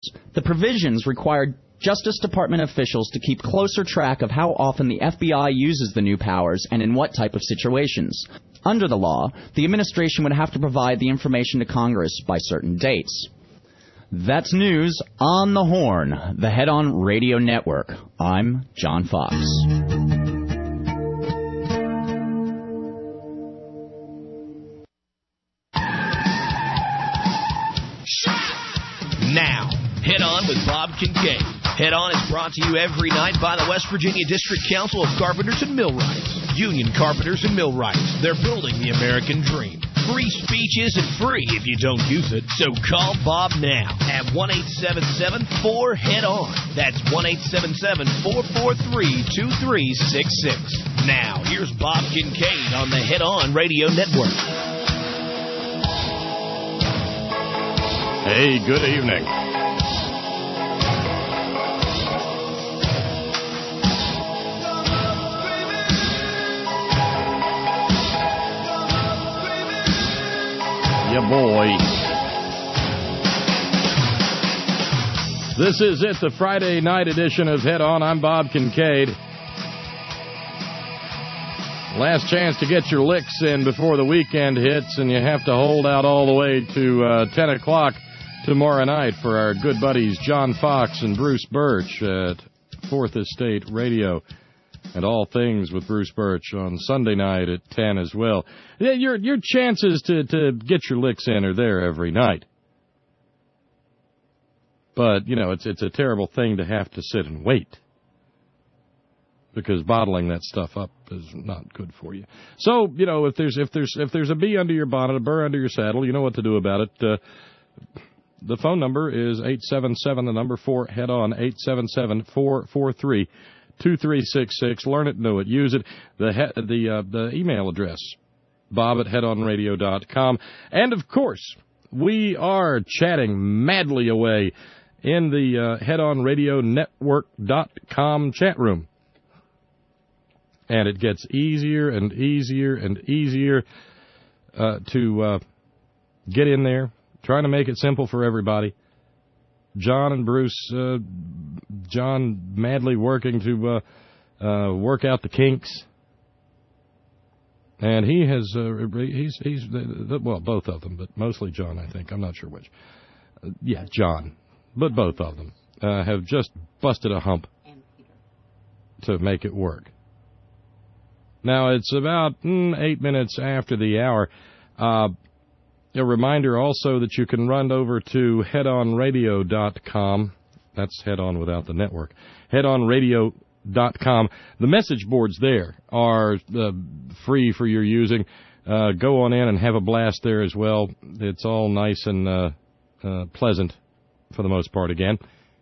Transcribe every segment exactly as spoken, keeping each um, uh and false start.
The provisions required Justice Department officials to keep closer track of how often the F B I uses the new powers and in what type of situations. Under the law, the administration would have to provide the information to Congress by certain dates. That's news on the Horn, the Head On Radio Network. I'm John Fox. Now, Head On with Bob Kincaid. Head On is brought to you every night by the West Virginia District Council of Carpenters and Millwrights. Union Carpenters and Millwrights. They're building the American dream. Free speech isn't free if you don't use it, so call Bob now at one eight seven seven four head on. That's one eight seven seven four four three two three six six. Now, here's Bob Kincaid on the Head On Radio Network. Hey, good evening. Yeah, boy. This is it, the Friday night edition of Head On. I'm Bob Kincaid. Last chance to get your licks in before the weekend hits, and you have to hold out all the way to uh, ten o'clock tomorrow night for our good buddies John Fox and Bruce Birch at Fourth Estate Radio. And All Things with Bruce Birch on Sunday night at ten as well. Your your chances to, to get your licks in are there every night. But, you know, it's it's a terrible thing to have to sit and wait. Because bottling that stuff up is not good for you. So, you know, if there's if there's if there's a bee under your bonnet, a burr under your saddle, you know what to do about it. Uh, the phone number is eight seven seven, the number four, head on, eight seven seven four four three two three six six. Learn it, know it, use it. The he- the uh, the email address, bob at head on radio dot com. And, of course, we are chatting madly away in the uh, head on radio network dot com chat room. And it gets easier and easier and easier uh, to uh, get in there, trying to make it simple for everybody. John and Bruce, uh, John madly working to uh, uh, work out the kinks. And he has, uh, he's, he's well, both of them, but mostly John, I think. I'm not sure which. Uh, yeah, John. But both of them uh, have just busted a hump to make it work. Now, it's about mm, eight minutes after the hour. Uh, a reminder also that you can run over to head on radio dot com. That's Head On without the network. head on radio dot com. The message boards there are uh, free for your using. Uh, go on in and have a blast there as well. It's all nice and uh, uh, pleasant for the most part again.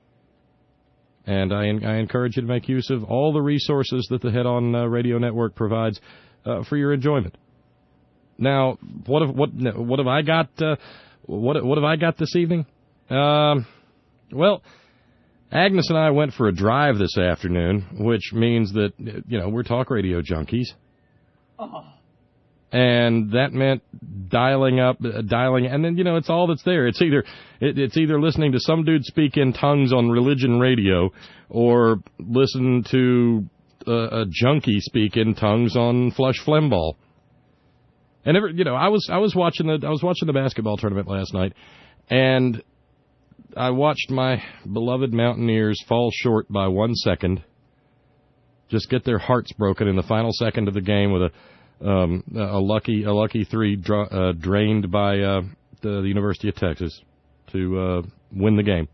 And I, I encourage you to make use of all the resources that the Head On uh, Radio Network provides uh, for your enjoyment. Now, what have what what have I got? Uh, what what have I got this evening? Um, well, Agnes and I went for a drive this afternoon, which means that you know we're talk radio junkies. Oh. And that meant dialing up, uh, dialing, and then, you know, it's all that's there. It's either it, it's either listening to some dude speak in tongues on religion radio or listen to uh, a junkie speak in tongues on Flush Flemball. And, every, you know, I was I was watching the I was watching the basketball tournament last night, and I watched my beloved Mountaineers fall short by one second, just get their hearts broken in the final second of the game with a Um, a lucky, a lucky three dra- uh, drained by uh, the, the University of Texas to uh, win the game.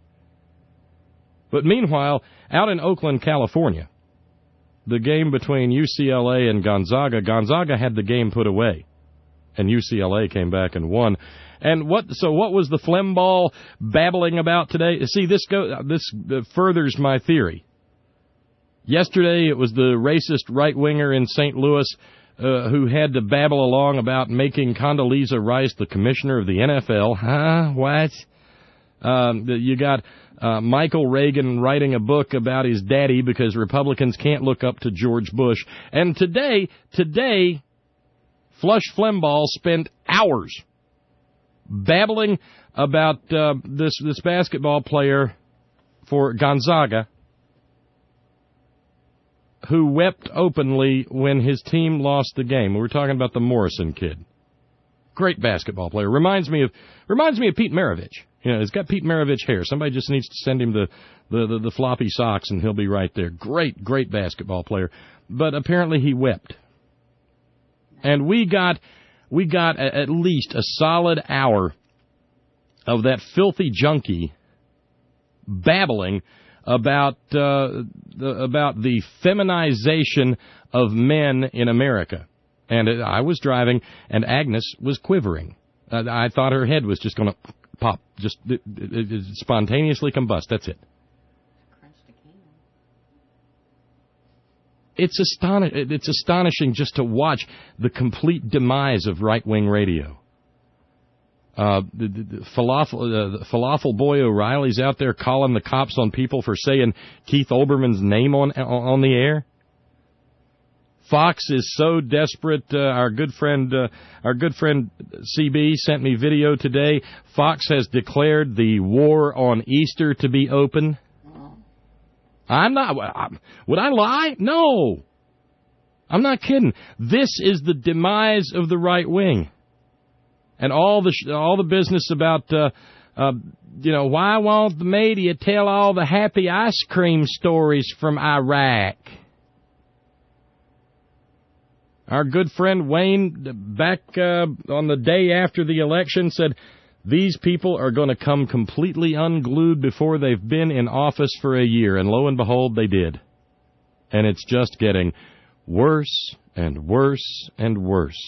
But meanwhile, out in Oakland, California, the game between U C L A and Gonzaga, Gonzaga had the game put away, and U C L A came back and won. And what? So what was the Flemball babbling about today? See, this go this furthers my theory. Yesterday, it was the racist right winger in Saint Louis. Uh, who had to babble along about making Condoleezza Rice the commissioner of the N F L. Huh? What? Um, you got uh, Michael Reagan writing a book about his daddy because Republicans can't look up to George Bush. And today, today, Flush Flemball spent hours babbling about uh, this this basketball player for Gonzaga who wept openly when his team lost the game. We were talking about the Morrison kid. Great basketball player. Reminds me of reminds me of Pete Maravich. You know, he's got Pete Maravich hair. Somebody just needs to send him the, the, the, the floppy socks and he'll be right there. Great, great basketball player. But apparently he wept. And we got we got a, at least a solid hour of that filthy junkie babbling about uh, the, about the feminization of men in America. And it, I was driving, and Agnes was quivering. Uh, I thought her head was just going to pop, just it, it, it spontaneously combust. That's it. It's astonish. It's astonishing just to watch the complete demise of right-wing radio. Uh, the, the, the falafel, uh, the falafel boy O'Reilly's out there calling the cops on people for saying Keith Olbermann's name on on the air. Fox is so desperate. Uh, our good friend, uh, our good friend C B sent me video today. Fox has declared the war on Easter to be open. I'm not. Would I lie? No. I'm not kidding. This is the demise of the right wing. And all the all the business about, uh, uh, you know, why won't the media tell all the happy ice cream stories from Iraq? Our good friend Wayne, back uh, on the day after the election, said these people are going to come completely unglued before they've been in office for a year. And lo and behold, they did. And it's just getting worse and worse and worse.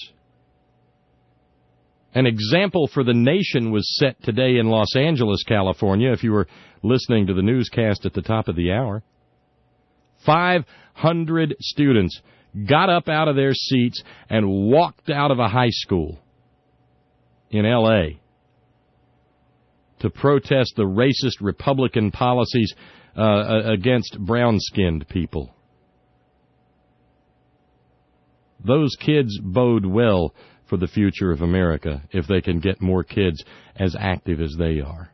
An example for the nation was set today in Los Angeles, California, if you were listening to the newscast at the top of the hour. five hundred students got up out of their seats and walked out of a high school in L A to protest the racist Republican policies uh, against brown-skinned people. Those kids bode well for the future of America if they can get more kids as active as they are.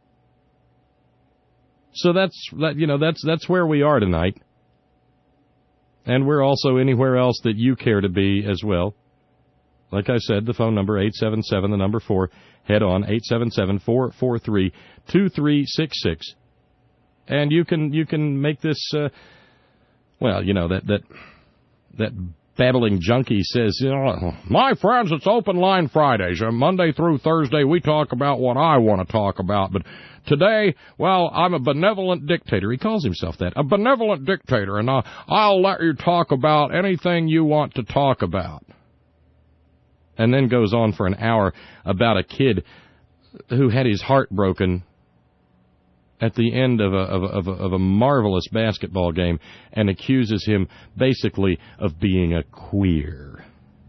So that's that. You know, that's that's where we are tonight, and we're also anywhere else that you care to be as well. Like I said, the phone number eight seven seven, the number four, head on eight seven seven, four four three, two three six six, and you can you can make this. Uh, well, you know that that that. babbling junkie says, you know, my friends, it's Open Line Fridays. And Monday through Thursday, we talk about what I want to talk about. But today, well, I'm a benevolent dictator. He calls himself that, a benevolent dictator. And I'll, I'll let you talk about anything you want to talk about. And then goes on for an hour about a kid who had his heart broken at the end of a, of a, of a, of a marvelous basketball game and accuses him basically of being a queer.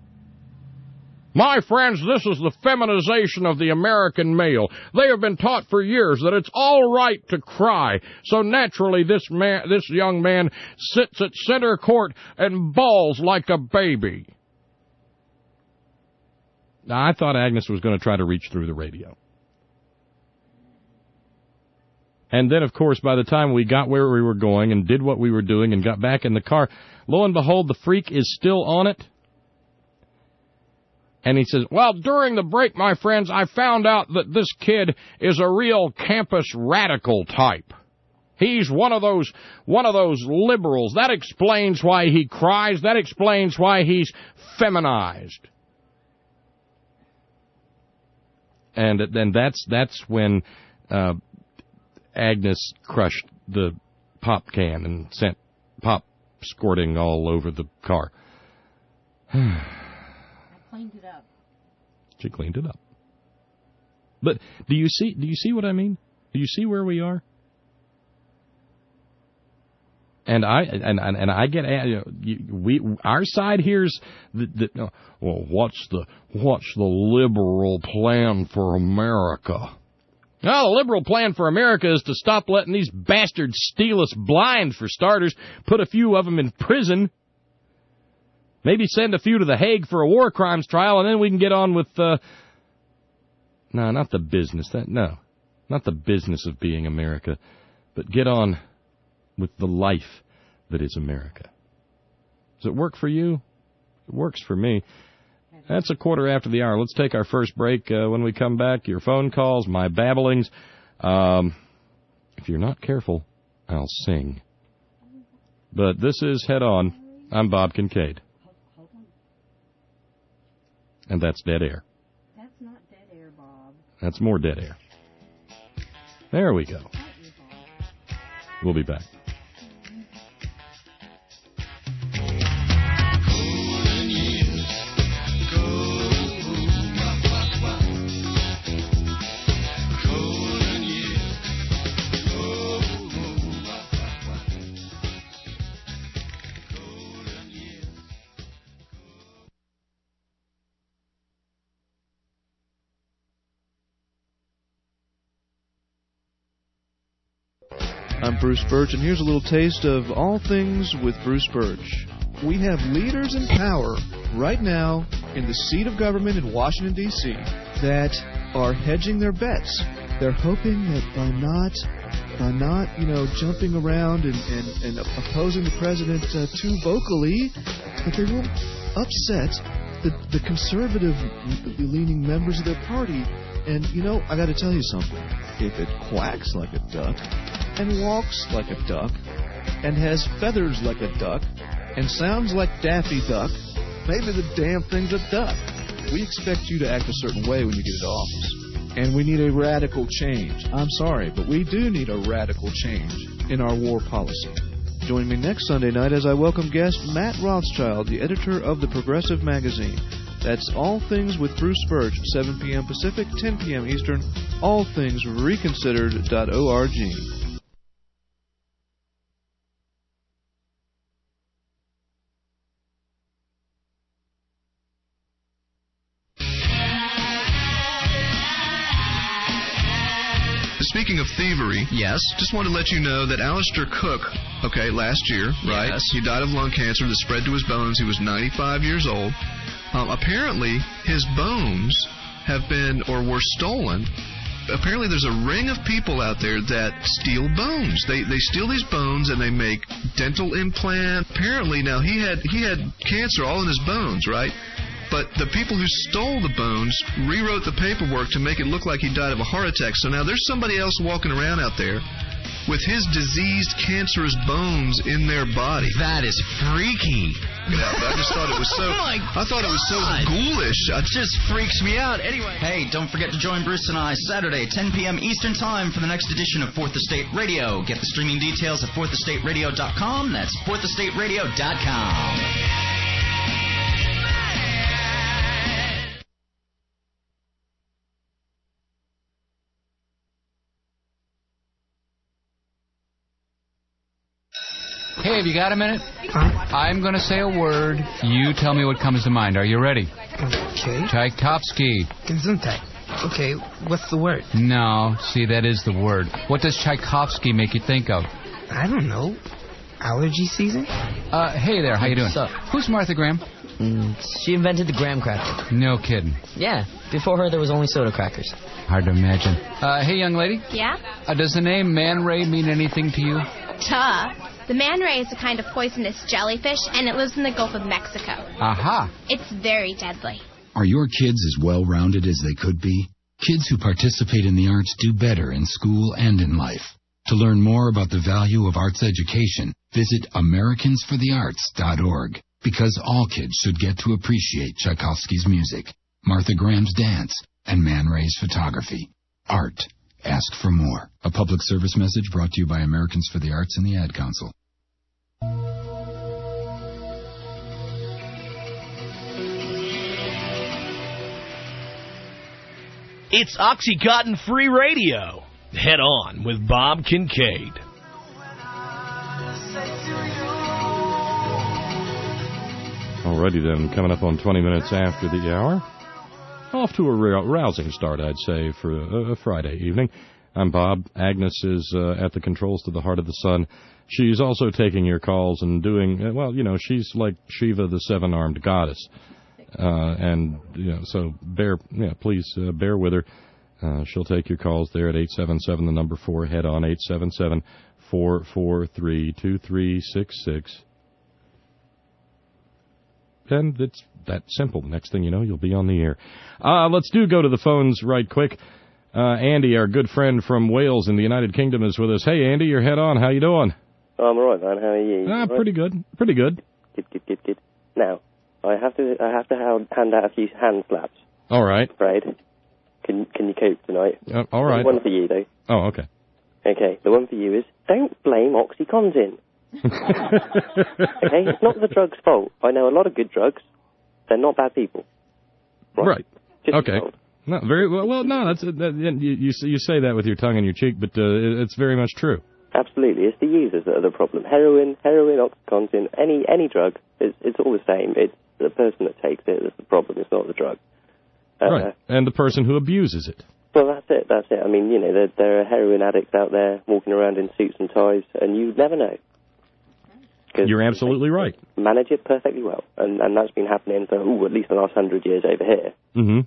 My friends, this is the feminization of the American male. They have been taught for years that it's all right to cry. So naturally this man, this young man sits at center court and bawls like a baby. Now, I thought Agnes was going to try to reach through the radio. And then, of course, by the time we got where we were going and did what we were doing and got back in the car, lo and behold, the freak is still on it. And he says, well, during the break, my friends, I found out that this kid is a real campus radical type. He's one of those one of those liberals. That explains why he cries. That explains why he's feminized. And then that's that's when uh, Agnes crushed the pop can and sent pop squirting all over the car. I cleaned it up. She cleaned it up. But do you see? Do you see what I mean? Do you see where we are? And I and and, and I get you know, we our side here's the, the well, what's the what's the liberal plan for America? Well, the liberal plan for America is to stop letting these bastards steal us blind, for starters, put a few of them in prison, maybe send a few to The Hague for a war crimes trial, and then we can get on with, uh, No, not the business. That no, not the business of being America, but get on with the life that is America. Does it work for you? It works for me. That's a quarter after the hour. Let's take our first break. Uh, when we come back, your phone calls, my babblings. Um, if you're not careful, I'll sing. But this is Head On. I'm Bob Kincaid. And that's dead air. That's not dead air, Bob. That's more dead air. There we go. We'll be back. I'm Bruce Birch, and here's a little taste of all things with Bruce Birch. We have leaders in power right now in the seat of government in Washington, D C that are hedging their bets. They're hoping that by not, by not, you know, jumping around and, and, and opposing the president uh, too vocally, that they won't upset the, the conservative-leaning members of their party. And, you know, I got to tell you something. If it quacks like a duck, and walks like a duck, and has feathers like a duck, and sounds like Daffy Duck, maybe the damn thing's a duck. We expect you to act a certain way when you get into office. And we need a radical change. I'm sorry, but we do need a radical change in our war policy. Join me next Sunday night as I welcome guest Matt Rothschild, the editor of The Progressive Magazine. That's All Things with Bruce Birch, seven p.m. Pacific, ten p.m. Eastern, all things reconsidered dot org. Speaking of thievery, yes, just wanted to let you know that Alistair Cook, okay, last year, right? Yes. He died of lung cancer that spread to his bones. He was ninety-five years old. Um, apparently, his bones have been or were stolen. Apparently, there's a ring of people out there that steal bones. They they steal these bones and they make dental implants. Apparently, now he had he had cancer all in his bones, right? But the people who stole the bones rewrote the paperwork to make it look like he died of a heart attack. So now there's somebody else walking around out there with his diseased, cancerous bones in their body. That is freaky. Yeah, I just thought it was so. Oh my I thought it was so God. ghoulish. I It just freaks me out. Anyway. Hey, don't forget to join Bruce and I Saturday, ten p.m. Eastern Time for the next edition of Fourth Estate Radio. Get the streaming details at fourth estate radio dot com. That's fourth estate radio dot com. Hey, have you got a minute? Huh? I'm going to say a word. You tell me what comes to mind. Are you ready? Okay. Tchaikovsky. Gesundheit. Okay, what's the word? No, see, that is the word. What does Tchaikovsky make you think of? I don't know. Allergy season? Uh, hey there, how you doing? What's up? Who's Martha Graham? Mm, she invented the graham cracker. No kidding. Yeah, before her there was only soda crackers. Hard to imagine. Uh, hey, young lady. Yeah? Uh, does the name Man Ray mean anything to you? Duh. The man ray is a kind of poisonous jellyfish, and it lives in the Gulf of Mexico. Aha. It's very deadly. Are your kids as well-rounded as they could be? Kids who participate in the arts do better in school and in life. To learn more about the value of arts education, visit americans for the arts dot org. Because all kids should get to appreciate Tchaikovsky's music, Martha Graham's dance, and Man Ray's photography. Art. Ask for more. A public service message brought to you by Americans for the Arts and the Ad Council. It's Oxycontin-free radio. Head On with Bob Kincaid. Alrighty then, coming up on twenty minutes after the hour. Off to a rousing start, I'd say, for a, a Friday evening. I'm Bob. Agnes is uh, at the controls to the heart of the sun. She's also taking your calls and doing, uh, well, you know, she's like Shiva, the seven-armed goddess. Uh, and, you know, so bear, yeah, please uh, bear with her. Uh, she'll take your calls there at eight seven seven, the number four, head on, eight seven seven, four four three, two three six six. And it's that simple. Next thing you know, you'll be on the air. Uh, let's do go to the phones right quick. Uh, Andy, our good friend from Wales in the United Kingdom, is with us. Hey, Andy, you're head on. How you doing? Oh, I'm all right, man. How are you? Ah, right? pretty good. Pretty good. Good, good, good, good. Now, I have to, I have to hand out a few hand slaps. All right. Right. Can, can you cope tonight? Uh, all right. One for you, though. Oh, okay. Okay. The one for you is don't blame OxyContin. Okay, it's not the drug's fault. I know a lot of good drugs. They're not bad people. Right. right. Just okay. No, very well. Well, no, that's that, you, you. You say that with your tongue in your cheek, but uh, it's very much true. Absolutely, it's the users that are the problem. Heroin, heroin, OxyContin, any any drug, it's it's all the same. It's the person that takes it that's the problem. It's not the drug. Uh, right, and the person who abuses it. Well, that's it. That's it. I mean, you know, there there are heroin addicts out there walking around in suits and ties, and you never know. You're absolutely right. Manage it perfectly well, and and that's been happening for ooh, at least the last hundred years over here. Mm-hmm.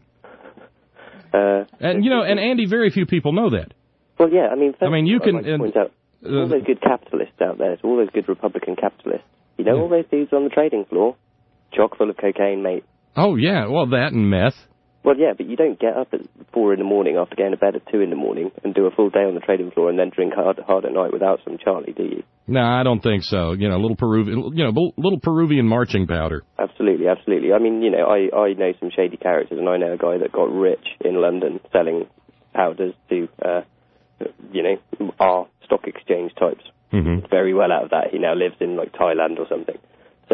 Uh, and you know, and Andy, very few people know that. Well, yeah, I mean, I mean, you can like to and, point out all uh, those good capitalists out there, all those good Republican capitalists. You know, yeah. all those dudes on the trading floor, chock full of cocaine, mate. Oh yeah, well that and meth. Well, yeah, but you don't get up at four in the morning after going to bed at two in the morning and do a full day on the trading floor and then drink hard, hard at night without some Charlie, do you? No, I don't think so. You know, little Peruvian, you know, little Peruvian marching powder. Absolutely, absolutely. I mean, you know, I, I know some shady characters, and I know a guy that got rich in London selling powders to, uh, you know, our stock exchange types. Mm-hmm. Very well out of that. He now lives in, like, Thailand or something. So,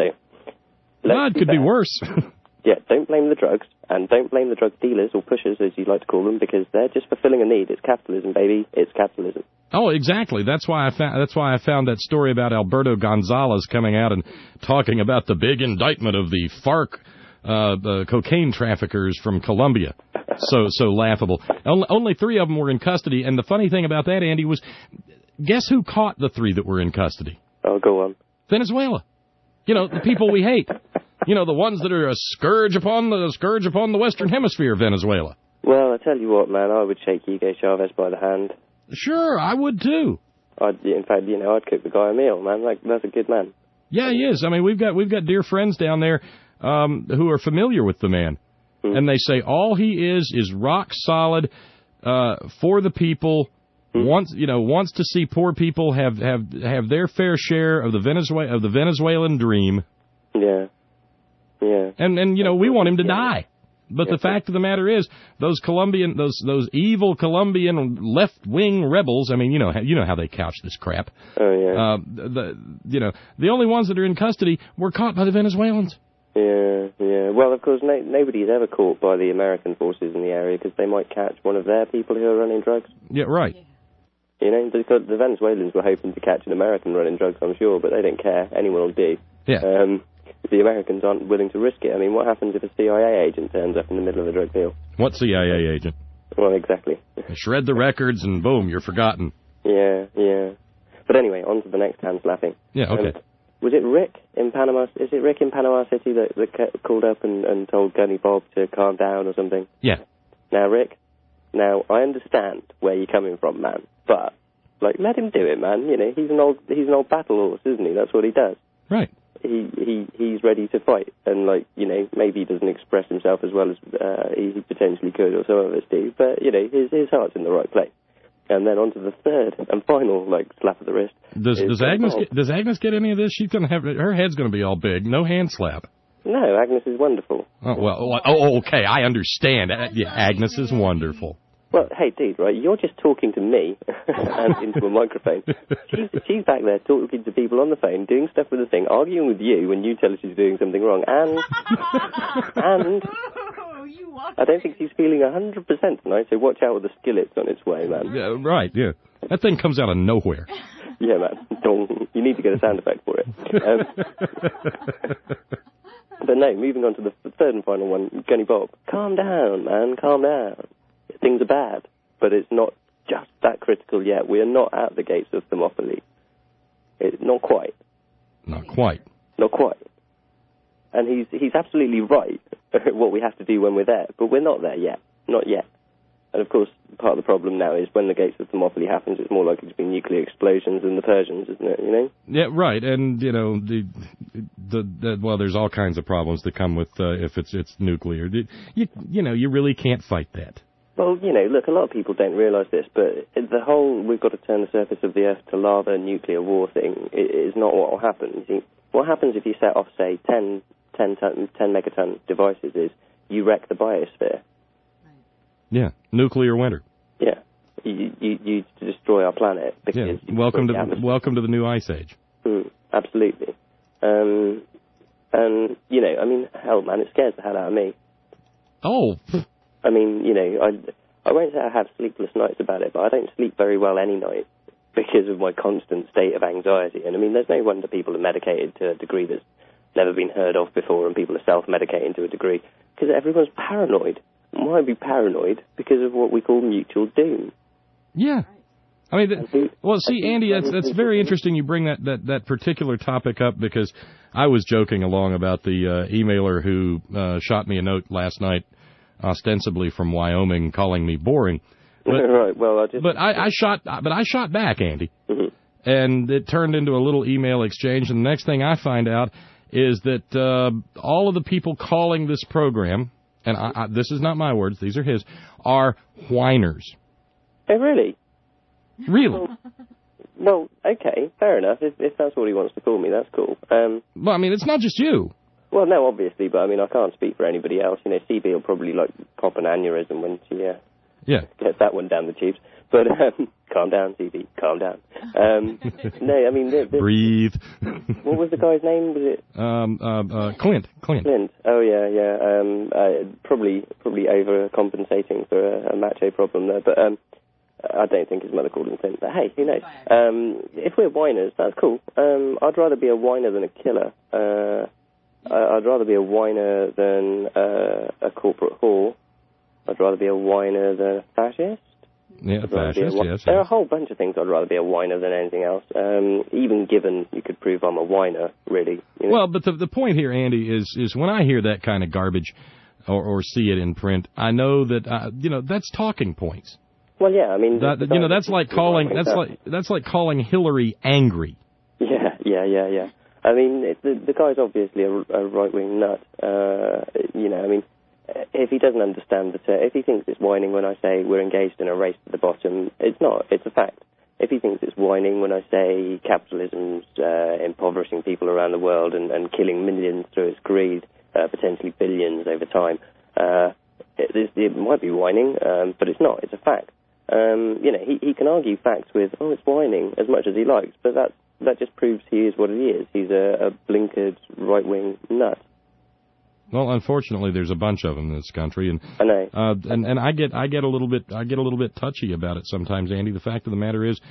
well, it could be worse. Yeah, don't blame the drugs, and don't blame the drug dealers or pushers, as you like to call them, because they're just fulfilling a need. It's capitalism, baby. It's capitalism. Oh, exactly. That's why I found. That's why I found that story about Alberto Gonzalez coming out and talking about the big indictment of the FARC uh, the cocaine traffickers from Colombia. So so laughable. Only, only three of them were in custody, and the funny thing about that, Andy, was guess who caught the three that were in custody? Oh, go on. Venezuela. You know, the people we hate. You know, the ones that are a scourge upon the a scourge upon the Western Hemisphere, Venezuela. Well, I tell you what, man, I would shake Hugo Chavez by the hand. Sure, I would too. I'd, in fact, you know, I'd cook the guy a meal, man. Like, that's a good man. Yeah, he is. I mean, we've got we've got dear friends down there um, who are familiar with the man, mm. and they say all he is is rock solid uh, for the people. Mm. Wants you know wants to see poor people have have have their fair share of the Venezuela of the Venezuelan dream. Yeah. Yeah. And and you know we want him to die, but yeah. the fact of the matter is those Colombian those those evil Colombian left wing rebels. I mean you know you know how they couch this crap. Oh yeah. Uh, the you know the only ones that are in custody were caught by the Venezuelans. Yeah, yeah. Well, of course, no, nobody's ever caught by the American forces in the area because they might catch one of their people who are running drugs. Yeah, right. You know, the, the Venezuelans were hoping to catch an American running drugs, I'm sure, but they don't care. Anyone will do. Yeah. Um, the Americans aren't willing to risk it. I mean, what happens if a C I A agent turns up in the middle of a drug deal? What C I A agent? Well, exactly. Shred the records and boom, you're forgotten. Yeah, yeah. But anyway, on to the next hand slapping. Yeah, okay. Um, was it Rick in Panama? Is it Rick in Panama City that, that called up and, and told Gunny Bob to calm down or something? Yeah. Now, Rick, now I understand where you're coming from, man, but like, let him do it, man. You know, he's an old he's an old battle horse, isn't he? That's what he does. Right. He he he's ready to fight, and like you know, maybe he doesn't express himself as well as uh, he potentially could, or some of us do. But you know, his his heart's in the right place. And then on to the third and final like slap of the wrist. Does does Agnes get, does Agnes get any of this? She's gonna have her head's gonna be all big. No hand slap. No, Agnes is wonderful. Oh well. Oh, okay. I understand. Yeah, Agnes is wonderful. Well, hey, dude, right, you're just talking to me and into a microphone. She's, she's back there talking to people on the phone, doing stuff with the thing, arguing with you when you tell her she's doing something wrong, and, and I don't think she's feeling one hundred percent tonight, so watch out with the skillet's on its way, man. Yeah, right, yeah. That thing comes out of nowhere. Yeah, man. Dong. You need to get a sound effect for it. Um, but no, moving on to the third and final one, Gunny Bob. Calm down, man, calm down. Things are bad, but it's not just that critical yet. We are not at the gates of Thermopylae. It, not quite. Not quite. Not quite. And he's he's absolutely right what we have to do when we're there, but we're not there yet. Not yet. And, of course, part of the problem now is when the Gates of Thermopylae happens, it's more likely to be nuclear explosions than the Persians, isn't it, you know? Yeah, right. And, you know, the, the, the well, there's all kinds of problems that come with uh, if it's it's nuclear. You, you know, you really can't fight that. Well, you know, look, a lot of people don't realise this, but the whole we've got to turn the surface of the Earth to lava nuclear war thing is not what will happen. You see, what happens if you set off, say, ten, ten, ton, ten megaton devices is you wreck the biosphere. Yeah, nuclear winter. Yeah, you, you, you destroy our planet. Because yeah, welcome to the, welcome to the new ice age. Mm, absolutely. Um, and, you know, I mean, hell, man, it scares the hell out of me. Oh, I mean, you know, I, I won't say I have sleepless nights about it, but I don't sleep very well any night because of my constant state of anxiety. And, I mean, there's no wonder people are medicated to a degree that's never been heard of before, and people are self-medicating to a degree, because everyone's paranoid. Why be paranoid? Because of what we call mutual doom. Yeah. I mean, the, well, see, Andy, that's, that's very interesting you bring that, that, that particular topic up, because I was joking along about the uh, emailer who uh, shot me a note last night, ostensibly from Wyoming, calling me boring. But, right. Well, I just. But I, I shot. But I shot back, Andy, mm-hmm. and it turned into a little email exchange. And the next thing I find out is that uh, all of the people calling this program, and I, I, this is not my words; these are his, are whiners. Oh, really? Really? Well, well, okay, fair enough. If, if that's what he wants to call me, that's cool. Um, well, I mean, it's not just you. Well, no, obviously, but I mean, I can't speak for anybody else. You know, C B will probably like pop an aneurysm when she uh, yeah. gets that one down the tubes. But um, calm down, C B, calm down. Um, no, I mean, the, the, breathe. What was the guy's name? Was it um, uh, uh, Clint? Clint. Clint. Oh yeah, yeah. Um, uh, probably, probably overcompensating for a, a macho problem there, but um, I don't think his mother called him Clint. But hey, who knows? Um, if we're whiners, that's cool. Um, I'd rather be a whiner than a killer. Uh, I'd rather be a whiner than uh, a corporate whore. I'd rather be a whiner than a fascist. Yeah, a fascist, a, yes. There yes. are a whole bunch of things I'd rather be a whiner than anything else. Um, even given you could prove I'm a whiner, really. You know? Well, but the the point here, Andy, is is when I hear that kind of garbage or, or see it in print, I know that, uh, you know, that's talking points. Well, yeah, I mean... That, you know, that's like calling that's like that's like calling Hillary angry. Yeah, yeah, yeah, yeah. I mean, it, the, the guy's obviously a, a right-wing nut. Uh, you know, I mean, if he doesn't understand the term, if he thinks it's whining when I say we're engaged in a race to the bottom, it's not. It's a fact. If he thinks it's whining when I say capitalism's uh, impoverishing people around the world and, and killing millions through its greed, uh, potentially billions over time, uh, it, it might be whining, um, but it's not. It's a fact. Um, you know, he, he can argue facts with, oh, it's whining, as much as he likes, but that's that just proves he is what he is. He's a, a blinkered right-wing nut. Well, unfortunately, there's a bunch of them in this country, and I know. Uh, and and I get I get a little bit I get a little bit touchy about it sometimes, Andy. The fact of the matter is,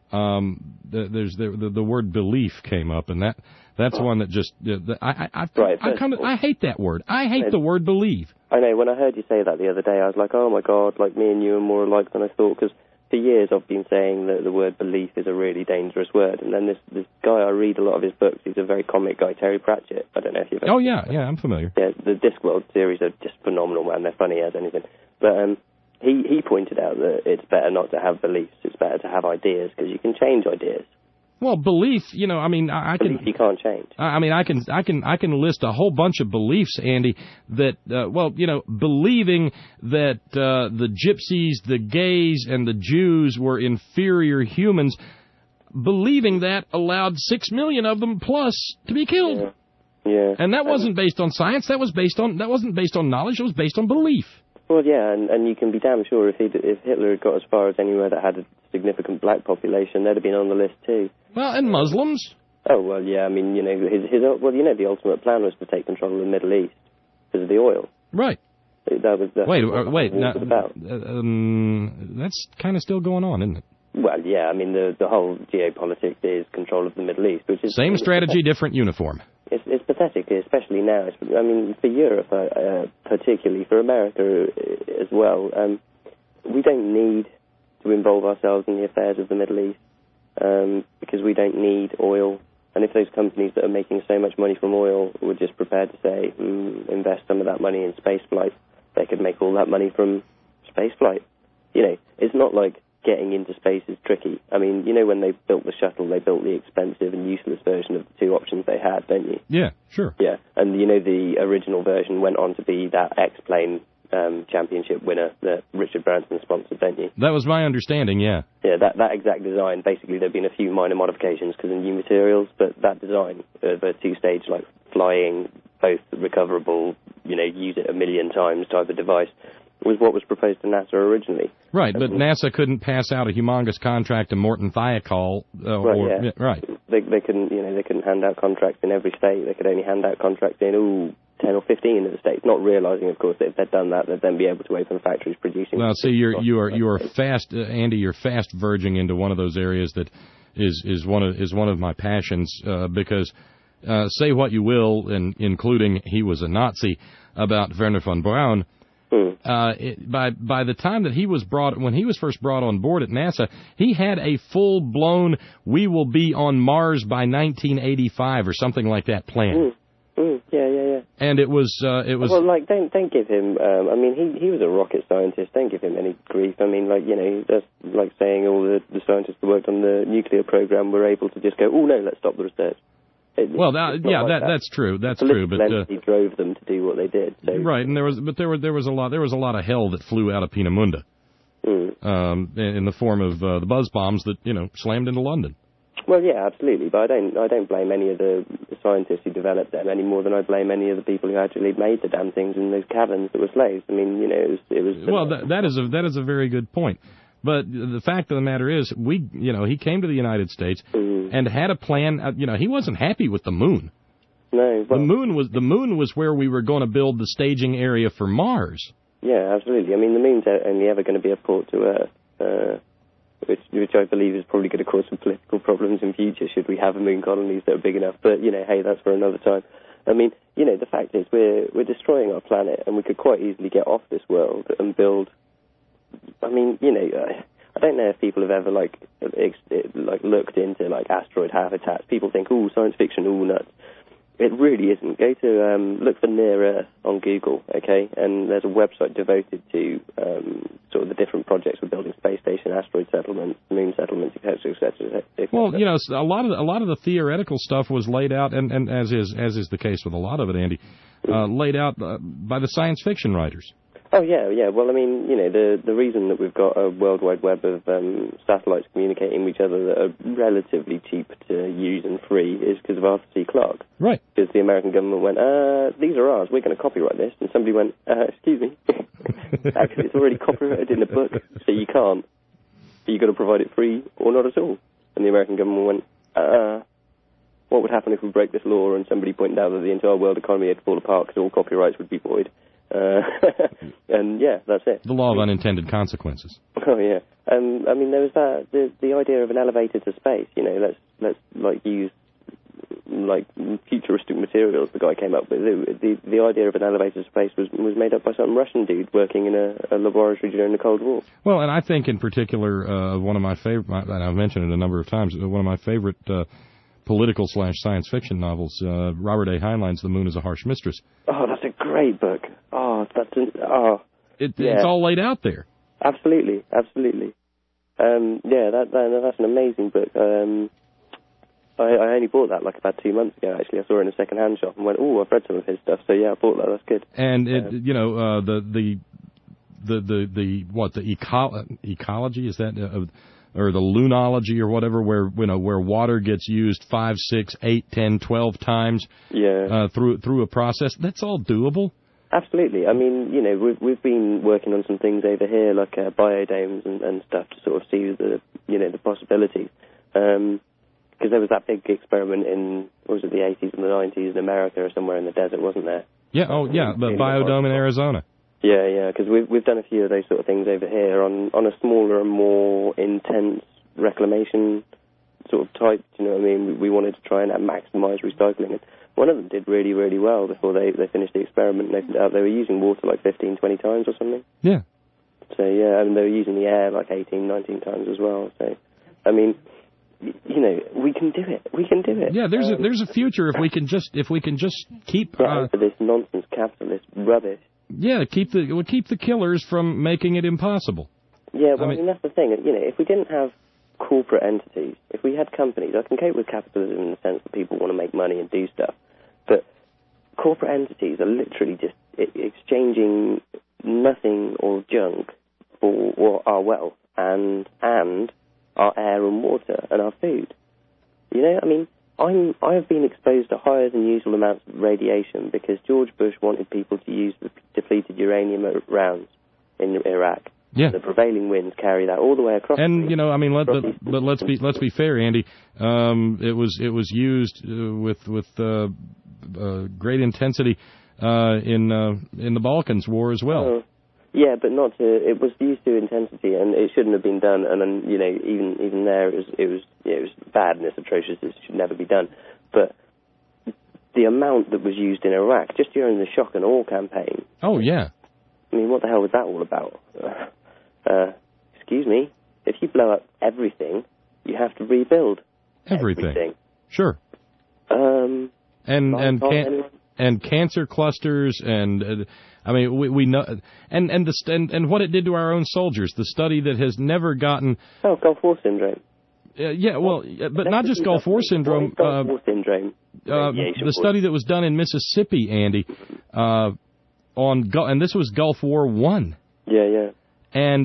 um, the, there's the, the the word belief came up, and that that's one that just uh, the, I I I, right, I, kind of I hate that word. I hate the word believe. I know. When I heard you say that the other day, I was like, oh my God, like me and you are more alike than I thought, because for years I've been saying that the word belief is a really dangerous word, and then this this guy, I read a lot of his books, he's a very comic guy, Terry Pratchett. I don't know if you've ever Oh yeah, yeah, I'm familiar. Yeah, the Discworld series are just phenomenal, man. They're funny as anything. But um, he, he pointed out that it's better not to have beliefs, it's better to have ideas, because you can change ideas. Well, belief, you know, I mean, I, I can. Belief you can't change. I mean, I can, I can, I can list a whole bunch of beliefs, Andy. That, uh, well, you know, believing that uh, the gypsies, the gays, and the Jews were inferior humans, believing that allowed six million of them plus to be killed. Yeah. yeah. And that wasn't based on science. That was based on that wasn't based on knowledge. It was based on belief. Well, yeah, and, and you can be damn sure if he if Hitler had got as far as anywhere that had a significant black population, they'd have been on the list too. Well, and Muslims. Oh well, yeah. I mean, you know, his his well, you know, the ultimate plan was to take control of the Middle East because of the oil. Right. That was that's wait, what uh, wait. Now, about. Um, that's kind of still going on, isn't it? Well, yeah. I mean, the the whole geopolitics is control of the Middle East, which is same strategy, different uniform. It's, it's pathetic, especially now. It's, I mean, for Europe, uh, uh, particularly for America as well. Um, we don't need to involve ourselves in the affairs of the Middle East um, because we don't need oil. And if those companies that are making so much money from oil were just prepared to say, mm, invest some of that money in space flight, they could make all that money from space flight. you know, it's not like getting into space is tricky. I mean, you know, when they built the shuttle, they built the expensive and useless version of the two options they had, don't you? Yeah, sure. Yeah, and you know, the original version went on to be that X-plane um, championship winner that Richard Branson sponsored, don't you? That was my understanding, yeah. Yeah, that, that exact design. Basically, there have been a few minor modifications because of new materials, but that design of a two-stage, like, flying, both recoverable, you know, use it a million times type of device, was what was proposed to NASA originally. Right, but um, NASA couldn't pass out a humongous contract to Morton Thiokol. Uh, right, or, yeah. yeah, right. They, they couldn't, you know, they couldn't hand out contracts in every state. They could only hand out contracts in, ooh, ten or fifteen of the states, not realizing, of course, that if they'd done that, they'd then be able to open factories producing. Well, see, you're you are you are fast, uh, Andy. You're fast verging into one of those areas that is is one of is one of my passions uh, because uh, say what you will, and including he was a Nazi about Wernher von Braun. Uh, it, by by the time that he was brought, when he was first brought on board at NASA, he had a full-blown "we will be on Mars by nineteen eighty-five" or something like that plan. Mm. Mm. Yeah, yeah, yeah. And it was uh, it was well, like don't don't give him. Um, I mean, he he was a rocket scientist. Don't give him any grief. I mean, like you know, that's like saying all the, the scientists that worked on the nuclear program were able to just go, oh no, let's stop the research. It, well, that, yeah, like that, that that's true. That's true. But uh, he drove them to do what they did. So. Right, and there was, but there was there was a lot there was a lot of hell that flew out of Peenemünde, mm. um, in the form of uh, the buzz bombs that you know slammed into London. Well, yeah, absolutely. But I don't I don't blame any of the scientists who developed them any more than I blame any of the people who actually made the damn things in those caverns that were slaves. I mean, you know, it was. It was well, that, that is a that is a very good point. But the fact of the matter is, we, you know, he came to the United States mm. and had a plan. Uh, you know, he wasn't happy with the moon. No, well, the moon was the moon was where we were going to build the staging area for Mars. Yeah, absolutely. I mean, the moon's only ever going to be a port to Earth, uh, which which I believe is probably going to cause some political problems in future should we have moon colonies that are big enough. But you know, hey, that's for another time. I mean, you know, the fact is we're we're destroying our planet, and we could quite easily get off this world and build. I mean, you know, I don't know if people have ever like ex- like looked into like asteroid habitats. People think, oh, science fiction, all nuts. It really isn't. Go to um, look for Near Earth on Google, okay? And there's a website devoted to um, sort of the different projects we're building: space station, asteroid settlements, moon settlements, et cetera, et cetera, et cetera. Well, you know, a lot of the, a lot of the theoretical stuff was laid out, and, and as is as is the case with a lot of it, Andy, uh, laid out uh, by the science fiction writers. Oh, yeah, yeah. Well, I mean, you know, the the reason that we've got a World Wide Web of um, satellites communicating with each other that are relatively cheap to use and free is because of Arthur C. Clarke. Right. Because the American government went, uh, these are ours, we're going to copyright this. And somebody went, uh, excuse me. Actually, it's already copyrighted in the book, so you can't. You've got to provide it free or not at all. And the American government went, uh, what would happen if we break this law and somebody pointed out that the entire world economy had to fall apart because all copyrights would be void? Uh, and yeah, that's it. The law of unintended consequences. Oh yeah. Um, I mean, there was that the the idea of an elevator to space. You know, let's let's like use like futuristic materials. The guy came up with the the, the idea of an elevator to space was was made up by some Russian dude working in a, a laboratory during the Cold War. Well, and I think in particular uh, one of my favorite, and I've mentioned it a number of times, one of my favorite uh, political slash science fiction novels, uh, Robert A. Heinlein's The Moon is a Harsh Mistress. Oh, that's a great book. Oh, that's an, oh. It, yeah. It's all laid out there. Absolutely, absolutely. Um, yeah, that, that that's an amazing book. Um, I, I only bought that like about two months ago. Actually, I saw it in a second-hand shop and went, "Oh, I've read some of his stuff." So yeah, I bought that. That's good. And it, um, you know, uh, the the the the the what the eco- ecology is that. Uh, or the lunology or whatever, where you know where water gets used five, six, eight, ten, twelve times yeah. uh, through through a process. That's all doable. Absolutely. I mean, you know, we've we've been working on some things over here, like uh, biodomes and, and stuff, to sort of see the you know the possibilities. Because um, there was that big experiment in what was it the eighties and the nineties in America or somewhere in the desert, wasn't there? Yeah. Oh, yeah. The biodome in Arizona. Yeah, yeah, because we've, we've done a few of those sort of things over here on, on a smaller and more intense reclamation sort of type, you know what I mean? We, we wanted to try and maximise recycling. And one of them did really, really well before they, they finished the experiment. And they found out they were using water like fifteen, twenty times or something. Yeah. So, yeah, and they were using the air like eighteen, nineteen times as well. So, I mean, you know, we can do it. We can do it. Yeah, there's um, a, there's a future if we can just if we can just keep uh, uh, this nonsense capitalist rubbish. Yeah, keep the we'll keep the killers from making it impossible. Yeah, well, I I mean, mean, that's the thing. You know, if we didn't have corporate entities, if we had companies, I can cope with capitalism in the sense that people want to make money and do stuff, but corporate entities are literally just exchanging nothing or junk for, for our wealth and and our air and water and our food. You know, I mean, I'm I have been exposed to higher than usual amounts of radiation because George Bush wanted people to use the depleted uranium rounds in Iraq. Yeah. The prevailing winds carry that all the way across. And you know, I mean, let, across but, but let's be let's be fair, Andy. Um, it was it was used uh, with with uh, uh, great intensity uh, in uh, in the Balkans War as well. Oh. Yeah, but not to. It was used to intensity, and it shouldn't have been done. And then, you know, even even there, it was it was yeah, it was bad and it's atrocious. It should never be done. But the amount that was used in Iraq just during the shock and awe campaign. Oh yeah. I mean, what the hell was that all about? Uh, uh, excuse me. If you blow up everything, you have to rebuild everything. everything. Sure. Um. And and can, and cancer clusters and. Uh, I mean, we, we know, and and the and, and what it did to our own soldiers. The study that has never gotten. Oh, Gulf War syndrome. Uh, yeah, well, but not just Gulf War syndrome. Gulf War syndrome. Uh, the study that was done in Mississippi, Andy, uh, on and this was Gulf War One. Yeah, yeah. And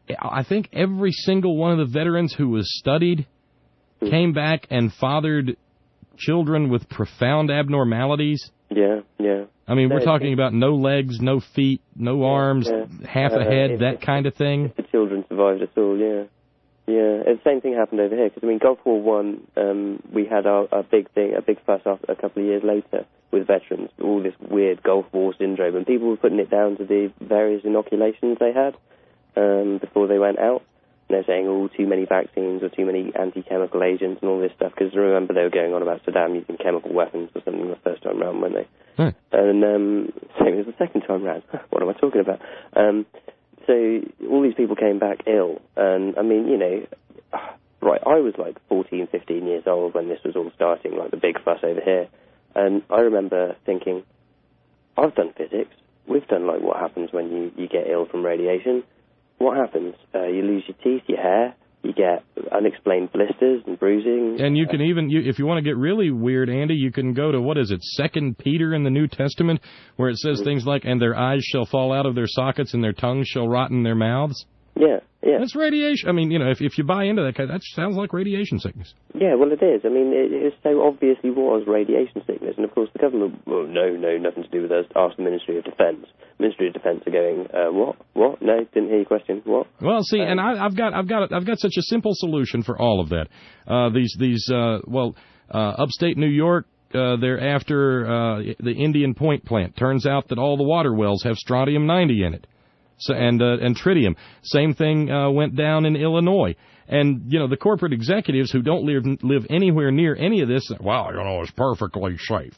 I think every single one of the veterans who was studied mm. came back and fathered children with profound abnormalities. Yeah, yeah. I mean, we're talking about no legs, no feet, no yeah, arms, yeah. half a uh, head, if, that kind of thing. If the children survived at all, yeah. Yeah, and the same thing happened over here, because, I mean, Gulf War One, um, we had our, a big thing, a big fuss after, a couple of years later with veterans, all this weird Gulf War syndrome, and people were putting it down to the various inoculations they had um, before they went out. And they're saying, oh, too many vaccines or too many anti-chemical agents and all this stuff, because remember they were going on about Saddam using chemical weapons or something the first time round, weren't they? Hmm. And um, same as the second time round. What am I talking about? Um, so all these people came back ill, and I mean, you know, right, I was like fourteen, fifteen years old when this was all starting, like the big fuss over here, and I remember thinking, I've done physics, we've done like what happens when you, you get ill from radiation. What happens? Uh, you lose your teeth, your hair, you get unexplained blisters and bruising. And you can even, you, if you want to get really weird, Andy, you can go to, what is it, Second Peter in the New Testament, where it says mm-hmm. things like, and their eyes shall fall out of their sockets and their tongues shall rot in their mouths. Yeah, yeah. That's radiation. I mean, you know, if if you buy into that, that sounds like radiation sickness. Yeah, well, it is. I mean, it, it so obviously was radiation sickness. And, of course, the government, well, no, no, nothing to do with us. Ask the Ministry of Defence. Ministry of Defence are going, uh, what? What? No, didn't hear your question. What? Well, see, um, and I, I've got, I've got, I've got such a simple solution for all of that. Uh, these, these, uh, well, uh, upstate New York. Uh, they're after uh, the Indian Point plant. Turns out that all the water wells have strontium ninety in it. So, and uh, and tritium. Same thing uh, went down in Illinois. And, you know, the corporate executives who don't live live anywhere near any of this, well, you know, it's perfectly safe.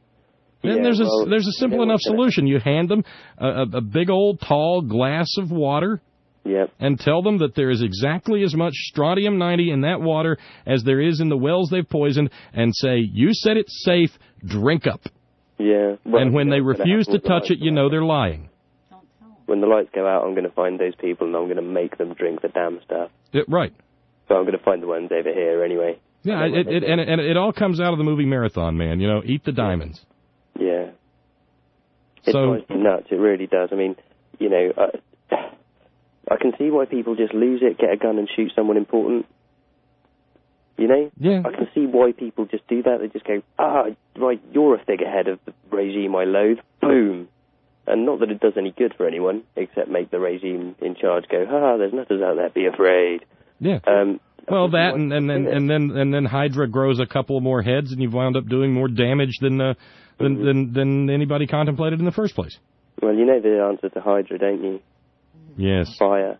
And yeah, there's well, a there's a simple enough solution. You hand them a, a big old tall glass of water. Yep. And tell them that there is exactly as much strontium ninety in that water as there is in the wells they've poisoned, and say, you said it's safe, drink up. Yeah. Well, and when yeah, they refuse to touch it, you know they're lying. When the lights go out, I'm going to find those people and I'm going to make them drink the damn stuff. It, right. So I'm going to find the ones over here anyway. Yeah, it, it, and, and it all comes out of the movie Marathon Man, you know, eat the diamonds. Yeah. It so, drives me nuts, it really does. I mean, you know, I, I can see why people just lose it, get a gun and shoot someone important. You know? Yeah. I can see why people just do that. They just go, ah, right, you're a figurehead of the regime I loathe. Boom. And not that it does any good for anyone, except make the regime in charge go, ha, there's nutters out there, be afraid. Yeah. Um, well, that and, and then and then and then Hydra grows a couple more heads, and you've wound up doing more damage than uh, than, mm-hmm. than than anybody contemplated in the first place. Well, you know the answer to Hydra, don't you? Yes. Fire.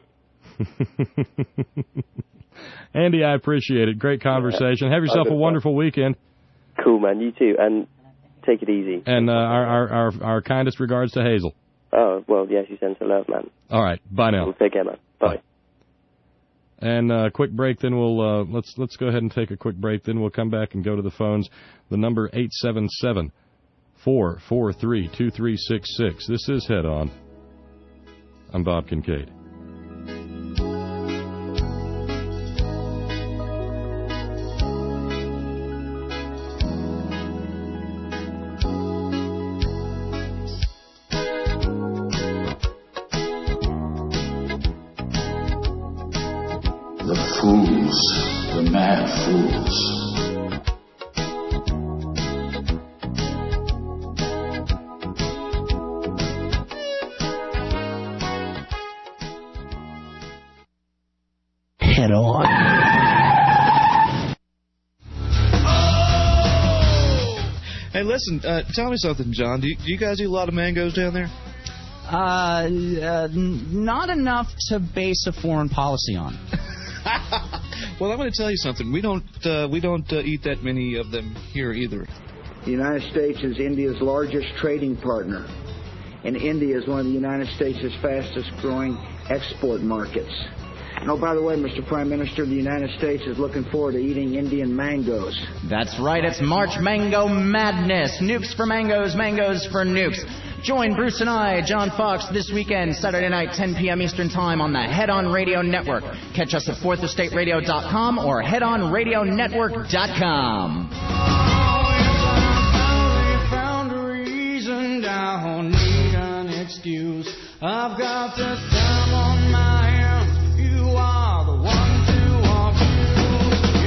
Andy, I appreciate it. Great conversation. Have yourself a wonderful weekend. Cool, man. You too. And take it easy. And uh, our, our our our kindest regards to Hazel. Oh, well, yeah, she sends her love, man. All right. Bye now. Well, take care, man. Bye. Bye. And a uh, quick break, then we'll uh, let's let's go ahead and take a quick break. Then we'll come back and go to the phones. The number eight seven seven, four four three, two three six six. This is Head On. I'm Bob Kincaid. Fools. The mad fools. Head on. Hey, listen, uh, tell me something, John. Do you, do you guys eat a lot of mangoes down there? Uh, uh, n- not enough to base a foreign policy on. Well, I'm going to tell you something. We don't uh, we don't uh, eat that many of them here either. The United States is India's largest trading partner, and India is one of the United States' fastest-growing export markets. And oh, by the way, Mister Prime Minister, the United States is looking forward to eating Indian mangoes. That's right, it's March Mango Madness. Nukes for mangoes, mangoes for nukes. Join Bruce and I, John Fox, this weekend, Saturday night, ten p.m. Eastern Time on the Head On Radio Network. Catch us at fourth estate radio dot com or head on radio network dot com. Found a reason, don't need an excuse. I've got this time on my hands. You are the one to walk through.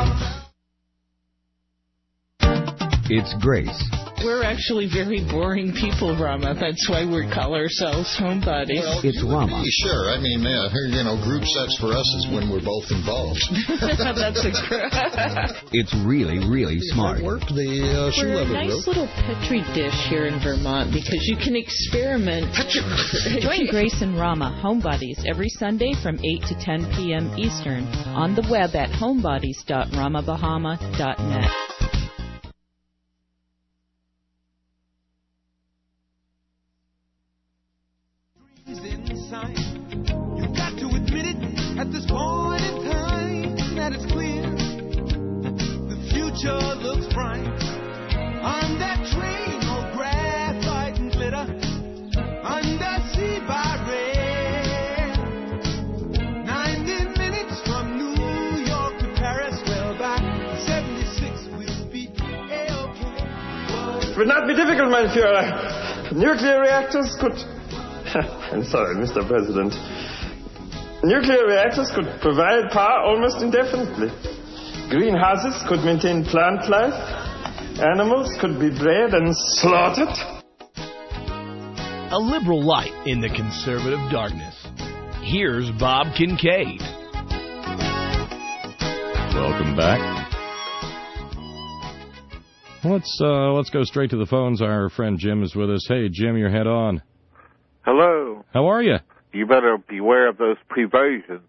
Yes, It's Grace. We're actually very boring people, Rama. That's why we call ourselves homebodies. Well, it's Rama. Sure. I mean, uh, you know, group sex for us is when we're both involved. That's a It's really, really smart. That worked. The uh, shoe We're a leather nice rope. little petri dish here in Vermont because you can experiment. Join Grace and Rama, Homebodies, every Sunday from eight to ten p.m. Eastern on the web at homebodies dot rama bahama dot net. you've got to admit it at this point in time that it's clear the future looks bright. On that train, all graphite and glitter, undersea by rail. Ninety minutes from New York to Paris, well, by seventy-six we'll be A-OK. It would not be difficult, my Führer. Nuclear reactors could... I'm sorry, Mister President. Nuclear reactors could provide power almost indefinitely. Greenhouses could maintain plant life. Animals could be bred and slaughtered. A liberal light in the conservative darkness. Here's Bob Kincaid. Welcome back. Let's uh, let's go straight to the phones. Our friend Jim is with us. Hey, Jim, your head on. Hello. How are you? You better beware of those perversions.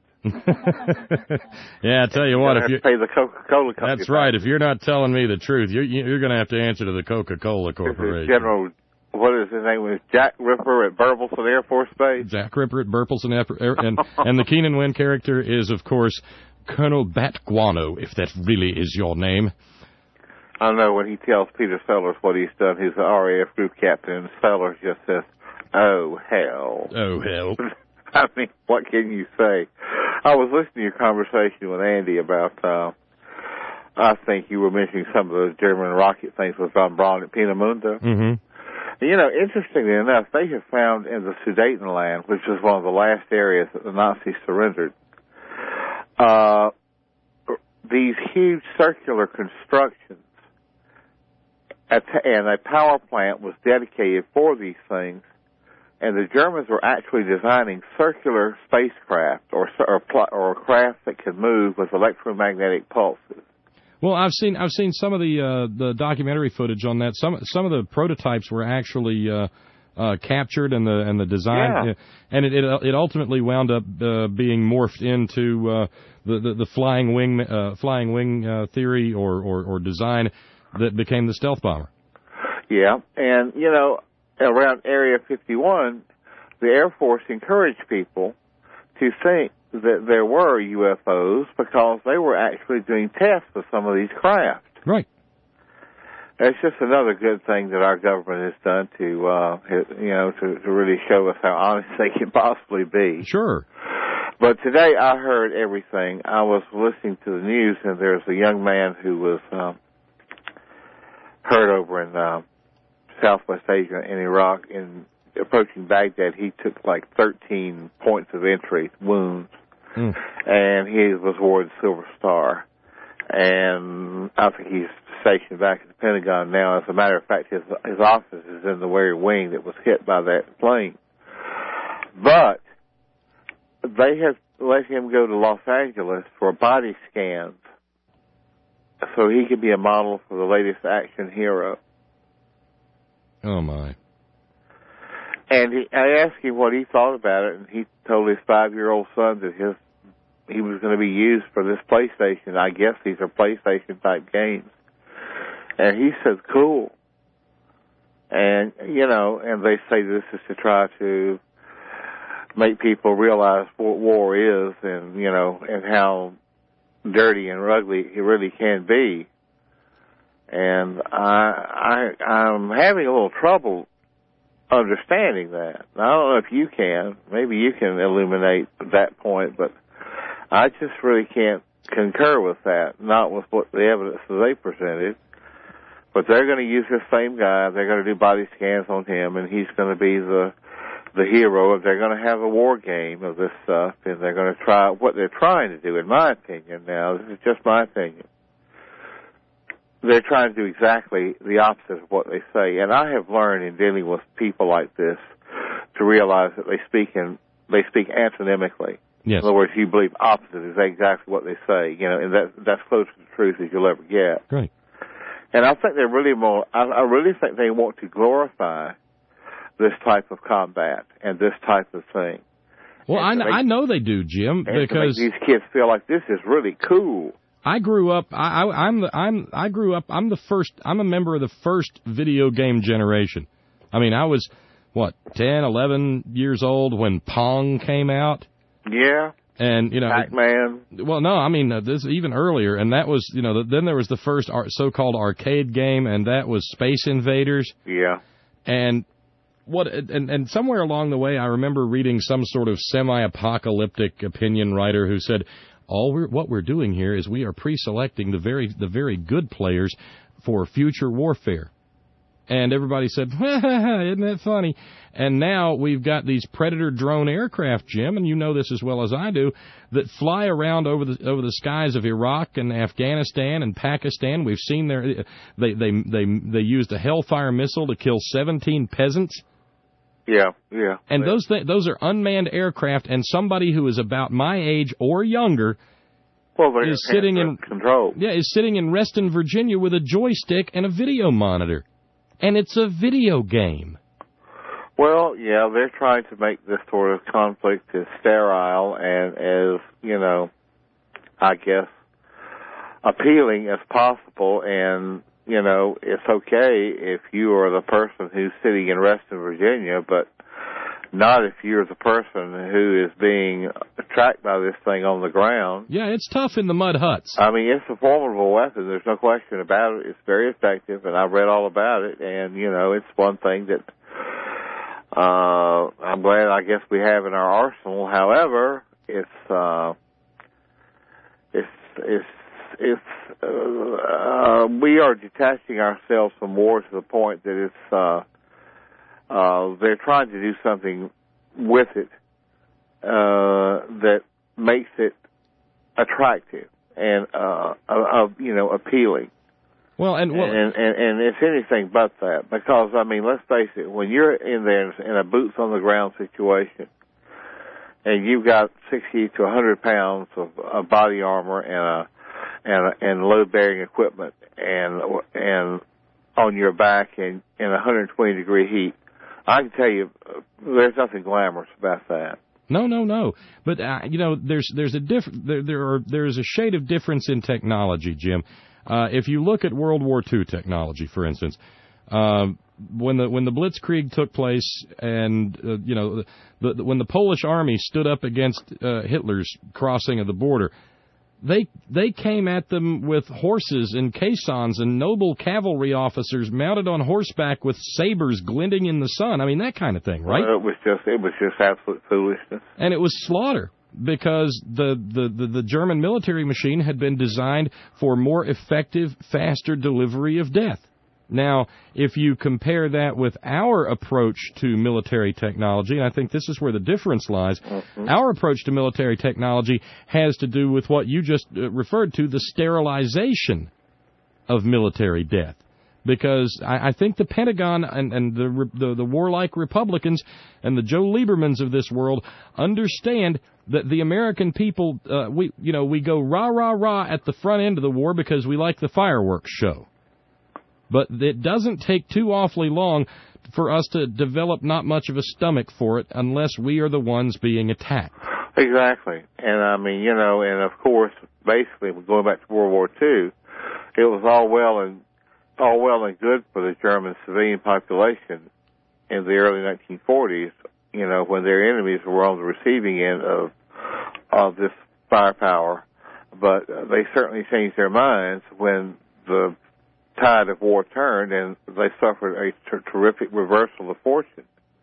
Yeah, I tell you what, if you pay the Coca-Cola company. That's right. If you're not telling me the truth, you're you're going to have to answer to the Coca-Cola Corporation. General, what is his name? Was Jack Ripper at Burleson Air Force Base? Jack Ripper at Burleson Air, and and the Keenan Wynn character is, of course, Colonel Bat Guano, if that really is your name. I know when he tells Peter Sellers what he's done, he's the R A F group captain, and Sellers just says, "Oh hell." Oh hell. I mean, what can you say? I was listening to your conversation with Andy about, uh, I think you were mentioning some of those German rocket things with Von Braun at Peenemünde. Mm-hmm. You know, interestingly enough, they have found in the Sudetenland, which was one of the last areas that the Nazis surrendered, uh, these huge circular constructions, at, and a power plant was dedicated for these things. And the Germans were actually designing circular spacecraft or or, or craft that could move with electromagnetic pulses. Well, I've seen I've seen some of the uh, the documentary footage on that. Some some of the prototypes were actually uh, uh, captured, and the and the design, yeah. and it, it it ultimately wound up uh, being morphed into uh, the, the the flying wing uh, flying wing uh, theory or, or or design that became the stealth bomber. Yeah, and you know, around Area fifty-one, the Air Force encouraged people to think that there were U F Os because they were actually doing tests with some of these craft. Right. That's just another good thing that our government has done to, uh, you know, to, to really show us how honest they can possibly be. Sure. But today I heard everything. I was listening to the news, and there's a young man who was um, hurt over in uh, Southwest Asia in Iraq. In approaching Baghdad, he took like thirteen points of entry, wounds. Mm. and he was awarded Silver Star. And I think he's stationed back at the Pentagon now. As a matter of fact, his his office is in the very wing that was hit by that plane. But they have let him go to Los Angeles for body scans so he could be a model for the latest action hero. Oh, my. And he, I asked him what he thought about it, and he told his five-year-old son that his he was going to be used for this PlayStation. I guess these are PlayStation-type games. And he said, cool. And, you know, and they say this is to try to make people realize what war is and, you know, and how dirty and ugly it really can be. And I, I, I'm having a little trouble understanding that. I don't know if you can. Maybe you can illuminate that point, but I just really can't concur with that, not with what the evidence that they presented. But they're going to use this same guy. They're going to do body scans on him, and he's going to be the the hero. They're going to have a war game of this stuff, and they're going to try what they're trying to do, in my opinion. Now, this is just my opinion. They're trying to do exactly the opposite of what they say. And I have learned in dealing with people like this to realize that they speak in they speak antonymically. Yes. In other words, you believe opposite is exactly what they say, you know, and that that's close to the truth as you'll ever get. Right. And I think they're really more. I, I really think they want to glorify this type of combat and this type of thing. Well, I, make, I know they do, Jim, and because to make these kids feel like this is really cool. I grew up. I, I, I'm the. I'm. I grew up. I'm the first. I'm a member of the first video game generation. I mean, I was what ten, eleven years old when Pong came out. Yeah. And, you know, Pac-Man. Well, no, I mean, uh, this even earlier, and that was, you know, the, then there was the first ar- so-called arcade game, and that was Space Invaders. Yeah. And what, and, and somewhere along the way, I remember reading some sort of semi-apocalyptic opinion writer who said, all we're, what we're doing here is we are pre-selecting the very, the very good players for future warfare. And everybody said, isn't that funny? And now we've got these Predator drone aircraft, Jim, and you know this as well as I do, that fly around over the over the skies of Iraq and Afghanistan and Pakistan. We've seen their they they they they used a Hellfire missile to kill seventeen peasants. Yeah, yeah. And yeah. those th- those are unmanned aircraft, and somebody who is about my age or younger well, is sitting in control. Yeah, is sitting in Reston, Virginia, with a joystick and a video monitor. And it's a video game. Well, yeah, they're trying to make this sort of conflict as sterile and as, you know, I guess, appealing as possible. And, you know, it's okay if you are the person who's sitting in Reston, Virginia, but not if you're the person who is being tracked by this thing on the ground. Yeah, it's tough in the mud huts. I mean, it's a formidable weapon. There's no question about it. It's very effective, and I've read all about it. And, you know, it's one thing that uh, I'm glad, I guess, we have in our arsenal. However, it's uh, it's it's it's uh, uh, we are detaching ourselves from war to the point that it's. Uh, Uh, they're trying to do something with it uh, that makes it attractive and uh, uh, you know appealing. Well, and, well, and and and it's anything but that, because I mean, let's face it, when you're in there in a boots on the ground situation, and you've got sixty to a hundred pounds of, of body armor and a and a, and load bearing equipment and and on your back in in one hundred twenty degree heat. I can tell you, uh, there's nothing glamorous about that. No, no, no. But uh, you know, there's there's a diff- there there are there's a shade of difference in technology, Jim. Uh, if you look at World War Two technology, for instance, um, when the when the Blitzkrieg took place, and uh, you know, the, the, when the Polish army stood up against uh, Hitler's crossing of the border. They they came at them with horses and caissons and noble cavalry officers mounted on horseback with sabers glinting in the sun. I mean, that kind of thing, right? Well, it was just it was just absolute foolishness. And it was slaughter because the, the, the, the German military machine had been designed for more effective, faster delivery of death. Now, if you compare that with our approach to military technology, and I think this is where the difference lies, mm-hmm. our approach to military technology has to do with what you just uh, referred to, the sterilization of military death. Because I, I think the Pentagon and, and the, the the warlike Republicans and the Joe Liebermans of this world understand that the American people, uh, we you know, we go rah, rah, rah at the front end of the war because we like the fireworks show. But it doesn't take too awfully long for us to develop not much of a stomach for it unless we are the ones being attacked. Exactly. And, I mean, you know, and, of course, basically, going back to World War Two, it was all well and all well and good for the German civilian population in the early nineteen forties, you know, when their enemies were on the receiving end of of this firepower. But uh, they certainly changed their minds when the tide of war turned, and they suffered a ter- terrific reversal of fortune.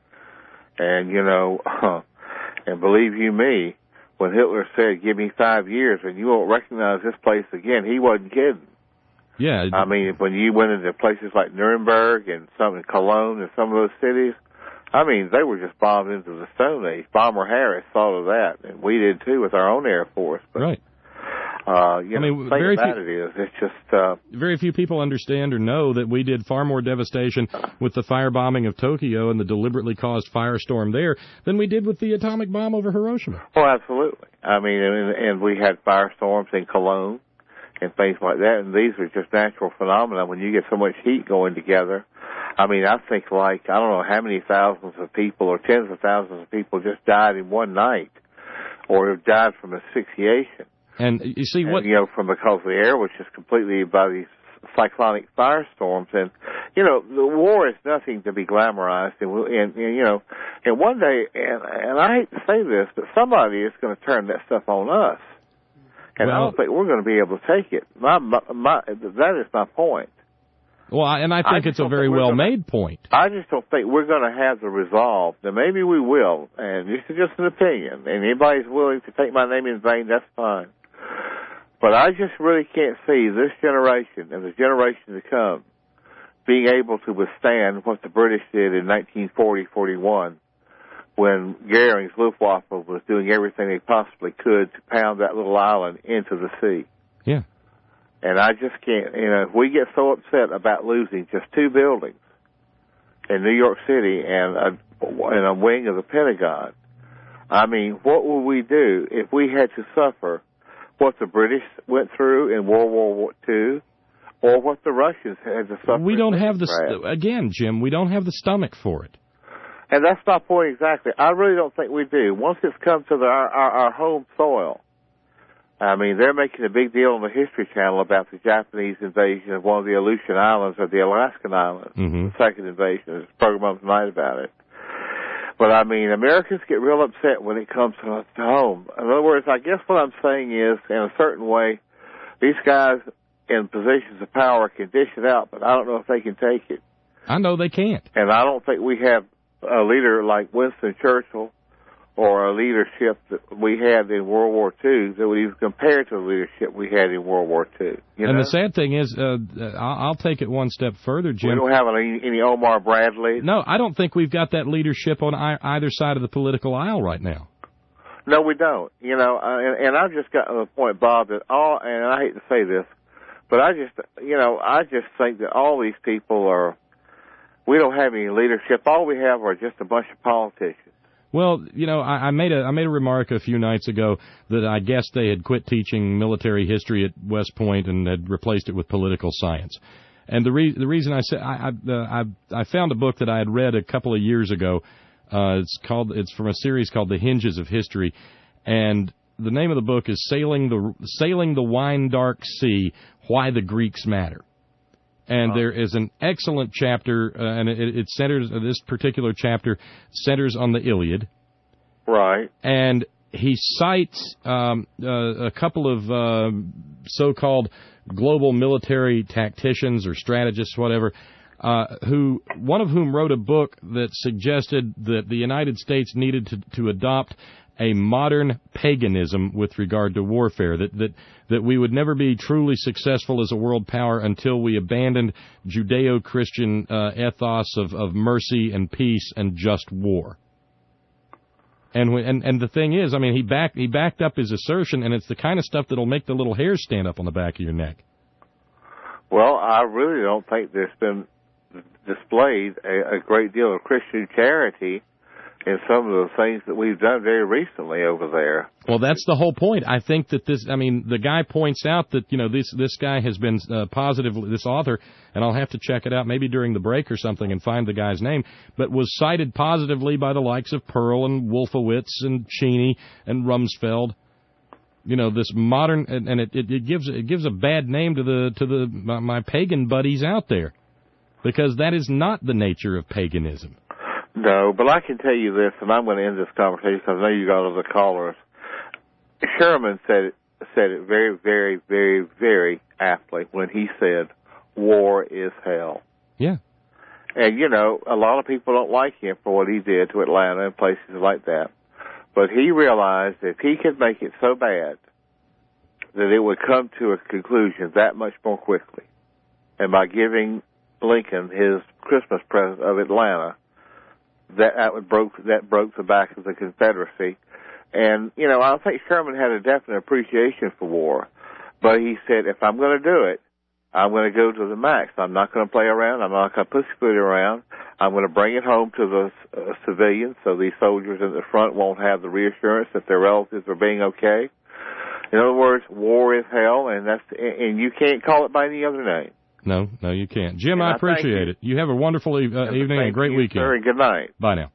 And, you know, uh, and believe you me, when Hitler said, give me five years and you won't recognize this place again, he wasn't kidding. Yeah. I mean, when you went into places like Nuremberg and some in Cologne and some of those cities, I mean, they were just bombed into the Stone Age. Bomber Harris thought of that, and we did too with our own Air Force. But, right. Uh, you I know, mean, the thing very about few, it is, it's just... Uh, very few people understand or know that we did far more devastation with the firebombing of Tokyo and the deliberately caused firestorm there than we did with the atomic bomb over Hiroshima. Oh, absolutely. I mean, and, and we had firestorms in Cologne and things like that, and these are just natural phenomena when you get so much heat going together. I mean, I think like, I don't know how many thousands of people or tens of thousands of people just died in one night or have died from asphyxiation. And you see and, what... you know, from because the air was just completely by these cyclonic firestorms. And, you know, the war is nothing to be glamorized. And, and, and you know, and one day, and, and I hate to say this, but somebody is going to turn that stuff on us. And well, I don't think we're going to be able to take it. My, my, my, that is my point. Well, and I think I it's a very well-made point. I just don't think we're going to have the resolve. Now, maybe we will, and this is just an opinion, and anybody's willing to take my name in vain, that's fine. But I just really can't see this generation and the generation to come being able to withstand what the British did in nineteen forty forty-one when Goering's Luftwaffe was doing everything they possibly could to pound that little island into the sea. Yeah. And I just can't, you know, if we get so upset about losing just two buildings in New York City and a, and a wing of the Pentagon, I mean, what would we do if we had to suffer what the British went through in World War Two or what the Russians had to suffer? We don't have the, st- again, Jim, we don't have the stomach for it. And that's my point exactly. I really don't think we do. Once it's come to the, our, our, our home soil, I mean, they're making a big deal on the History Channel about the Japanese invasion of one of the Aleutian Islands or the Alaskan Islands, mm-hmm. the second invasion. There's a program on tonight about it. But, I mean, Americans get real upset when it comes to, to home. In other words, I guess what I'm saying is, in a certain way, these guys in positions of power can dish it out, but I don't know if they can take it. I know they can't. And I don't think we have a leader like Winston Churchill or a leadership that we had in World War Two that would even compare to the leadership we had in World War Two. You and know? the sad thing is, uh, I'll take it one step further, Jim. We don't have any, any Omar Bradley. No, I don't think we've got that leadership on either side of the political aisle right now. No, we don't. You know, uh, and, and I've just gotten to the point, Bob, that all, and I hate to say this, but I just, you know, I just think that all these people are, we don't have any leadership. All we have are just a bunch of politicians. Well, you know, I, I made a I made a remark a few nights ago that I guess they had quit teaching military history at West Point and had replaced it with political science. And the re- the reason I said I I, uh, I I found a book that I had read a couple of years ago. Uh, it's called it's from a series called The Hinges of History, and the name of the book is Sailing the Sailing the Wine Dark Sea: Why the Greeks Matter. And there is an excellent chapter, uh, and it, it centers, uh, this particular chapter centers on the Iliad. Right. And he cites um, uh, a couple of uh, so-called global military tacticians or strategists, whatever, uh, who one of whom wrote a book that suggested that the United States needed to, to adopt a modern paganism with regard to warfare, that, that, that we would never be truly successful as a world power until we abandoned Judeo-Christian uh, ethos of, of mercy and peace and just war. And, and and the thing is, I mean, he backed he backed up his assertion, and it's the kind of stuff that'll make the little hairs stand up on the back of your neck. Well, I really don't think there's been displayed a, a great deal of Christian charity in some of the things that we've done very recently over there. Well, that's the whole point. I think that this, I mean, the guy points out that, you know, this this guy has been uh, positively, this author, and I'll have to check it out maybe during the break or something and find the guy's name, but was cited positively by the likes of Pearl and Wolfowitz and Cheney and Rumsfeld. You know, this modern, and, and it, it, it gives it gives a bad name to the to the my, my pagan buddies out there, because that is not the nature of paganism. No, but I can tell you this, and I'm going to end this conversation because I know you got other callers. Sherman said it, said it very, very, very, very aptly when he said, war is hell. Yeah. And, you know, a lot of people don't like him for what he did to Atlanta and places like that. But he realized if he could make it so bad that it would come to a conclusion that much more quickly. And by giving Lincoln his Christmas present of Atlanta, that that would broke that broke the back of the Confederacy. And, you know, I think Sherman had a definite appreciation for war. But he said, if I'm going to do it, I'm going to go to the max. I'm not going to play around. I'm not going to pussyfoot around. I'm going to bring it home to the uh, civilians so these soldiers in the front won't have the reassurance that their relatives are being okay. In other words, war is hell, and that's and you can't call it by any other name. No, no, you can't. Jim, I appreciate it. You have a wonderful uh, evening and a great weekend. Sir, and good night. Bye now.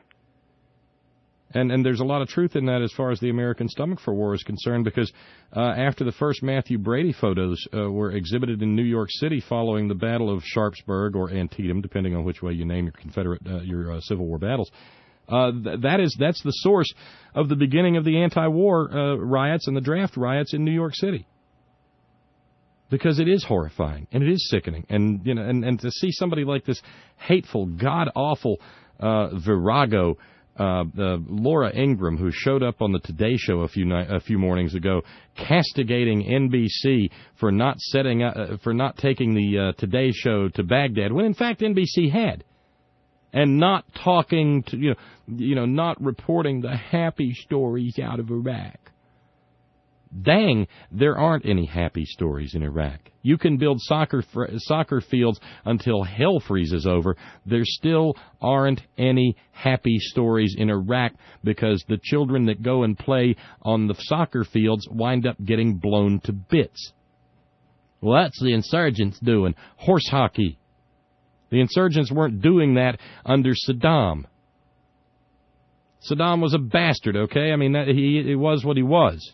And and there's a lot of truth in that as far as the American stomach for war is concerned, because uh, after the first Matthew Brady photos uh, were exhibited in New York City following the Battle of Sharpsburg or Antietam, depending on which way you name your Confederate uh, your uh, Civil War battles, uh, th- that is that's the source of the beginning of the anti-war uh, riots and the draft riots in New York City. Because it is horrifying, and it is sickening. And, you know, and, and to see somebody like this hateful, god-awful uh, virago, uh, uh, Laura Ingraham, who showed up on the Today Show a few ni- a few mornings ago, castigating N B C for not setting up, uh, for not taking the uh, Today Show to Baghdad, when in fact N B C had, and not talking to, you know, you know, not reporting the happy stories out of Iraq. Dang, there aren't any happy stories in Iraq. You can build soccer fr- soccer fields until hell freezes over. There still aren't any happy stories in Iraq, because the children that go and play on the soccer fields wind up getting blown to bits. Well, that's the insurgents doing. Horse hockey. The insurgents weren't doing that under Saddam. Saddam was a bastard, okay? I mean, that, he, he was what he was.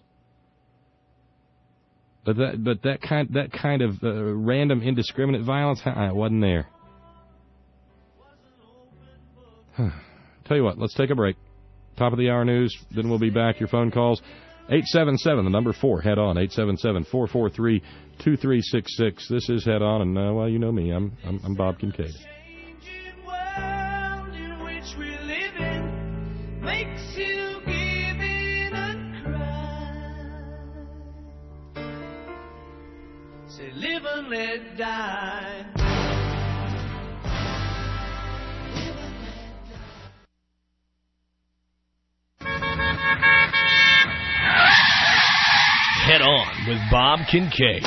But that, but that kind, that kind of uh, random, indiscriminate violence, uh, it wasn't there. Tell you what, let's take a break. Top of the hour news, then we'll be back. Your phone calls, eight seven seven, the number four, head on, eight seven seven, four four three, two three six six. This is Head On, and, uh, well, you know me, I'm, I'm, I'm Bob Kincaid. Makes you give in and cry. Say live and let die. Head On with Bob Kincaid.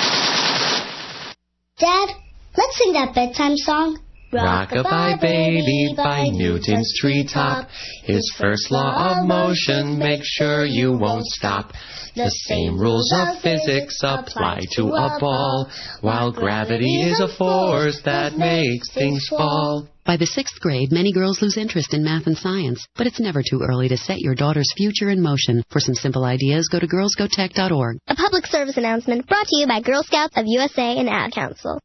Dad, let's sing that bedtime song. Rock-a-bye baby by Newton's treetop. His first law of motion, make sure you won't stop. The same rules of physics apply to a ball, while gravity is a force that makes things fall. By the sixth grade, many girls lose interest in math and science, but it's never too early to set your daughter's future in motion. For some simple ideas, go to girls go tech dot org. A public service announcement brought to you by Girl Scouts of U S A and Ad Council.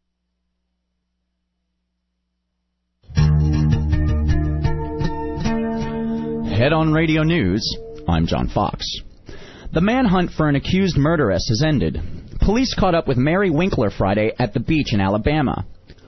Head On Radio News, I'm John Fox. The manhunt for an accused murderess has ended. Police caught up with Mary Winkler Friday at the beach in Alabama.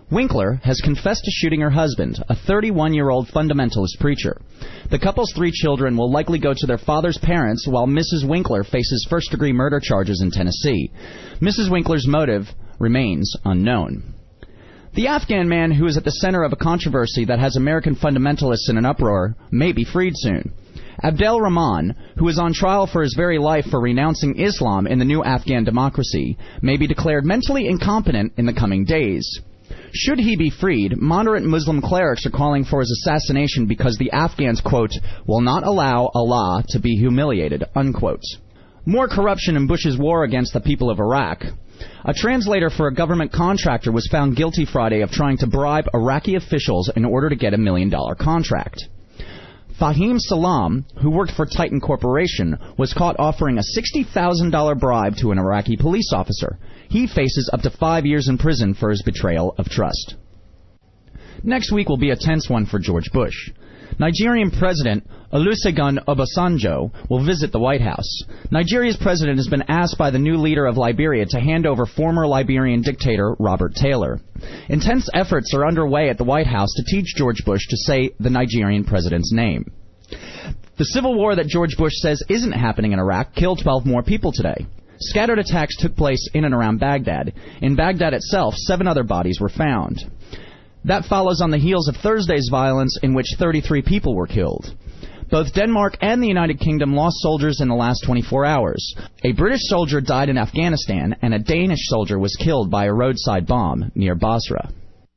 Winkler has confessed to shooting her husband, a thirty-one-year-old fundamentalist preacher. The couple's three children will likely go to their father's parents, while Missus Winkler faces first-degree murder charges in Tennessee. Missus Winkler's motive remains unknown. The Afghan man who is at the center of a controversy that has American fundamentalists in an uproar may be freed soon. Abdel Rahman, who is on trial for his very life for renouncing Islam in the new Afghan democracy, may be declared mentally incompetent in the coming days. Should he be freed, moderate Muslim clerics are calling for his assassination because the Afghans, quote, will not allow Allah to be humiliated, unquote. More corruption in Bush's war against the people of Iraq. A translator for a government contractor was found guilty Friday of trying to bribe Iraqi officials in order to get a million-dollar contract. Fahim Salam, who worked for Titan Corporation, was caught offering a sixty thousand dollars bribe to an Iraqi police officer. He faces up to five years in prison for his betrayal of trust. Next week will be a tense one for George Bush. Nigerian President Olusegun Obasanjo will visit the White House. Nigeria's president has been asked by the new leader of Liberia to hand over former Liberian dictator Robert Taylor. Intense efforts are underway at the White House to teach George Bush to say the Nigerian president's name. The civil war that George Bush says isn't happening in Iraq killed twelve more people today. Scattered attacks took place in and around Baghdad. In Baghdad itself, seven other bodies were found. That follows on the heels of Thursday's violence in which thirty-three people were killed. Both Denmark and the United Kingdom lost soldiers in the last twenty-four hours. A British soldier died in Afghanistan, and a Danish soldier was killed by a roadside bomb near Basra.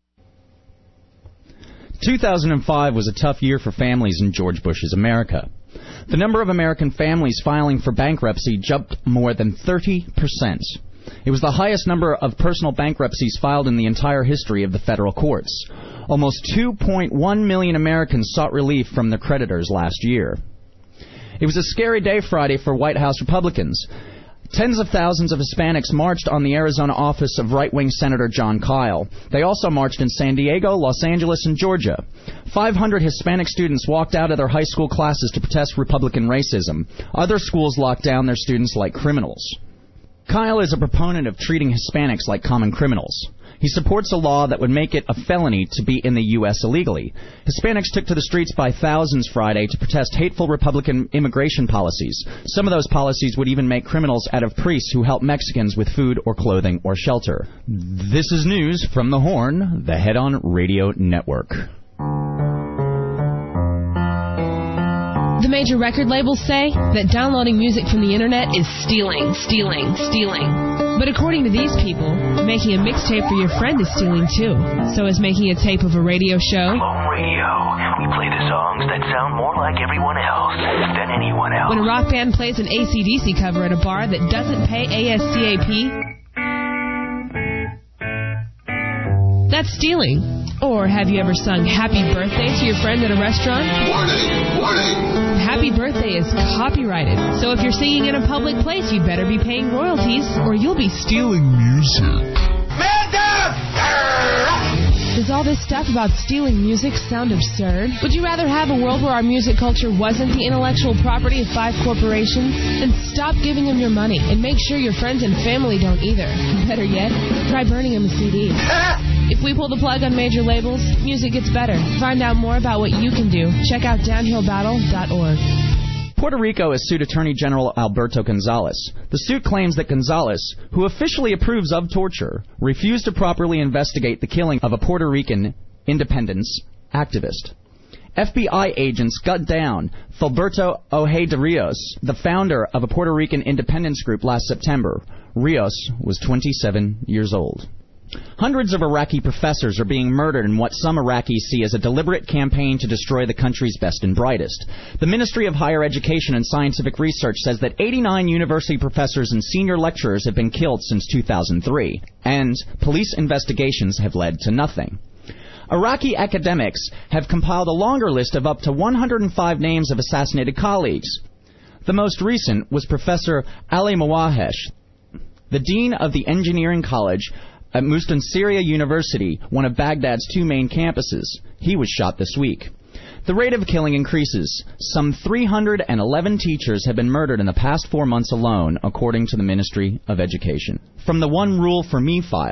two thousand five was a tough year for families in George Bush's America. The number of American families filing for bankruptcy jumped more than thirty percent. It was the highest number of personal bankruptcies filed in the entire history of the federal courts. Almost two point one million Americans sought relief from their creditors last year. It was a scary day Friday for White House Republicans. Tens of thousands of Hispanics marched on the Arizona office of right-wing Senator John Kyle. They also marched in San Diego, Los Angeles, and Georgia. five hundred Hispanic students walked out of their high school classes to protest Republican racism. Other schools locked down their students like criminals. Kyle is a proponent of treating Hispanics like common criminals. He supports a law that would make it a felony to be in the U S illegally. Hispanics took to the streets by thousands Friday to protest hateful Republican immigration policies. Some of those policies would even make criminals out of priests who help Mexicans with food or clothing or shelter. This is news from The Horn, the Head-On Radio Network. The major record labels say that downloading music from the internet is stealing, stealing, stealing. But according to these people, making a mixtape for your friend is stealing too. So is making a tape of a radio show. Home radio. We play the songs that sound more like everyone else than anyone else. When a rock band plays an A C D C cover at a bar that doesn't pay A S C A P, that's stealing. Or have you ever sung Happy Birthday to your friend at a restaurant? Warning! Warning! Happy Birthday is copyrighted. So if you're singing in a public place, you better be paying royalties or you'll be stealing music. Does all this stuff about stealing music sound absurd? Would you rather have a world where our music culture wasn't the intellectual property of five corporations? Then stop giving them your money and make sure your friends and family don't either. Better yet, try burning them a C D. If we pull the plug on major labels, music gets better. Find out more about what you can do. Check out downhill battle dot org. Puerto Rico has sued Attorney General Alberto Gonzales. The suit claims that Gonzales, who officially approves of torture, refused to properly investigate the killing of a Puerto Rican independence activist. F B I agents gunned down Filberto Ojeda de Rios, the founder of a Puerto Rican independence group, last September. Rios was twenty-seven years old. Hundreds of Iraqi professors are being murdered in what some Iraqis see as a deliberate campaign to destroy the country's best and brightest. The Ministry of Higher Education and Scientific Research says that eighty-nine university professors and senior lecturers have been killed since two thousand three, and police investigations have led to nothing. Iraqi academics have compiled a longer list of up to one hundred five names of assassinated colleagues. The most recent was Professor Ali Mawahesh, the dean of the engineering college at Mustansiriya University, one of Baghdad's two main campuses. He was shot this week. The rate of killing increases. Some three hundred eleven teachers have been murdered in the past four months alone, according to the Ministry of Education. From the One Rule for Me file,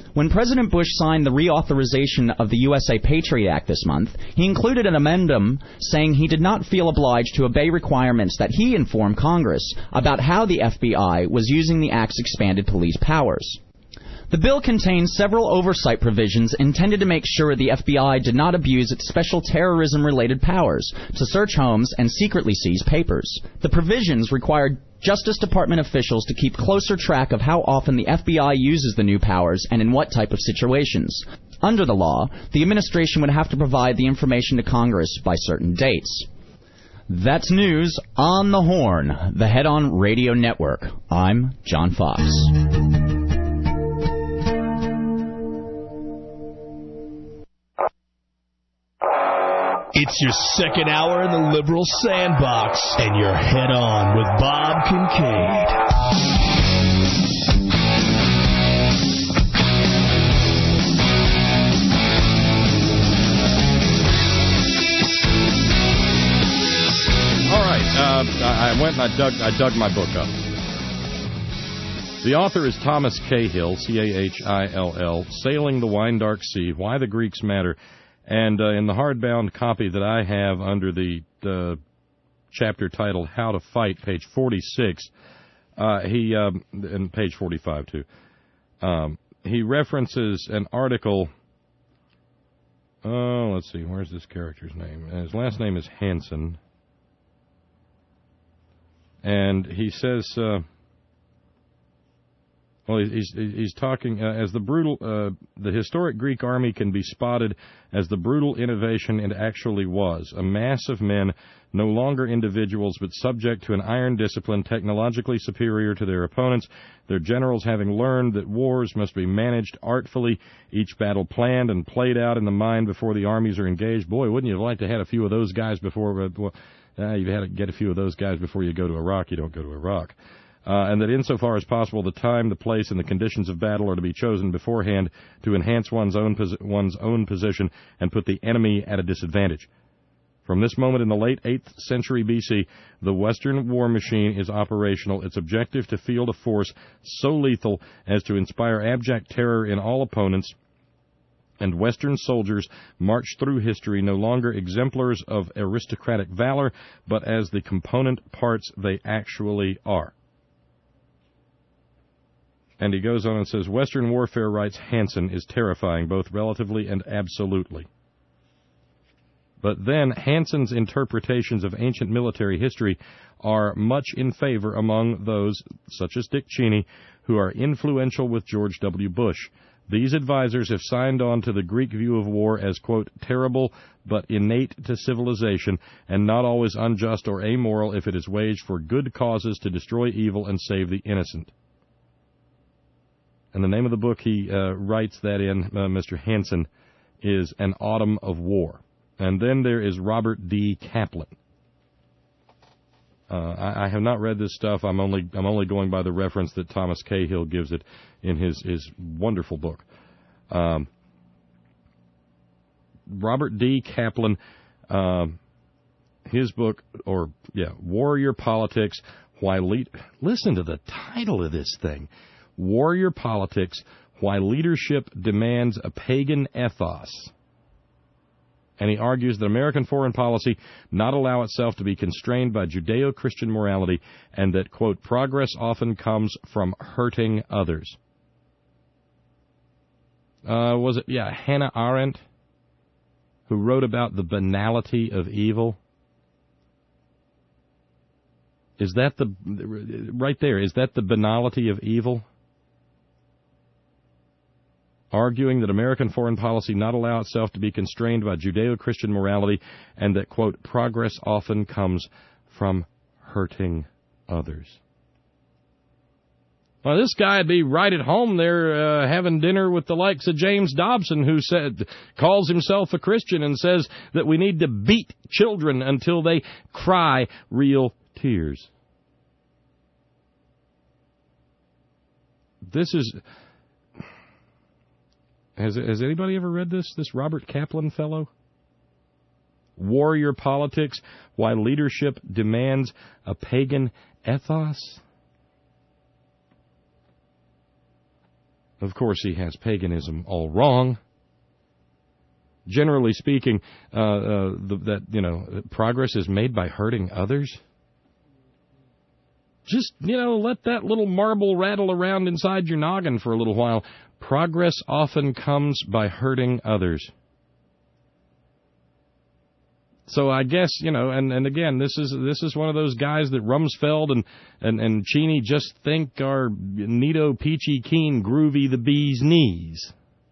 When President Bush signed the reauthorization of the U S A Patriot Act this month, he included an amendment saying he did not feel obliged to obey requirements that he inform Congress about how the F B I was using the Act's expanded police powers. The bill contains several oversight provisions intended to make sure the F B I did not abuse its special terrorism-related powers to search homes and secretly seize papers. The provisions required Justice Department officials to keep closer track of how often the F B I uses the new powers and in what type of situations. Under the law, the administration would have to provide the information to Congress by certain dates. That's news on the Horn, the Head-On Radio Network. I'm John Fox. It's your second hour in the liberal sandbox, and you're Head On with Bob Kincaid. All right, uh, I went and I dug, I dug my book up. The author is Thomas Cahill, C A H I L L, Sailing the Wine Dark Sea, Why the Greeks Matter. And uh, in the hardbound copy that I have under the uh, chapter titled How to Fight, page forty-six, uh, he, um, and page forty-five too, um, he references an article, oh, let's see, where's this character's name? His last name is Hansen. And he says, uh, well, he's he's talking uh, as the brutal, uh, the historic Greek army can be spotted as the brutal innovation it actually was, a mass of men, no longer individuals, but subject to an iron discipline, technologically superior to their opponents, their generals having learned that wars must be managed artfully, each battle planned and played out in the mind before the armies are engaged. Boy, wouldn't you have liked to have had a few of those guys before, uh, well, uh, you've had to get a few of those guys before you go to Iraq. You don't go to Iraq. Uh, and that insofar as possible, the time, the place, and the conditions of battle are to be chosen beforehand to enhance one's own posi- one's own position and put the enemy at a disadvantage. From this moment in the late eighth century B C, the Western war machine is operational, its objective to field a force so lethal as to inspire abject terror in all opponents, and Western soldiers march through history no longer exemplars of aristocratic valor, but as the component parts they actually are. And he goes on and says, Western warfare, writes Hansen, is terrifying, both relatively and absolutely. But then Hansen's interpretations of ancient military history are much in favor among those, such as Dick Cheney, who are influential with George W. Bush. These advisors have signed on to the Greek view of war as, quote, terrible but innate to civilization and not always unjust or amoral if it is waged for good causes to destroy evil and save the innocent. And the name of the book he uh, writes that in, uh, Mister Hansen, is An Autumn of War. And then there is Robert D. Kaplan. Uh, I, I have not read this stuff. I'm only I'm only going by the reference that Thomas Cahill gives it in his, his wonderful book. Um, Robert D. Kaplan, uh, his book, or, yeah, Warrior Politics, Why Lead... Listen to the title of this thing. Warrior Politics, Why Leadership Demands a Pagan Ethos. And he argues that American foreign policy not allow itself to be constrained by Judeo-Christian morality and that, quote, progress often comes from hurting others. Uh, was it, yeah, Hannah Arendt, who wrote about the banality of evil? Is that the, right there, is that the banality of evil? Arguing that American foreign policy not allow itself to be constrained by Judeo-Christian morality and that, quote, progress often comes from hurting others. Well, this guy would be right at home there uh, having dinner with the likes of James Dobson, who said, calls himself a Christian and says that we need to beat children until they cry real tears. This is... Has, has anybody ever read this, this Robert Kaplan fellow? Warrior Politics, Why Leadership Demands a Pagan Ethos? Of course, he has paganism all wrong. Generally speaking, uh, uh, the, that, you know, progress is made by hurting others. Just, you know, let that little marble rattle around inside your noggin for a little while. Progress often comes by hurting others. So I guess, you know, and, and again, this is this is one of those guys that Rumsfeld and, and, and Cheney just think are neato, peachy, keen, groovy, the bee's knees.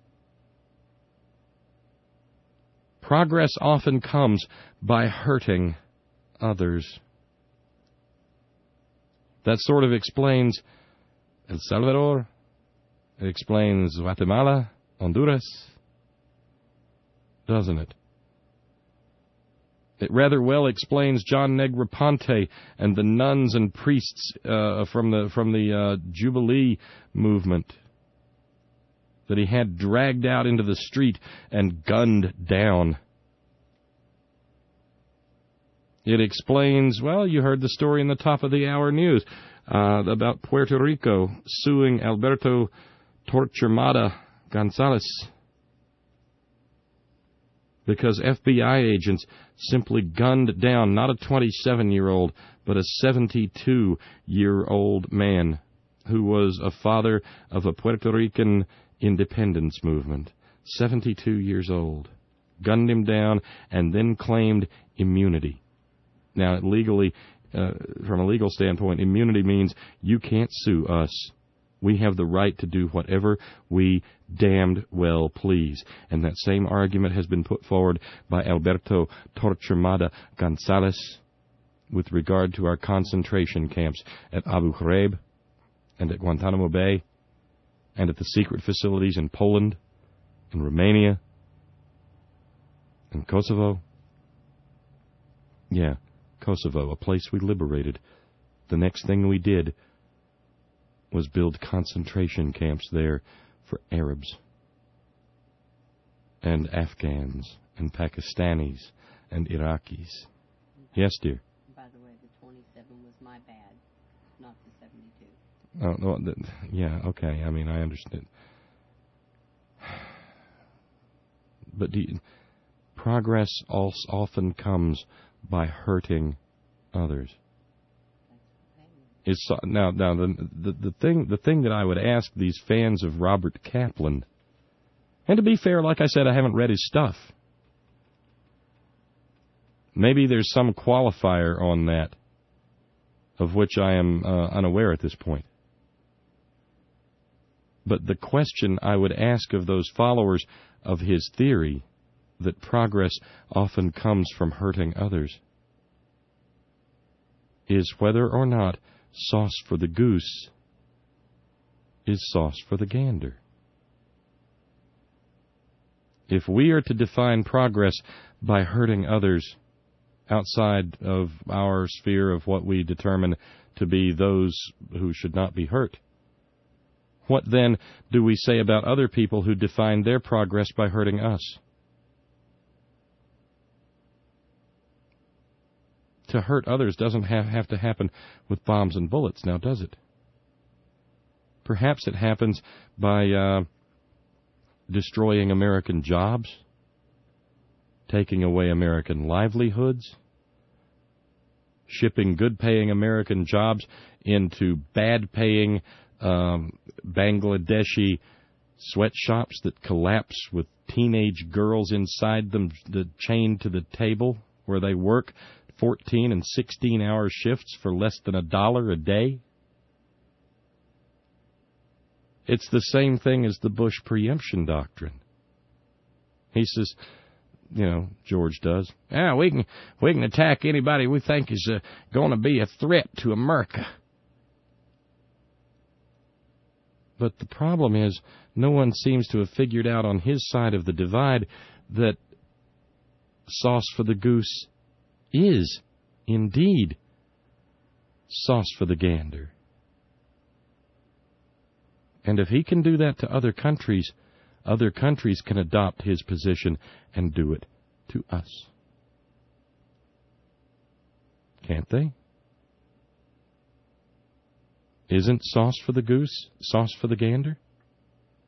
Progress often comes by hurting others. That sort of explains El Salvador. It explains Guatemala, Honduras, doesn't it? It rather well explains John Negroponte and the nuns and priests uh, from the from the uh, Jubilee movement that he had dragged out into the street and gunned down. It explains, well, you heard the story in the top of the hour news uh, about Puerto Rico suing Alberto Torquemada Gonzalez because F B I agents simply gunned down not a twenty-seven-year-old, but a seventy-two-year-old man who was a father of a Puerto Rican independence movement. seventy-two years old. Gunned him down and then claimed immunity. Now, legally, uh, from a legal standpoint, immunity means you can't sue us. We have the right to do whatever we damned well please. And that same argument has been put forward by Alberto Torquemada Gonzalez with regard to our concentration camps at Abu Ghraib and at Guantanamo Bay and at the secret facilities in Poland and Romania and Kosovo. Yeah, Kosovo, a place we liberated. The next thing we did was build concentration camps there for Arabs and Afghans and Pakistanis and Iraqis. Yes, dear. By the way, the twenty-seven was my bad, not the seventy-two. Oh, no, th- yeah, okay. I mean, I understand. But do you, progress also often comes by hurting others. Is now now the, the the thing the thing that I would ask these fans of Robert Kaplan, and to be fair, like I said, I haven't read his stuff. Maybe there's some qualifier on that, of which I am uh, unaware at this point. But the question I would ask of those followers of his theory, that progress often comes from hurting others, is whether or not sauce for the goose is sauce for the gander. If we are to define progress by hurting others outside of our sphere of what we determine to be those who should not be hurt, what then do we say about other people who define their progress by hurting us? To hurt others doesn't have, have to happen with bombs and bullets, now does it? Perhaps it happens by uh, destroying American jobs, taking away American livelihoods, shipping good-paying American jobs into bad-paying um, Bangladeshi sweatshops that collapse with teenage girls inside them the, chained to the table where they work fourteen and sixteen hour shifts for less than a dollar a day. It's the same thing as the Bush preemption doctrine. He says, you know, George does, yeah, we can we can attack anybody we think is uh, going to be a threat to America. But the problem is, no one seems to have figured out on his side of the divide that sauce for the goose is, indeed, sauce for the gander. And if he can do that to other countries, other countries can adopt his position and do it to us. Can't they? Isn't sauce for the goose sauce for the gander?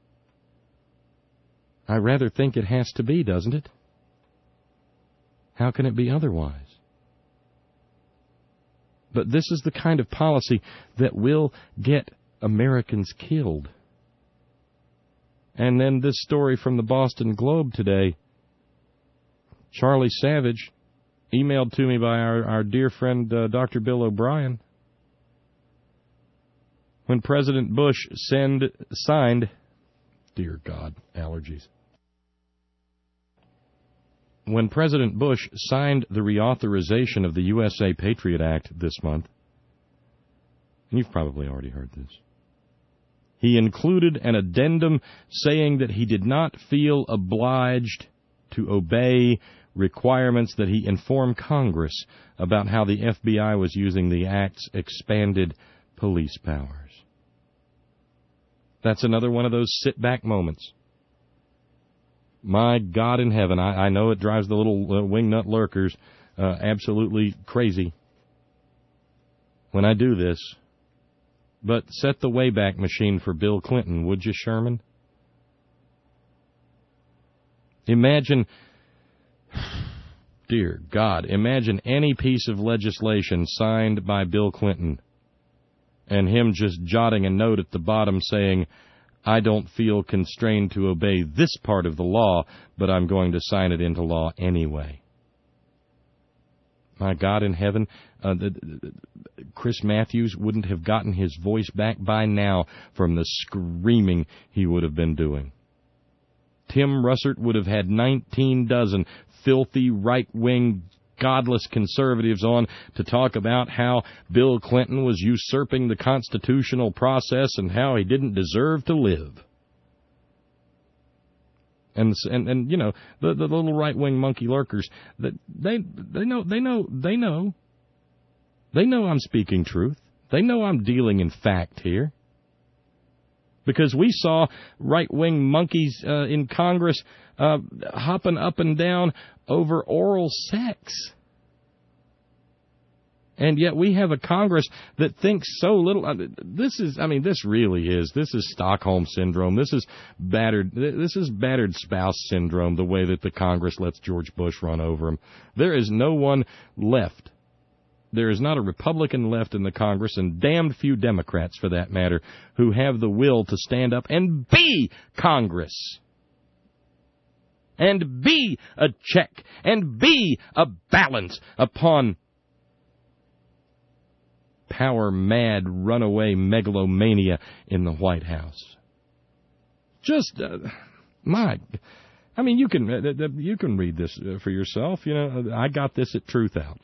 I rather think it has to be, doesn't it? How can it be otherwise? But this is the kind of policy that will get Americans killed. And then this story from the Boston Globe today. Charlie Savage, emailed to me by our, our dear friend uh, Doctor Bill O'Brien. When President Bush send, signed, dear God, allergies. When President Bush signed the reauthorization of the U S A Patriot Act this month, and you've probably already heard this, he included an addendum saying that he did not feel obliged to obey requirements that he inform Congress about how the F B I was using the Act's expanded police powers. That's another one of those sit-back moments. My God in heaven, I, I know it drives the little uh, wingnut lurkers uh, absolutely crazy when I do this, but set the Wayback Machine for Bill Clinton, would you, Sherman? Imagine, dear God, imagine any piece of legislation signed by Bill Clinton and him just jotting a note at the bottom saying, I don't feel constrained to obey this part of the law, but I'm going to sign it into law anyway. My God in heaven, uh, the, the, Chris Matthews wouldn't have gotten his voice back by now from the screaming he would have been doing. Tim Russert would have had nineteen dozen filthy right-wing godless conservatives on to talk about how Bill Clinton was usurping the constitutional process and how he didn't deserve to live. And and, and you know, the, the little right-wing monkey lurkers, that they they know they know they know they know I'm speaking truth. They know I'm dealing in fact here. Because we saw right-wing monkeys uh, in Congress uh, hopping up and down over oral sex. And yet we have a Congress that thinks so little. I mean, this is, I mean, this really is. This is Stockholm Syndrome. This is battered, this is battered spouse syndrome, the way that the Congress lets George Bush run over him. There is no one left. There is not a Republican left in the Congress, and damned few Democrats, for that matter, who have the will to stand up and be Congress. And be a check. And be a balance upon power-mad, runaway megalomania in the White House. Just, uh, my, I mean, you can, uh, you can read this for yourself. You know, I got this at Truth Out.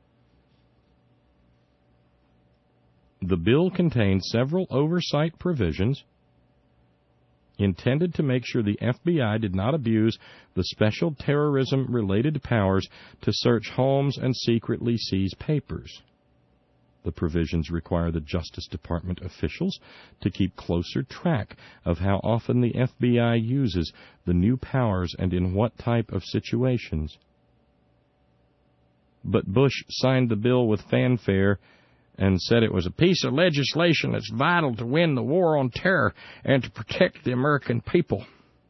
The bill contains several oversight provisions intended to make sure the F B I did not abuse the special terrorism-related powers to search homes and secretly seize papers. The provisions require the Justice Department officials to keep closer track of how often the F B I uses the new powers and in what type of situations. But Bush signed the bill with fanfare and said it was a piece of legislation that's vital to win the war on terror and to protect the American people.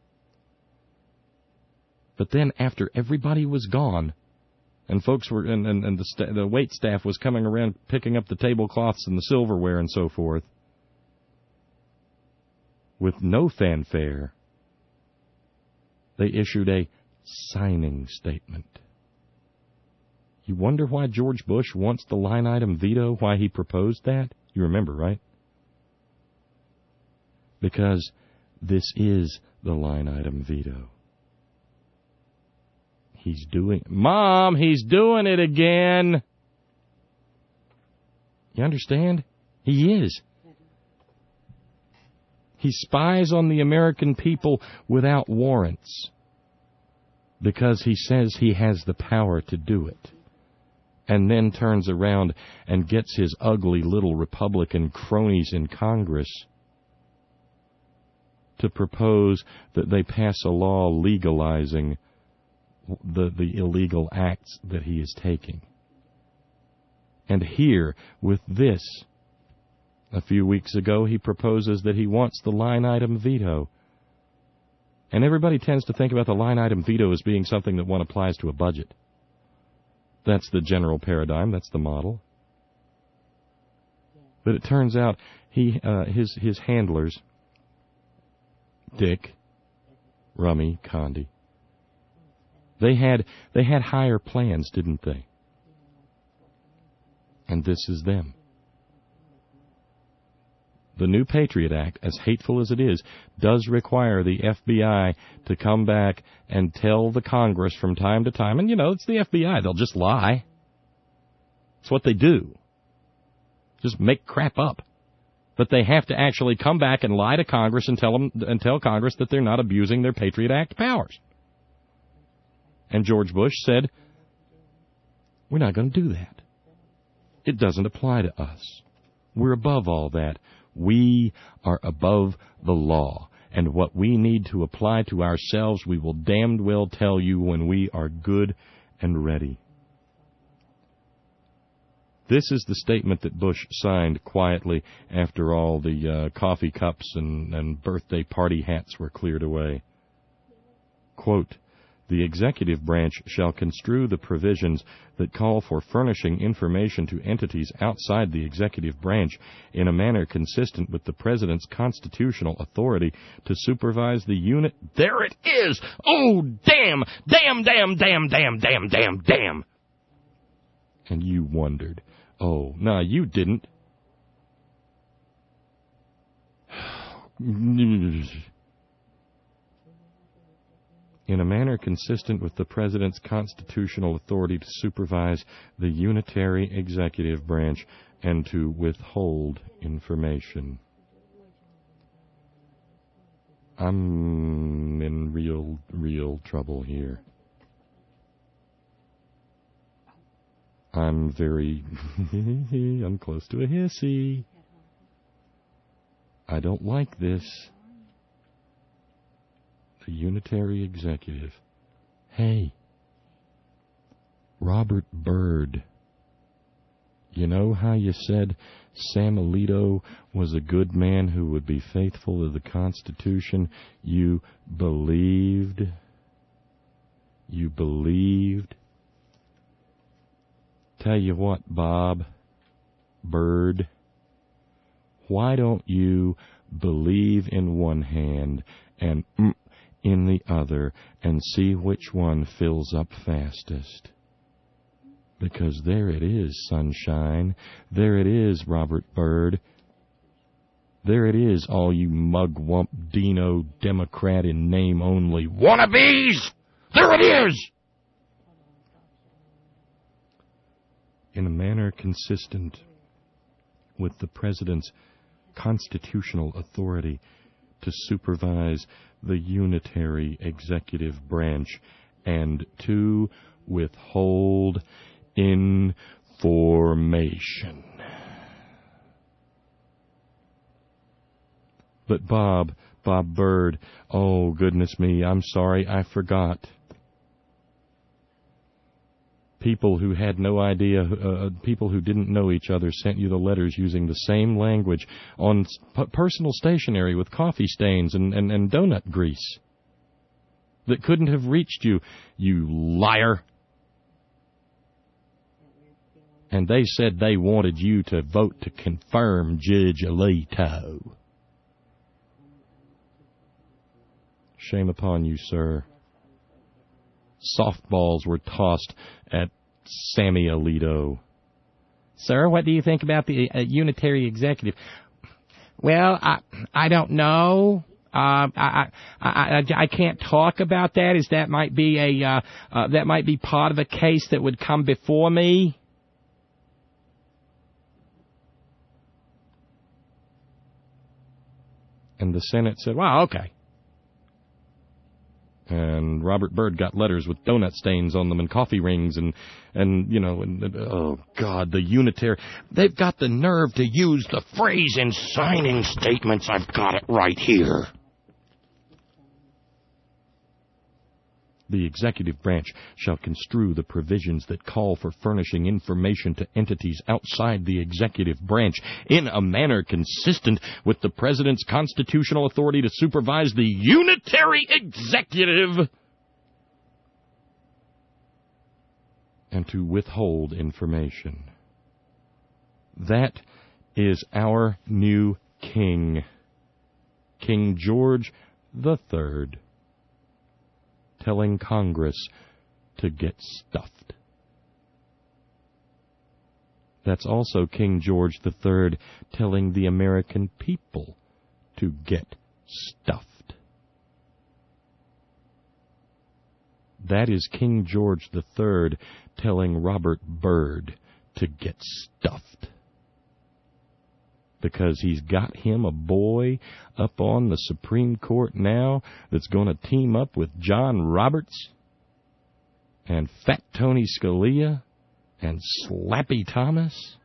But then, after everybody was gone, and folks were, and, and, and the, sta- the wait staff was coming around picking up the tablecloths and the silverware and so forth, with no fanfare, they issued a signing statement. You wonder why George Bush wants the line item veto, why he proposed that? You remember, right? Because this is the line item veto. He's doing... Mom, he's doing it again! You understand? He is. He spies on the American people without warrants because he says he has the power to do it. And then turns around and gets his ugly little Republican cronies in Congress to propose that they pass a law legalizing the, the illegal acts that he is taking. And here, with this, a few weeks ago, he proposes that he wants the line item veto. And everybody tends to think about the line item veto as being something that one applies to a budget. That's the general paradigm. That's the model. But it turns out he, uh, his his handlers, Dick, Rummy, Condi, they had they had higher plans, didn't they? And this is them. The new Patriot Act, as hateful as it is, does require the F B I to come back and tell the Congress from time to time, and you know, it's the F B I, they'll just lie. It's what they do. Just make crap up. But they have to actually come back and lie to Congress and tell them and tell Congress that they're not abusing their Patriot Act powers. And George Bush said, we're not going to do that. It doesn't apply to us. We're above all that. We are above the law. And what we need to apply to ourselves, we will damned well tell you when we are good and ready. This is the statement that Bush signed quietly after all the uh, coffee cups and, and birthday party hats were cleared away. Quote, the executive branch shall construe the provisions that call for furnishing information to entities outside the executive branch in a manner consistent with the President's constitutional authority to supervise the unit. There it is! Oh, damn! Damn, damn, damn, damn, damn, damn, damn! And you wondered. Oh, no, you didn't. In a manner consistent with the President's constitutional authority to supervise the unitary executive branch and to withhold information. I'm in real, real trouble here. I'm very... I'm close to a hissy. I don't like this. The unitary executive. Hey, Robert Byrd. You know how you said Sam Alito was a good man who would be faithful to the Constitution? You believed. You believed. Tell you what, Bob Byrd, why don't you believe in one hand and mm, in the other and see which one fills up fastest? Because there it is, sunshine. There it is, Robert Byrd. There it is, all you mugwump, Dino, Democrat in name only wannabes! There it is! In a manner consistent with the President's constitutional authority to supervise the unitary executive branch and to withhold information. But Bob, Bob Byrd, oh, goodness me, I'm sorry, I forgot. People who had no idea, uh, people who didn't know each other sent you the letters using the same language on p- personal stationery with coffee stains and, and, and donut grease that couldn't have reached you, you liar. And they said they wanted you to vote to confirm Judge Alito. Shame upon you, sir. Softballs were tossed at Sammy Alito. Sir, what do you think about the uh, unitary executive? Well, I I don't know. Uh, I, I I I can't talk about that, as that might be a uh, uh, that might be part of a case that would come before me. And the Senate said, "Well, okay." And Robert Byrd got letters with donut stains on them and coffee rings and, and you know, and, and, oh, God, the unitary. They've got the nerve to use the phrase in signing statements. I've got it right here. The executive branch shall construe the provisions that call for furnishing information to entities outside the executive branch in a manner consistent with the President's constitutional authority to supervise the unitary executive and to withhold information. That is our new king, King George the Third, telling Congress to get stuffed. That's also King George the Third telling the American people to get stuffed. That is King George the Third telling Robert Byrd to get stuffed. Because he's got him a boy up on the Supreme Court now that's going to team up with John Roberts and Fat Tony Scalia and Slappy Thomas.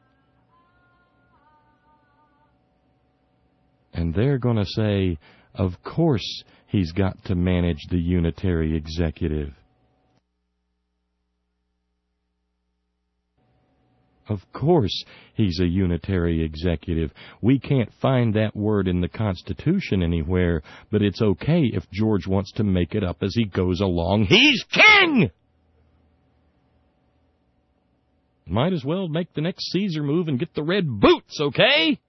And they're going to say, of course he's got to manage the unitary executive. Of course he's a unitary executive. We can't find that word in the Constitution anywhere, but it's okay if George wants to make it up as he goes along. He's king! Might as well make the next Caesar move and get the red boots, okay?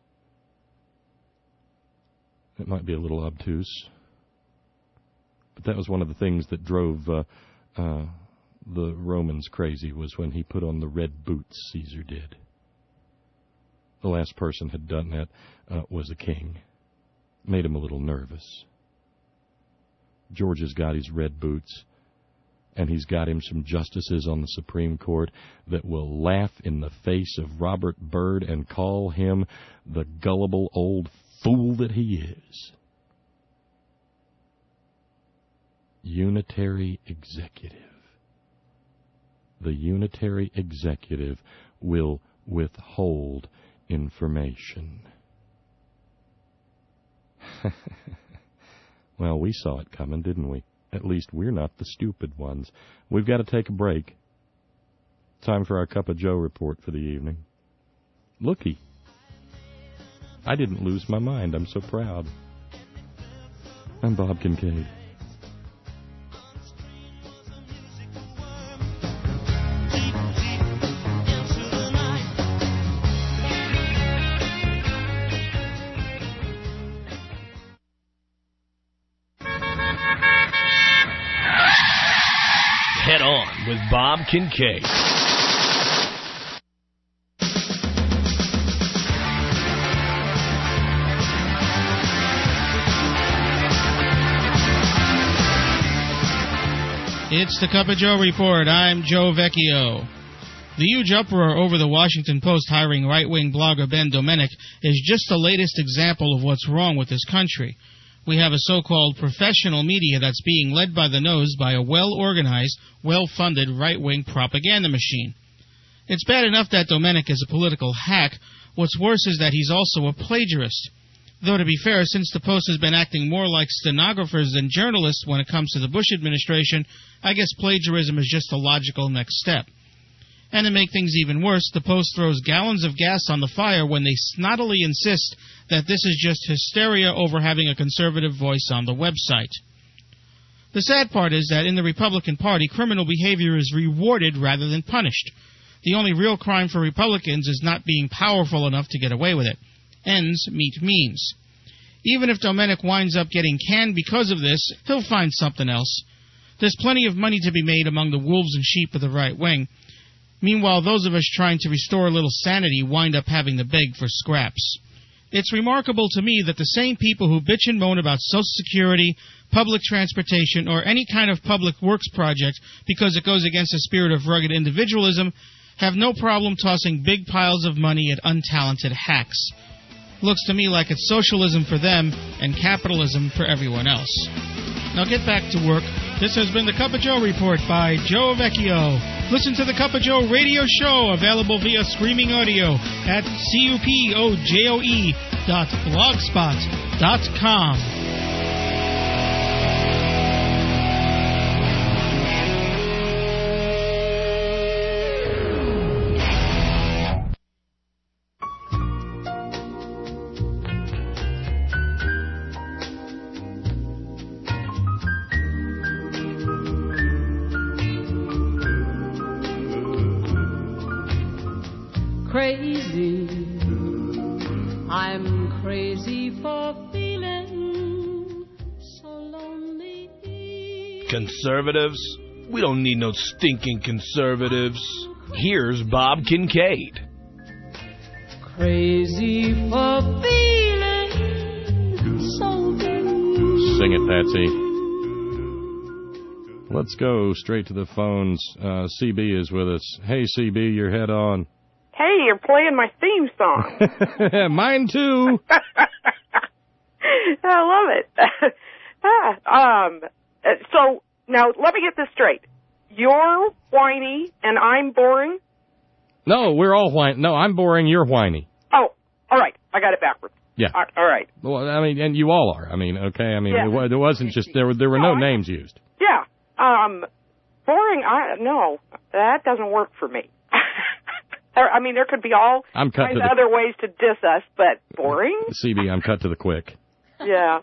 That might be a little obtuse. But that was one of the things that drove uh, uh, the Romans crazy, was when he put on the red boots, Caesar did. The last person had done that uh, was a king. Made him a little nervous. George has got his red boots, and he's got him some justices on the Supreme Court that will laugh in the face of Robert Byrd and call him the gullible old fool that he is. Unitary executive. The unitary executive will withhold information. Well, we saw it coming, didn't we? At least we're not the stupid ones. We've got to take a break. Time for our Cup of Joe report for the evening. Looky. I didn't lose my mind. I'm so proud. I'm Bob Kincaid. Head On with Bob Kincaid. It's the Cup of Joe report. I'm Joe Vecchio. The huge uproar over the Washington Post hiring right-wing blogger Ben Domenick is just the latest example of what's wrong with this country. We have a so-called professional media that's being led by the nose by a well-organized, well-funded right-wing propaganda machine. It's bad enough that Domenick is a political hack. What's worse is that he's also a plagiarist. Though, to be fair, since the Post has been acting more like stenographers than journalists when it comes to the Bush administration, I guess plagiarism is just a logical next step. And to make things even worse, the Post throws gallons of gas on the fire when they snottily insist that this is just hysteria over having a conservative voice on the website. The sad part is that in the Republican Party, criminal behavior is rewarded rather than punished. The only real crime for Republicans is not being powerful enough to get away with it. Ends meet means. Even if Domenick winds up getting canned because of this, he'll find something else. There's plenty of money to be made among the wolves and sheep of the right wing. Meanwhile, those of us trying to restore a little sanity wind up having to beg for scraps. It's remarkable to me that the same people who bitch and moan about Social Security, public transportation, or any kind of public works project because it goes against the spirit of rugged individualism have no problem tossing big piles of money at untalented hacks. Looks to me like it's socialism for them and capitalism for everyone else. Now get back to work. This has been the Cup of Joe report by Joe Vecchio. Listen to the Cup of Joe radio show, available via streaming audio at cupojoe dot blogspot dot com. crazy. I'm crazy for feeling so lonely. Conservatives? We don't need no stinking conservatives. Here's Bob Kincaid. Crazy for feeling so lonely. Sing it, Patsy. Let's go straight to the phones. Uh, C B is with us. Hey, C B, your head on. Hey, you're playing my theme song. Mine too. I love it. ah, um, so now let me get this straight. You're whiny and I'm boring? No, we're all whiny. No, I'm boring. You're whiny. Oh, all right. I got it backwards. Yeah. All right. Well, I mean, and you all are. I mean, okay. I mean, Yeah. it, there wasn't just there were there were no, No, I- names used. Yeah. Um, boring. I no, that doesn't work for me. There- I mean, there could be all I'm cut kinds to of the- other ways to diss us, but boring? C B, I'm cut to the quick. Yeah.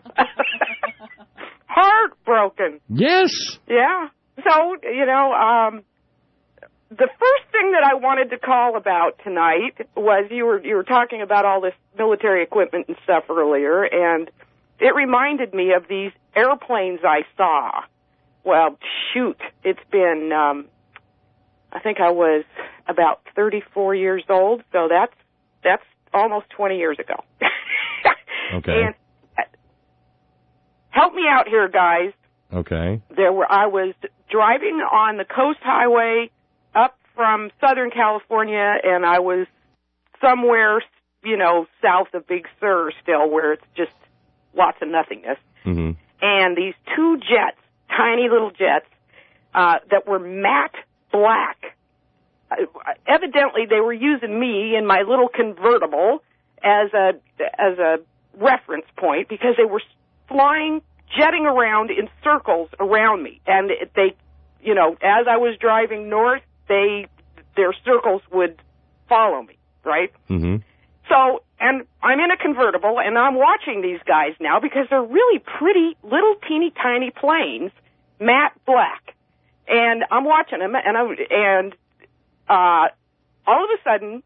Heartbroken. Yes. Yeah. So, you know, um, the first thing that I wanted to call about tonight was you were you were talking about all this military equipment and stuff earlier, and it reminded me of these airplanes I saw. Well, shoot, it's been, um, I think I was about thirty-four years old, so that's that's almost twenty years ago. Okay. And uh, help me out here, guys. Okay. There were I was driving on the Coast Highway up from Southern California, and I was somewhere, you know, south of Big Sur still, where it's just lots of nothingness. Mm-hmm. And these two jets, tiny little jets, uh, that were matte black. Uh, evidently, they were using me in my little convertible as a as a reference point because they were flying, jetting around in circles around me, and it, they, you know, as I was driving north, they their circles would follow me, right? Mm-hmm. So, and I'm in a convertible, and I'm watching these guys now because they're really pretty little teeny tiny planes, matte black, and I'm watching them, and I and uh, all of a sudden,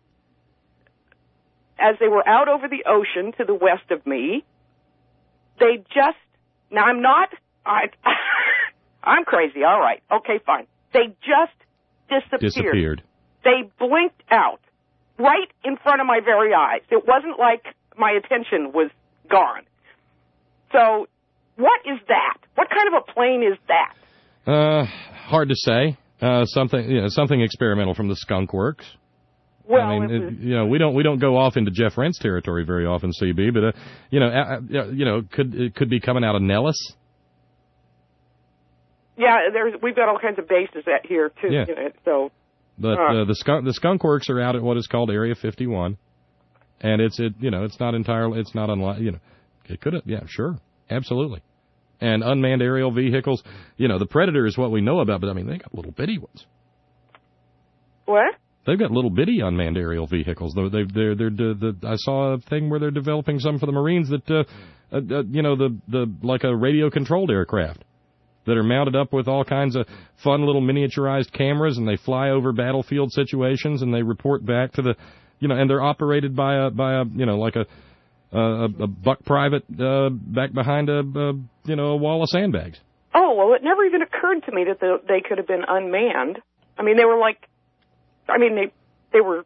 as they were out over the ocean to the west of me, they just now I'm not I I'm crazy. All right, okay, fine. They just disappeared. Disappeared. They blinked out right in front of my very eyes. It wasn't like my attention was gone. So, what is that? What kind of a plane is that? Uh, hard to say. Uh, something, you know, something experimental from the Skunk Works. Well, I mean, it was, it, you know, we don't we don't go off into Jeff Rent's territory very often, C B. But uh, you know, uh, uh, you know, could it could be coming out of Nellis. yeah, there's we've got all kinds of bases at here too. Yeah. You know, so, But uh, uh, the skunk the Skunk Works are out at what is called Area fifty-one, and it's it you know it's not entirely it's not unlike you know it could have yeah sure absolutely, and unmanned aerial vehicles, you know the Predator is what we know about, but I mean they got little bitty ones. what? They've got little bitty unmanned aerial vehicles. Though they they're they're, they're the I saw a thing where they're developing some for the Marines that uh, uh, uh, you know the the like a radio controlled aircraft that are mounted up with all kinds of fun little miniaturized cameras, and they fly over battlefield situations, and they report back to the, you know, and they're operated by a by a you know like a a, a buck private uh, back behind a, a you know a wall of sandbags. Oh, well, it never even occurred to me that the, they could have been unmanned. I mean, they were like, I mean, they they were,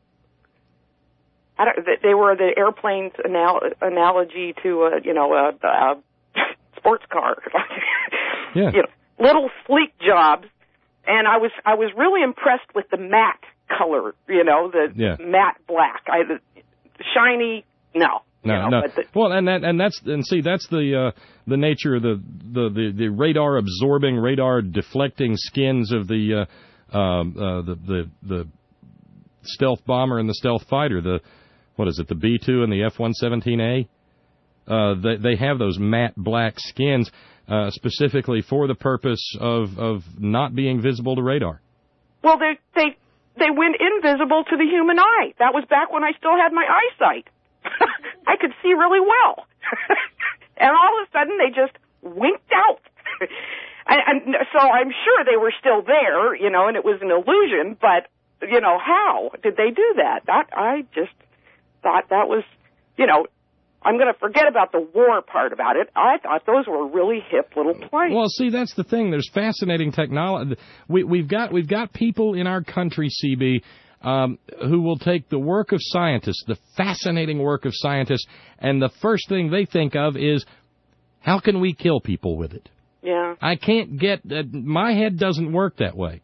I don't, they were the airplane's anal- analogy to a, you know, a, a sports car. Yeah. You know, little sleek jobs, and I was I was really impressed with the matte color. You know, the Yeah. matte black. I the shiny, no. No, you know, no. but the, Well, and that and that's and see that's the uh, the nature of the, the, the, the radar absorbing, radar deflecting skins of the uh, um, uh, the the the stealth bomber and the stealth fighter. The what is it? The B two and the F one seventeen A. Uh, they they have those matte black skins uh, specifically for the purpose of of not being visible to radar. well, they they they went invisible to the human eye. That was back when I still had my eyesight. I could see really well. And all of a sudden, they just winked out. and, and so I'm sure they were still there, you know, and it was an illusion, but you know, how did they do that? That I just thought that was, you know, I'm going to forget about the war part about it. I thought those were really hip little planes. Well, see, that's the thing. There's fascinating technology. We, we've got we've got people in our country, C B, um, who will take the work of scientists, the fascinating work of scientists, and the first thing they think of is, how can we kill people with it? Yeah. I can't get uh, my head doesn't work that way.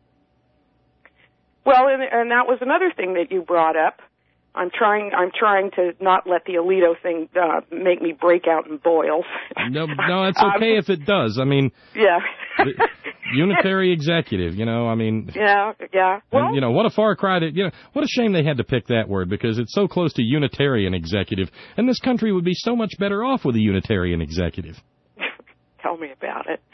Well, and, and that was another thing that you brought up. I'm trying. I'm trying to not let the Alito thing uh, make me break out in boils. No, no, it's okay um, if it does. I mean, yeah, unitary executive. You know, I mean, yeah, yeah. Well, and, you know, what a far cry to. You know, what a shame they had to pick that word because it's so close to Unitarian executive, and this country would be so much better off with a Unitarian executive. Tell me about it.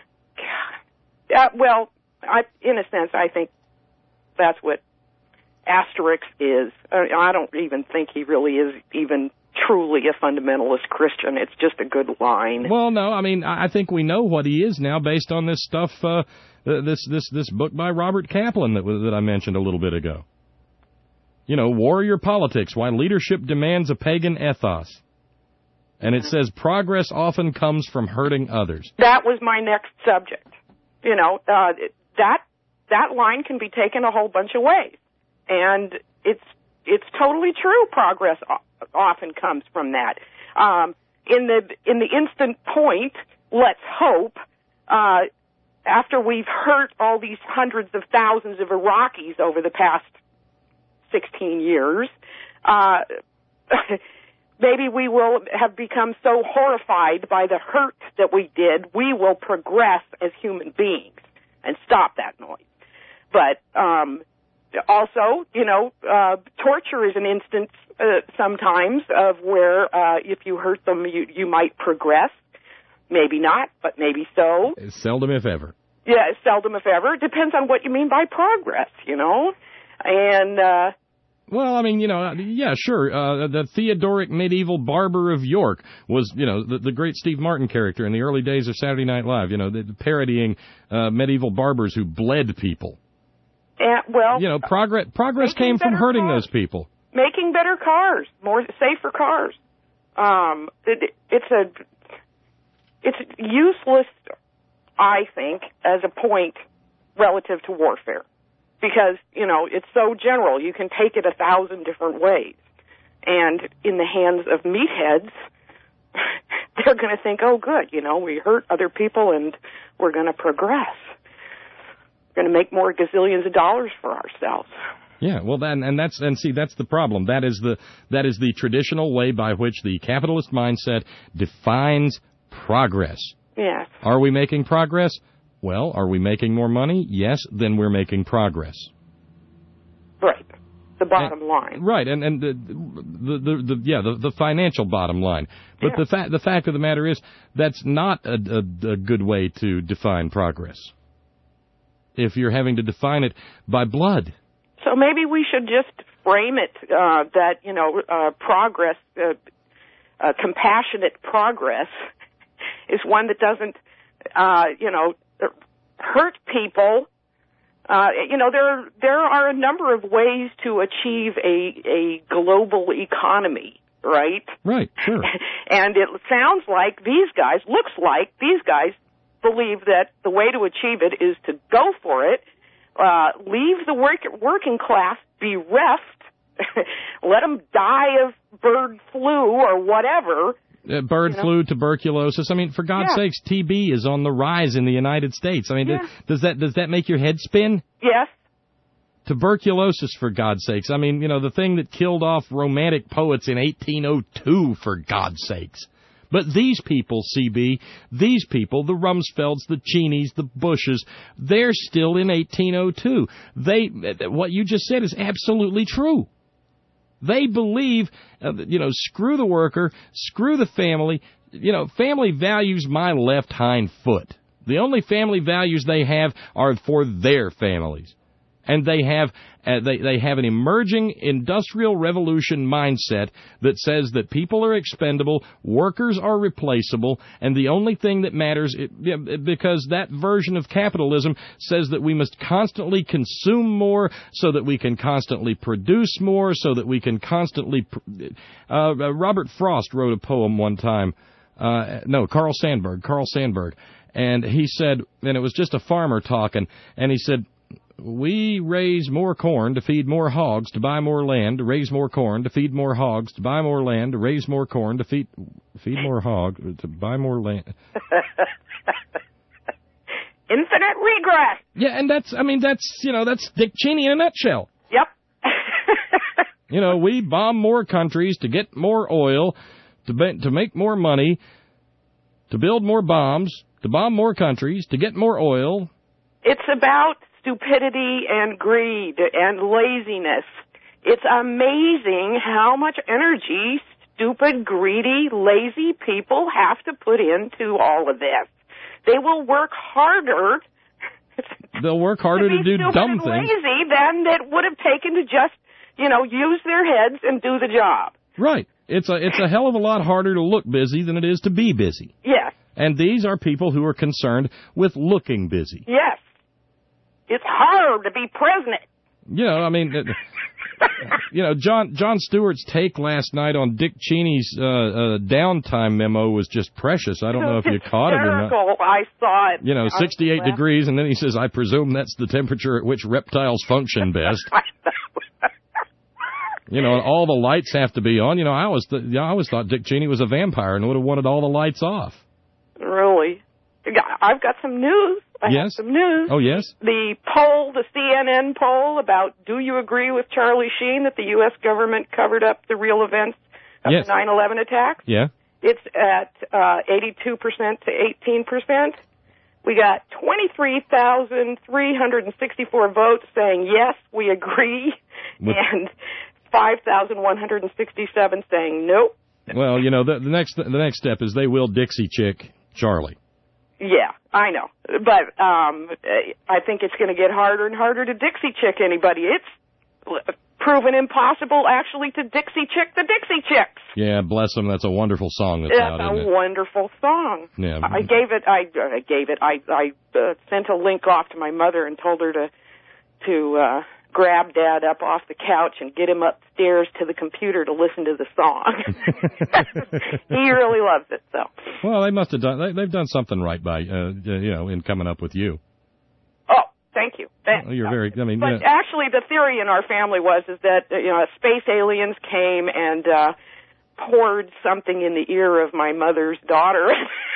God. Uh, well, I, in a sense, I think that's what Asterix is. I don't even think he really is even truly a fundamentalist Christian. It's just a good line. Well, no, I mean, I think we know what he is now based on this stuff, uh, this this this book by Robert Kaplan that that I mentioned a little bit ago. You know, Warrior Politics, Why Leadership Demands a Pagan Ethos. And it says progress often comes from hurting others. That was my next subject. You know, uh, that that line can be taken a whole bunch of ways. And it's it's totally true. Progress often comes from that. Um, in the in the instant point, let's hope, uh, after we've hurt all these hundreds of thousands of Iraqis over the past sixteen years, uh, maybe we will have become so horrified by the hurt that we did, we will progress as human beings and stop that noise. But um also, you know, uh, torture is an instance uh, sometimes of where uh, if you hurt them, you, you might progress. Maybe not, but maybe so. Seldom if ever. Yeah, seldom if ever. It depends on what you mean by progress, you know. And, uh... Well, I mean, you know, yeah, sure. Uh, the Theodoric medieval barber of York was, you know, the, the great Steve Martin character in the early days of Saturday Night Live, you know, the, the parodying uh, medieval barbers who bled people. And, well, you know, progress progress came from hurting cars. those people. Making better cars, more safer cars. Um, it, it's a it's useless, I think, as a point relative to warfare, because you know it's so general. You can take it a thousand different ways, and in the hands of meatheads, they're going to think, "Oh, good, you know, we hurt other people, and we're going to progress." Going to make more gazillions of dollars for ourselves. Yeah, well, then, and that's and see that's the problem. That is the that is the traditional way by which the capitalist mindset defines progress. Yes. Are we making progress? Well, are we making more money? Yes, then we're making progress. Right. The bottom and, line. Right, and and the the, the, the yeah the, the financial bottom line. But yeah. the fact the fact of the matter is that's not a, a, a good way to define progress. If you're having to define it by blood. So maybe we should just frame it uh, that, you know, uh, progress, uh, uh, compassionate progress is one that doesn't, uh, you know, hurt people. Uh, you know, there there are a number of ways to achieve a, a global economy, right? Right, sure. And it sounds like these guys, looks like these guys, believe that the way to achieve it is to go for it, uh, leave the work, working class bereft, let them die of bird flu or whatever. Uh, bird you know? flu, tuberculosis. I mean, for God's yeah. sakes, T B is on the rise in the United States. I mean, yeah. does that does that make your head spin? Yes. Tuberculosis, for God's sakes. I mean, you know, the thing that killed off romantic poets in eighteen oh two, for God's sakes. But these people, C B, these people, the Rumsfelds, the Cheneys, the Bushes, they're still in eighteen oh two. They, what you just said is absolutely true. They believe, uh, you know, screw the worker, screw the family. You know, family values my left hind foot. The only family values they have are for their families. And they have uh, they they have an emerging industrial revolution mindset that says that people are expendable, workers are replaceable, and the only thing that matters, it, because that version of capitalism says that we must constantly consume more so that we can constantly produce more, so that we can constantly... Uh, Robert Frost wrote a poem one time. Uh, no, Carl Sandburg. Carl Sandburg. And he said, and it was just a farmer talking, and he said, we raise more corn to feed more hogs, to buy more land, to raise more corn, to feed more hogs, to buy more land, to raise more corn, to feed feed more hogs, to buy more land. Infinite regress. Yeah, and that's, I mean, that's, you know, that's Dick Cheney in a nutshell. Yep. You know, we bomb more countries to get more oil, to be, to make more money, to build more bombs, to bomb more countries, to get more oil. It's about stupidity and greed and laziness. It's amazing how much energy stupid, greedy, lazy people have to put into all of this. They will work harder. They'll work harder to, to do dumb and things. Lazy than it would have taken to just, you know, use their heads and do the job. Right. It's a it's a hell of a lot harder to look busy than it is to be busy. Yes. And these are people who are concerned with looking busy. Yes. It's hard to be president. You know, I mean, it, you know, John John Stewart's take last night on Dick Cheney's uh, uh, downtime memo was just precious. I don't know if you caught it or not. I saw it. You know, sixty-eight degrees, and then he says, I presume that's the temperature at which reptiles function best. You know, and all the lights have to be on. You know, I always, th- I always thought Dick Cheney was a vampire and would have wanted all the lights off. Really? I've got some news. I yes? have some news. Oh, yes? The poll, the C N N poll about do you agree with Charlie Sheen that the U S government covered up the real events of yes. the nine eleven attacks? Yeah. It's at uh, eighty-two percent to eighteen percent. We got twenty-three thousand three hundred sixty-four votes saying yes, we agree, with- and five thousand one hundred sixty-seven saying nope. Well, you know, the, the next the next step is they will Dixie chick Charlie. Yeah, I know. But um, I think it's going to get harder and harder to Dixie chick anybody. It's proven impossible, actually, to Dixie chick the Dixie Chicks. Yeah, bless them. That's a wonderful song that's That's out, a isn't it? wonderful song. Yeah. I gave it, I, I gave it, I, I uh, sent a link off to my mother and told her to, to uh, grab Dad up off the couch and get him upstairs to the computer to listen to the song. He really loves it, so. Well, they must have done, they, they've done something right by, uh, you know, in coming up with you. Oh, thank you. That, well, you're very, I mean, but you know, actually the theory in our family was is that, you know, space aliens came and, uh, poured something in the ear of my mother's daughter.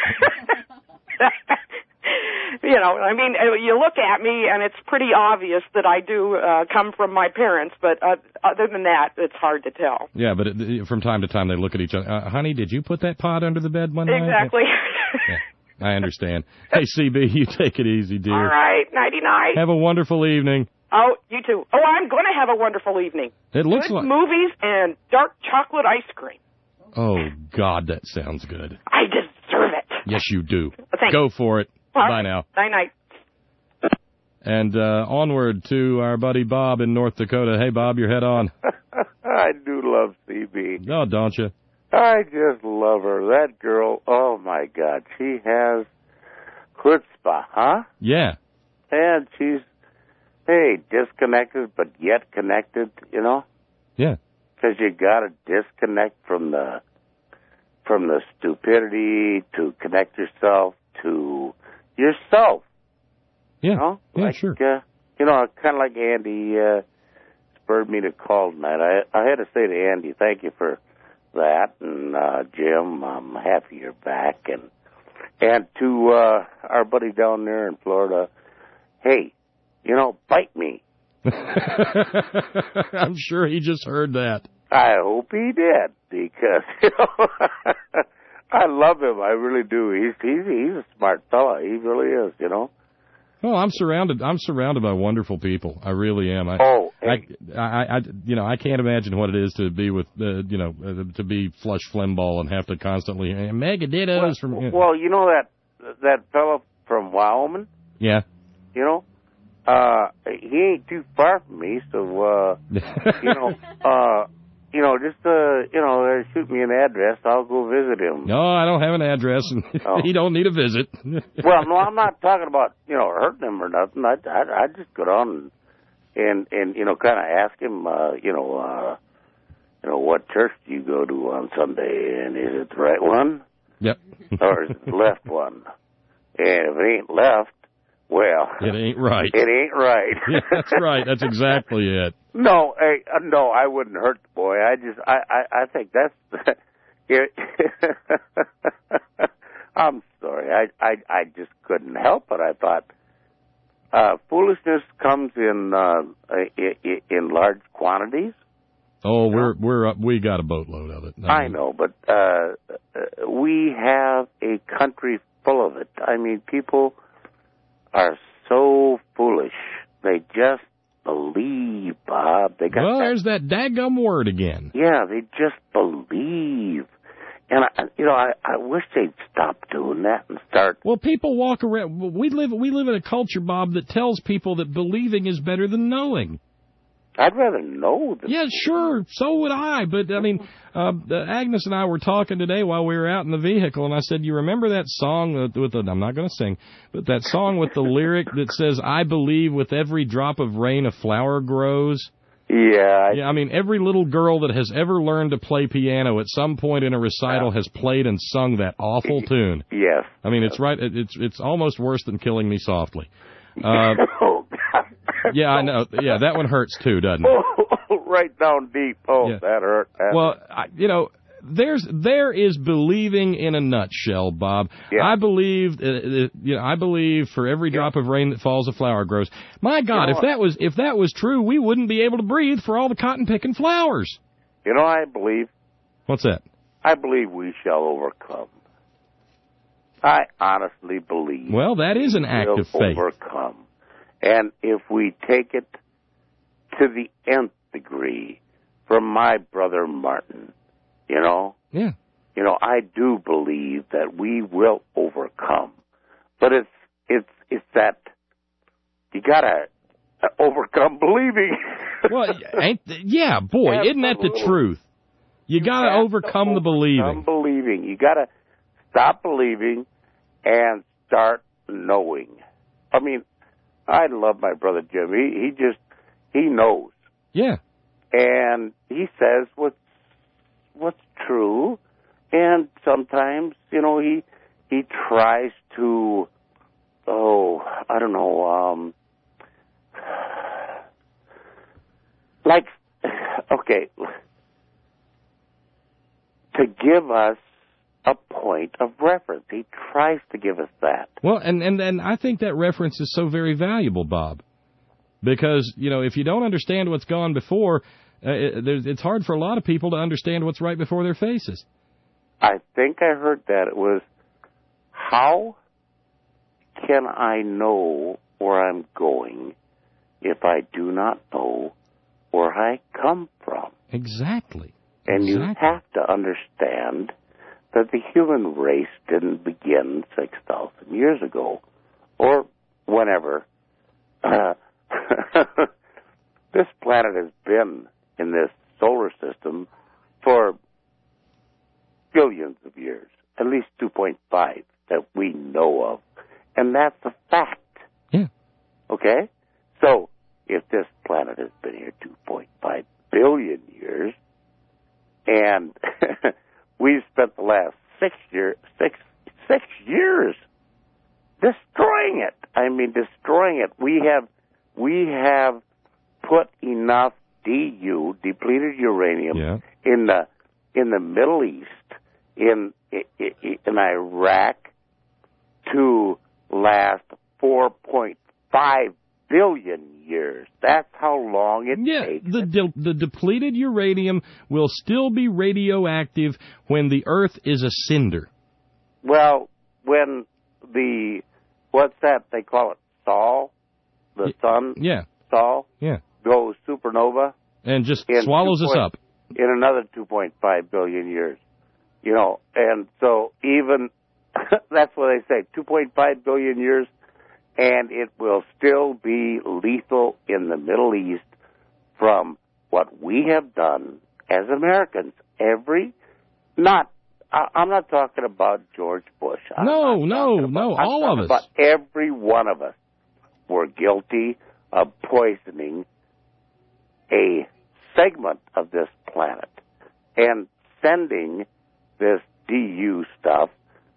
You know, I mean, you look at me, and it's pretty obvious that I do uh, come from my parents, but uh, other than that, it's hard to tell. Yeah, but it, from time to time they look at each other. Uh, honey, did you put that pot under the bed one exactly. night? Exactly. Yeah, I understand. Hey, C B, you take it easy, dear. All right, nighty-night. Have a wonderful evening. Oh, you too. Oh, I'm going to have a wonderful evening. It looks good like movies and dark chocolate ice cream. Oh, God, that sounds good. I deserve it. Yes, you do. Thanks. Go for it. Well, Bye now. Night-night. And uh, onward to our buddy Bob in North Dakota. Hey, Bob, your head on. I do love C B. No, don't you? I just love her. That girl, oh, my God. She has chutzpah, huh? Yeah. And she's, hey, disconnected but yet connected, you know? Yeah. Because you got to disconnect from the from the stupidity to connect yourself to yourself. Yeah, you know? yeah, like, sure. Uh, you know, kind of like Andy uh, spurred me to call tonight. I, I had to say to Andy, thank you for that. And uh, Jim, I'm happy you're back. And and to uh, our buddy down there in Florida, hey, you know, bite me. I'm sure he just heard that. I hope he did, because, you know, I love him. I really do. He's he's he's a smart fella. He really is, you know. Well, I'm surrounded. I'm surrounded by wonderful people. I really am. I, oh, I, I, I, you know, I can't imagine what it is to be with, uh, you know, uh, to be flush flimball and have to constantly hey, mega dittos well, from. You know. Well, you know that that fella from Wyoming. Yeah. You know, uh, he ain't too far from me, so, uh, you know, uh, you know, just, uh, you know, uh, shoot me an address. I'll go visit him. No, I don't have an address, and Oh. he don't need a visit. Well, no, I'm not talking about, you know, hurting him or nothing. I, I, I just go down and, and, and you know, kind of ask him, uh, you know, uh, you know, what church do you go to on Sunday, and is it the right one? Yep. Or is it the left one? And if it ain't left, well, It ain't right. It ain't right. Yeah, that's right. That's exactly it. No, hey, uh, no, I wouldn't hurt the boy. I just, I, I, I think that's. it, I'm sorry. I, I, I just couldn't help it. I thought uh, foolishness comes in uh, in, in large quantities. Oh, we're we're up, we got a boatload of it. I, I mean, know, but uh, uh, we have a country full of it. I mean, people are so foolish. They just believe, Bob. They got well, that, there's that daggum word again. yeah, they just believe. And, I, you know, I, I wish they'd stop doing that and start. Well, people walk around. We live we live in a culture, Bob, that tells people that believing is better than knowing. I'd rather know than Yeah, sure. So would I. But, I mean, uh, Agnes and I were talking today while we were out in the vehicle, and I said, you remember that song with, with the, I'm not going to sing, but that song with the lyric that says, I believe with every drop of rain a flower grows? Yeah. I, Yeah, I mean, every little girl that has ever learned to play piano at some point in a recital has played and sung that awful tune. Yes. I mean, it's right. It's it's almost worse than Killing Me Softly. Uh, oh, God. yeah, I know. Yeah, that one hurts too, doesn't it? Oh, right down deep. Oh, Yeah. that hurt. That Well, hurt. I, you know, there's there is believing in a nutshell, Bob. Yeah. I believe, uh, uh, you know, I believe for every drop of rain that falls, a flower grows. My God, You know if that was if that was true, we wouldn't be able to breathe for all the cotton picking flowers. You know, I believe, What's that? I believe we shall overcome. I honestly believe. Well, that is an act we'll of faith. overcome. And if we take it to the nth degree from my brother Martin, you know, Yeah. you know, I do believe that we will overcome. But it's it's it's that you gotta overcome believing. Well, ain't yeah, boy, isn't that the Absolutely. truth? You got to have to overcome the believing. overcome believing. You got to stop believing and start knowing. I mean, I love my brother Jim. He, he just, he knows. Yeah. And he says what's, what's true. And sometimes, you know, he, he tries to, oh, I don't know, um, like, okay, to give us a point of reference. He tries to give us that. Well, and, and, and I think that reference is so very valuable, Bob. Because, you know, if you don't understand what's gone before, uh, it, there's, it's hard for a lot of people to understand what's right before their faces. I think I heard that. It was, how can I know where I'm going if I do not know where I come from? Exactly. And exactly. you have to understand that the human race didn't begin six thousand years ago, or whenever. Uh, this planet has been in this solar system for billions of years, at least two point five that we know of. And that's a fact. Yeah. Okay? So, if this planet has been here two point five billion years, and we've spent the last six year, six, six years destroying it. I mean, destroying it. We have, we have put enough D U, depleted uranium, Yeah. in the in the Middle East, in in Iraq, to last four point five billion years. That's how long it Yeah, takes. the de- the depleted uranium will still be radioactive when the Earth is a cinder. Well, when the, what's that? They call it Sol, the sun, Yeah, Sol, yeah. goes supernova. And just in swallows two us point- up. In another two point five billion years. You know, and so even, that's what they say, two point five billion years, and it will still be lethal in the Middle East from what we have done as Americans. Every, not, I, I'm not talking about George Bush. I'm no, no, about, no, I'm all of us. About every one of us were guilty of poisoning a segment of this planet and sending this D U stuff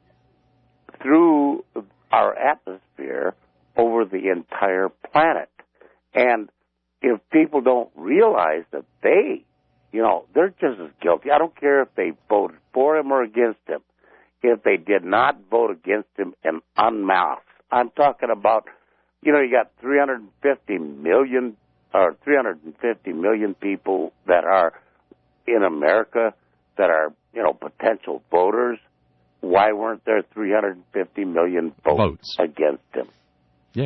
through our atmosphere over the entire planet. And if people don't realize that they, you know, they're just as guilty. I don't care if they voted for him or against him. If they did not vote against him en masse, I'm talking about, you know, you got three hundred fifty million or three hundred fifty million people that are in America that are, you know, potential voters. Why weren't there three hundred fifty million votes, votes against him? Yeah.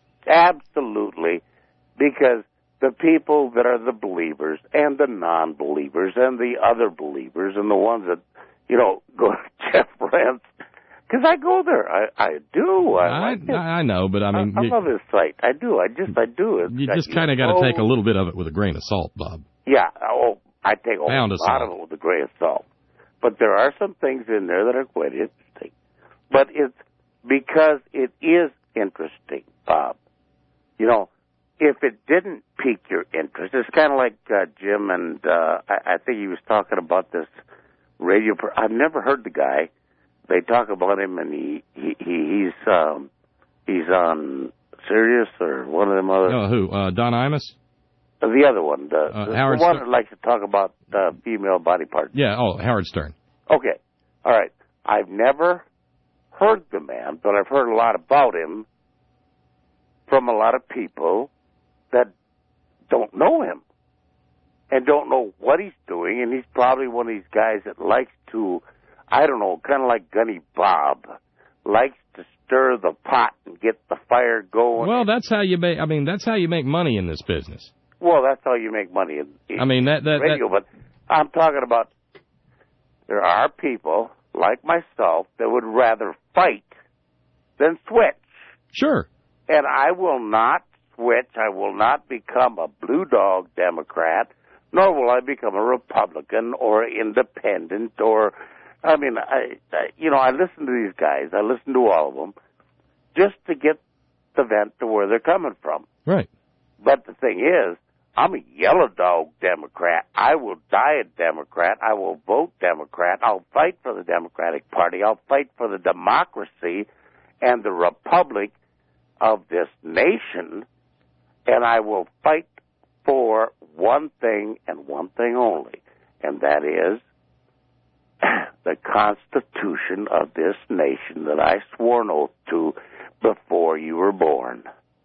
Absolutely. Because the people that are the believers and the non-believers and the other believers and the ones that, you know, go to Jeff Rent's, because I go there. I, I do. I, I, like I know, but I mean... I, I you, love his site. I do. I just, I do. It's you got, just kind of got to take a little bit of it with a grain of salt, Bob. Yeah. Oh, I take a Pound lot of salt. of it with a grain of salt. But there are some things in there that are quite interesting. But it's because it is interesting, Bob. You know, if it didn't pique your interest, it's kind of like uh, Jim and uh, I, I think he was talking about this radio. Per- I've never heard the guy. They talk about him, and he, he, he he's um, he's on Sirius or one of them other. Oh, who? Uh, Don Imus? The other one, the, Uh, the, Howard the one Stern. that likes to talk about uh, female body parts. Yeah, oh, Howard Stern. Okay, all right. I've never heard the man, but I've heard a lot about him from a lot of people that don't know him and don't know what he's doing, and he's probably one of these guys that likes to, I don't know, kind of like Gunny Bob, likes to stir the pot and get the fire going. Well, that's how you make. I mean, that's how you make money in this business. Well, that's how you make money in, in I mean, that that, radio. that But I'm talking about there are people like myself that would rather fight than switch. Sure. And I will not switch. I will not become a blue dog Democrat, nor will I become a Republican or independent or, I mean, I, I you know, I listen to these guys. I listen to all of them just to get the vent to where they're coming from. Right. But the thing is, I'm a yellow dog Democrat. I will die a Democrat. I will vote Democrat. I'll fight for the Democratic Party. I'll fight for the democracy and the republic of this nation. And I will fight for one thing and one thing only, and that is the Constitution of this nation that I swore an oath to before you were born.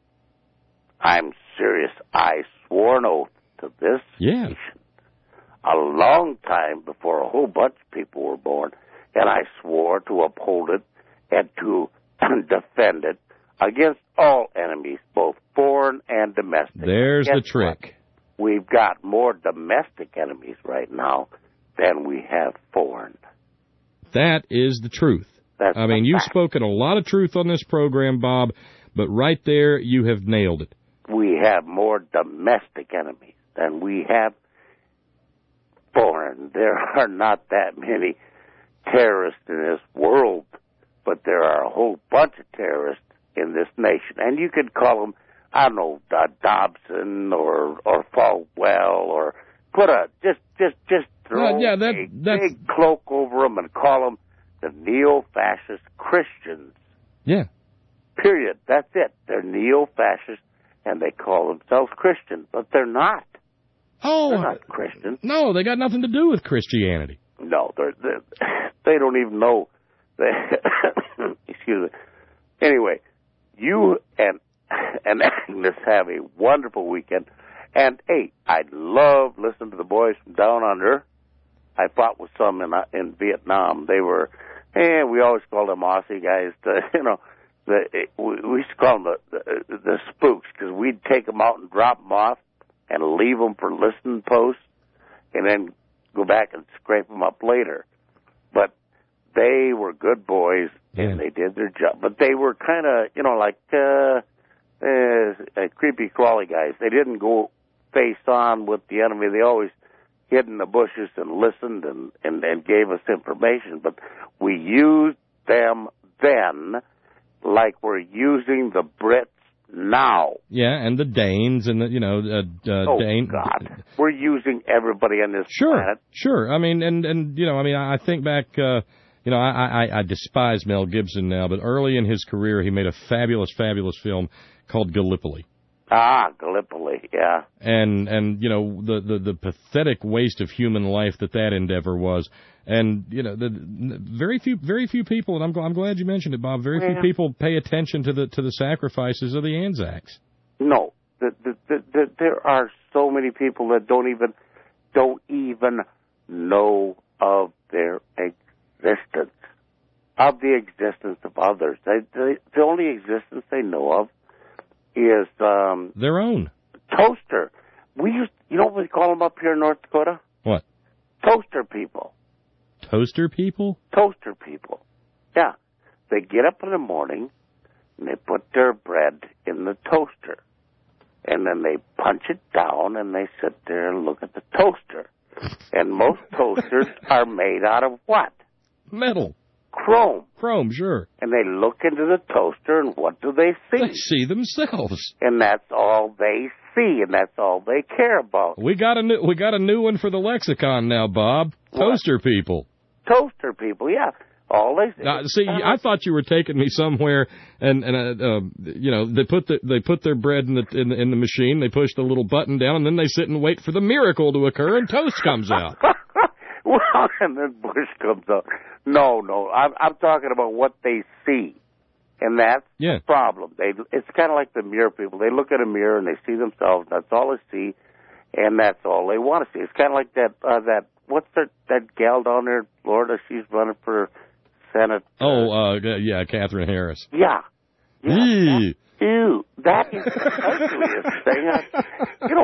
I'm serious. I swore an oath to this yeah. nation a long time before a whole bunch of people were born, and I swore to uphold it and to defend it against all enemies, both foreign and domestic. There's Guess the trick. What? We've got more domestic enemies right now than we have foreign. That is the truth. That's I mean, the you've fact. spoken a lot of truth on this program, Bob, but right there you have nailed it. We have more domestic enemies than we have foreign. There are not that many terrorists in this world, but there are a whole bunch of terrorists in this nation. And you could call them, I don't know, uh, Dobson or or Falwell, or put a, just, just, just throw Uh, yeah, that- a that's- big cloak over them and call them the neo-fascist Christians. Yeah. Period. That's it. They're neo-fascists, and they call themselves Christians, but they're not. Oh, They're not Christians. no, they got nothing to do with Christianity. No, they're, they're, they don't even know. They, excuse me. Anyway, you and and Agnes have a wonderful weekend. And, hey, I love listening to the boys from Down Under. I fought with some in uh, in Vietnam. They were, eh, we always called them Aussie guys. To, you know, the, we, we used to call them the, the, the spooks because we'd take them out and drop them off and leave them for listening posts and then go back and scrape them up later. But they were good boys, and they did their job. But they were kind of, you know, like uh, uh, creepy, crawly guys. They didn't go face on with the enemy. They always hid in the bushes and listened and, and, and gave us information. But we used them then like we're using the Brits now. Yeah, and the Danes and the, you know, uh, uh, oh, Dane. God. We're using everybody on this sure, planet. Sure. I mean, and, and, you know, I mean, I think back, uh, you know, I, I, I despise Mel Gibson now, but early in his career, he made a fabulous, fabulous film called Gallipoli. Ah, Gallipoli, yeah. And, and you know, the, the, the pathetic waste of human life that that endeavor was. And, you know, the, very few very few people, and I'm, I'm glad you mentioned it, Bob, very yeah. few people pay attention to the to the sacrifices of the Anzacs. No. The, the, the, the, there are so many people that don't even don't even know of their existence, of the existence of others. They, they, the only existence they know of is um, their own. Toaster. We used, you know what we call them up here in North Dakota? What? Toaster people. Toaster people? Toaster people. Yeah. They get up in the morning and they put their bread in the toaster. And then they punch it down and they sit there and look at the toaster. And most toasters are made out of what? Metal. Chrome. Chrome, sure. And they look into the toaster, and what do they see? They see themselves. And that's all they see, and that's all they care about. We got a new we got a new one for the lexicon now, Bob. Toaster what? people. Toaster people, yeah. All they see. Now, see, I thought you were taking me somewhere, and and uh, uh, you know they put the, they put their bread in the, in the in the machine. They push the little button down, and then they sit and wait for the miracle to occur, and toast comes out. Well, and then Bush comes up. No, no, I'm, I'm talking about what they see, and that's yeah. the problem. They, it's kind of like the mirror people. They look at a mirror and they see themselves. That's all they see, and that's all they want to see. It's kind of like that. Uh, that what's that? That gal down there in Florida? She's running for Senate. Oh, uh, yeah, Catherine Harris. Yeah. yeah Eee. That, ew, that is the ugliest thing. I, you know,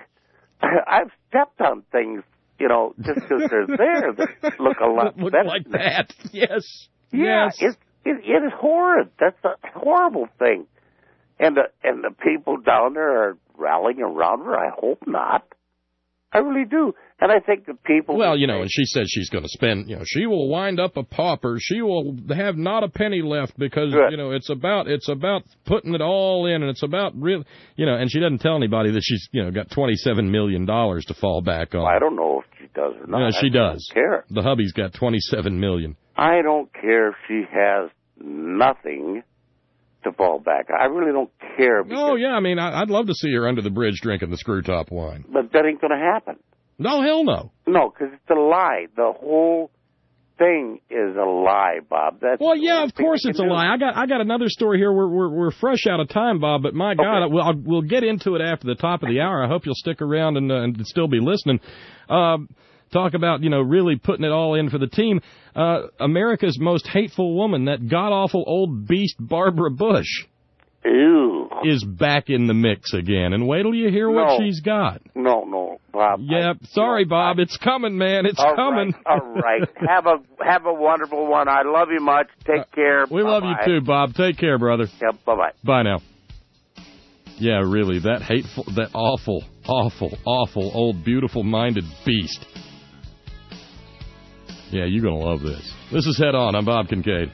I I've stepped on things. You know, just because they're there, they look a lot look better. like that. Yes. Yeah, yes. It's, it, it is horrid. That's a horrible thing. And the, and the people down there are rallying around her. I hope not. I really do. And I think the people... Well, you know, and she says she's going to spend, you know, she will wind up a pauper. She will have not a penny left because, Good. you know, it's about it's about putting it all in, and it's about real, you know, and she doesn't tell anybody that she's, you know, got twenty-seven million dollars to fall back on. Well, I don't know if she does or not. No, she I does. don't care. The hubby's got twenty-seven million dollars. I don't care if she has nothing to fall back. I really don't care. Oh, yeah, I mean, I, I'd love to see her under the bridge drinking the screw top wine. But that ain't going to happen. No, hell no. No, because it's a lie. The whole thing is a lie, Bob. That's well, yeah, of course it's a do. lie. I got I got another story here. We're we're, we're fresh out of time, Bob, but my God, okay. we'll I'll, we'll get into it after the top of the hour. I hope you'll stick around and uh, and still be listening. Um, talk about, you know, really putting it all in for the team. Uh, America's most hateful woman, that god-awful old beast Barbara Bush. Ew. Is back in the mix again. And wait till you hear no. what she's got. No, no, Bob. Yeah, I, sorry, you know, Bob. I, it's coming, man. It's all coming. Right, all right. Have a have a wonderful one. I love you much. Take uh, care. We bye-bye. love you too, Bob. Take care, brother. Yep, bye-bye. Bye now. Yeah, really, that hateful, that awful, awful, awful old beautiful-minded beast. Yeah, you're going to love this. This is Head On. I'm Bob Kincaid.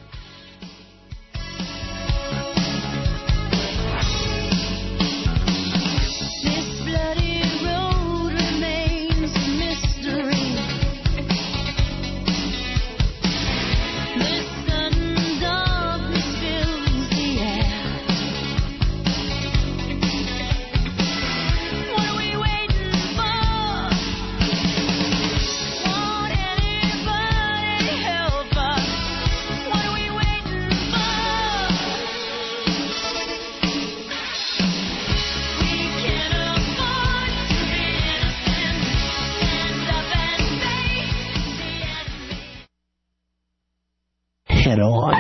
Head On.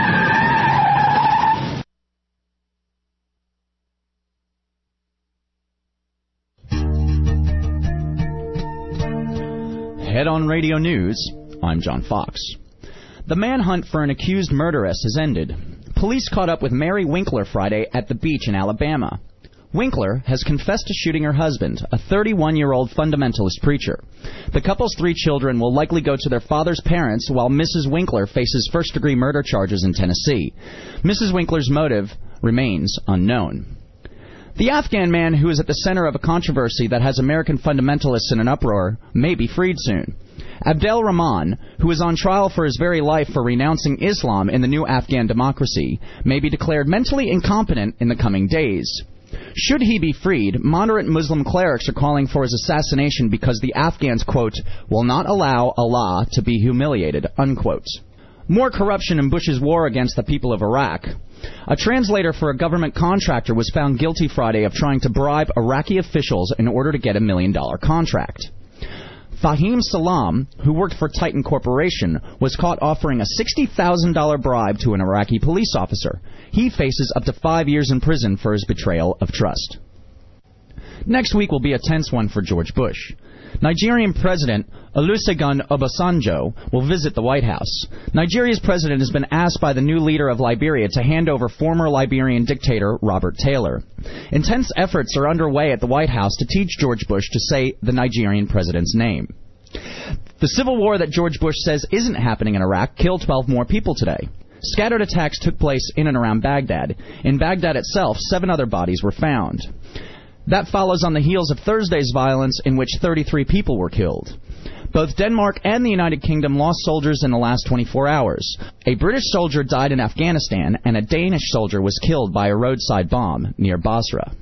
Head On Radio News, I'm John Fox. The manhunt for an accused murderess has ended. Police caught up with Mary Winkler Friday at the beach in Alabama. Winkler has confessed to shooting her husband, a thirty-one-year-old fundamentalist preacher. The couple's three children will likely go to their father's parents while Missus Winkler faces first-degree murder charges in Tennessee. Missus Winkler's motive remains unknown. The Afghan man who is at the center of a controversy that has American fundamentalists in an uproar may be freed soon. Abdel Rahman, who is on trial for his very life for renouncing Islam in the new Afghan democracy, may be declared mentally incompetent in the coming days. Should he be freed, moderate Muslim clerics are calling for his assassination because the Afghans, quote, will not allow Allah to be humiliated, unquote. More corruption in Bush's war against the people of Iraq. A translator for a government contractor was found guilty Friday of trying to bribe Iraqi officials in order to get a million-dollar contract. Fahim Salam, who worked for Titan Corporation, was caught offering a sixty thousand dollars bribe to an Iraqi police officer. He faces up to five years in prison for his betrayal of trust. Next week will be a tense one for George Bush. Nigerian President Olusegun Obasanjo will visit the White House. Nigeria's president has been asked by the new leader of Liberia to hand over former Liberian dictator Robert Taylor. Intense efforts are underway at the White House to teach George Bush to say the Nigerian president's name. The civil war that George Bush says isn't happening in Iraq killed twelve more people today. Scattered attacks took place in and around Baghdad. In Baghdad itself, seven other bodies were found. That follows on the heels of Thursday's violence in which thirty-three people were killed. Both Denmark and the United Kingdom lost soldiers in the last twenty-four hours. A British soldier died in Afghanistan, and a Danish soldier was killed by a roadside bomb near Basra.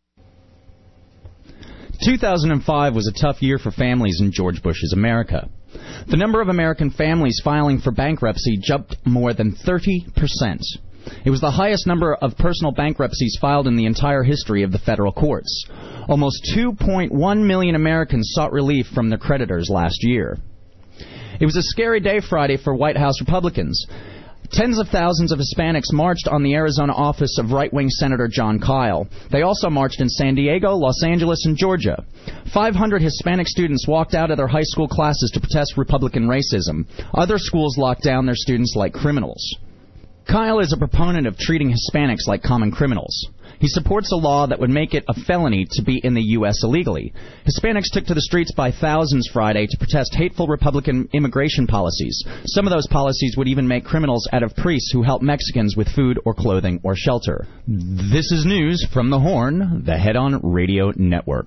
two thousand five was a tough year for families in George Bush's America. The number of American families filing for bankruptcy jumped more than thirty percent. It was the highest number of personal bankruptcies filed in the entire history of the federal courts. Almost two point one million Americans sought relief from their creditors last year. It was a scary day Friday for White House Republicans. Tens of thousands of Hispanics marched on the Arizona office of right-wing Senator Jon Kyl. They also marched in San Diego, Los Angeles, and Georgia. five hundred Hispanic students walked out of their high school classes to protest Republican racism. Other schools locked down their students like criminals. Kyl is a proponent of treating Hispanics like common criminals. He supports a law that would make it a felony to be in the U S illegally. Hispanics took to the streets by thousands Friday to protest hateful Republican immigration policies. Some of those policies would even make criminals out of priests who help Mexicans with food or clothing or shelter. This is news from The Horn, the Head-On Radio Network.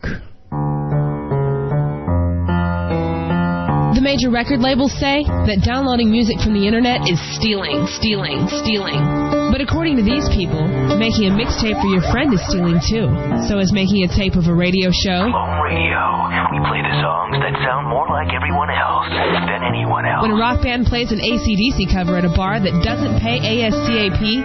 The major record labels say that downloading music from the internet is stealing, stealing, stealing. But according to these people, making a mixtape for your friend is stealing too. So is making a tape of a radio show. Clone Radio. We play the songs that sound more like everyone else than anyone else. When a rock band plays an A C D C cover at a bar that doesn't pay A S C A P,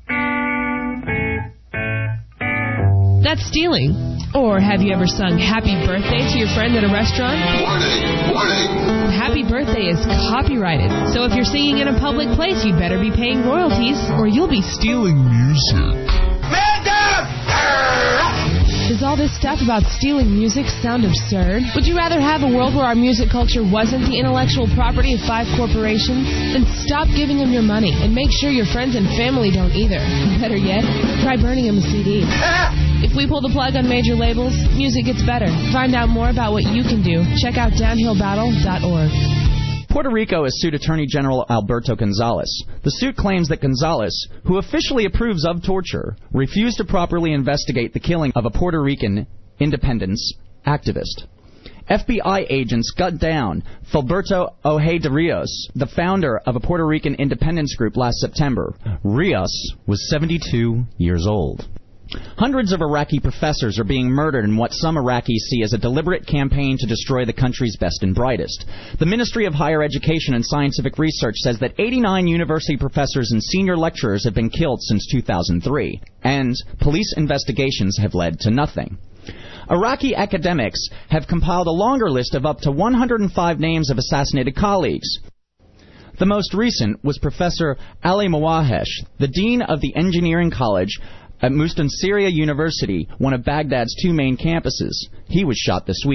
that's stealing. Or have you ever sung Happy Birthday to your friend at a restaurant? Warning! Warning! Happy Birthday is copyrighted. So if you're singing in a public place, you better be paying royalties or you'll be stealing music. Man down! Does all this stuff about stealing music sound absurd? Would you rather have a world where our music culture wasn't the intellectual property of five corporations? Then stop giving them your money and make sure your friends and family don't either. Better yet, try burning them a C D. If we pull the plug on major labels, music gets better. Find out more about what you can do. Check out downhill battle dot org. Puerto Rico has sued Attorney General Alberto Gonzales. The suit claims that Gonzales, who officially approves of torture, refused to properly investigate the killing of a Puerto Rican independence activist. F B I agents gunned down Filberto Ojeda de Rios, the founder of a Puerto Rican independence group, last September. Rios was seventy-two years old. Hundreds of Iraqi professors are being murdered in what some Iraqis see as a deliberate campaign to destroy the country's best and brightest. The Ministry of Higher Education and Scientific Research says that eighty-nine university professors and senior lecturers have been killed since two thousand three, and police investigations have led to nothing. Iraqi academics have compiled a longer list of up to one hundred five names of assassinated colleagues. The most recent was Professor Ali Mawahesh, the dean of the engineering college at Mustansiriya University, one of Baghdad's two main campuses. He was shot this week.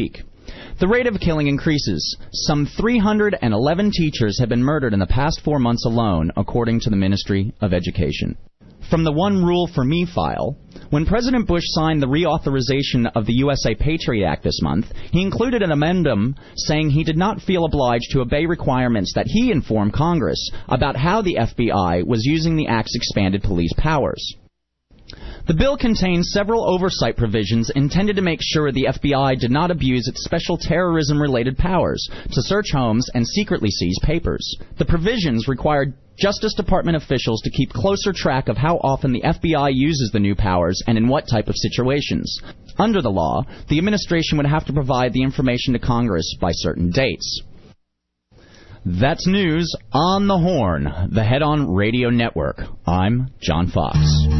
The rate of killing increases. Some three hundred eleven teachers have been murdered in the past four months alone, according to the Ministry of Education. From the One Rule for Me file, when President Bush signed the reauthorization of the U S A Patriot Act this month, he included an amendment saying he did not feel obliged to obey requirements that he inform Congress about how the F B I was using the Act's expanded police powers. The bill contains several oversight provisions intended to make sure the F B I did not abuse its special terrorism-related powers to search homes and secretly seize papers. The provisions required Justice Department officials to keep closer track of how often the F B I uses the new powers and in what type of situations. Under the law, the administration would have to provide the information to Congress by certain dates. That's news on the Horn, the Head-On Radio Network. I'm John Fox.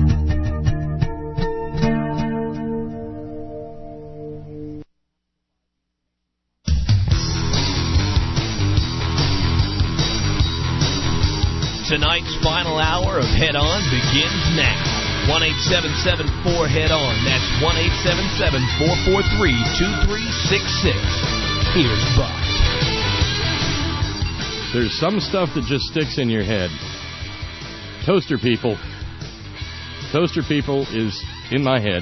Tonight's final hour of Head On begins now. one eight seven seven four head on. That's one eight seven seven four four three two three six six. Here's Buck. There's some stuff that just sticks in your head. Toaster People. Toaster People is in my head.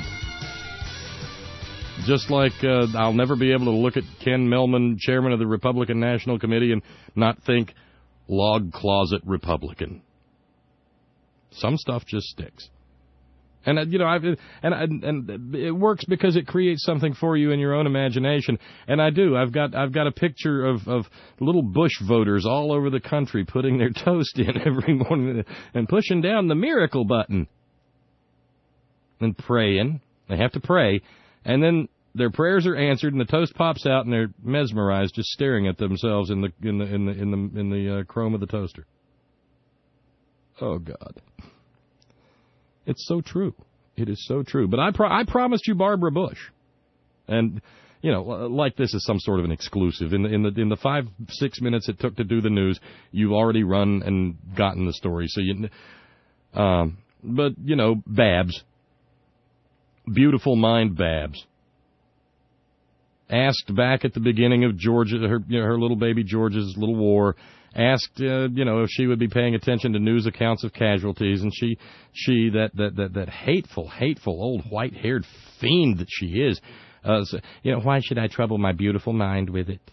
Just like uh, I'll never be able to look at Ken Millman, chairman of the Republican National Committee, and not think log closet Republican. Some stuff just sticks. And, uh, you know, I've, and, and and it works because it creates something for you in your own imagination. And I do. I've got I've got a picture of, of little Bush voters all over the country putting their toast in every morning and pushing down the miracle button and praying. They have to pray. And then their prayers are answered, and the toast pops out, and they're mesmerized, just staring at themselves in the in the in the in the in the uh, chrome of the toaster. Oh God, it's so true. It is so true. But I pro- I promised you Barbara Bush, and you know, like this is some sort of an exclusive. In the in the in the five six minutes it took to do the news, you've already run and gotten the story. So you, um, but you know, Babs, beautiful mind Babs. Asked back at the beginning of Georgia, her, you know, her little baby Georgia's little war, asked, uh, you know, if she would be paying attention to news accounts of casualties, and she, she, that, that, that, that hateful, hateful old white-haired fiend that she is, uh, so, you know, why should I trouble my beautiful mind with it?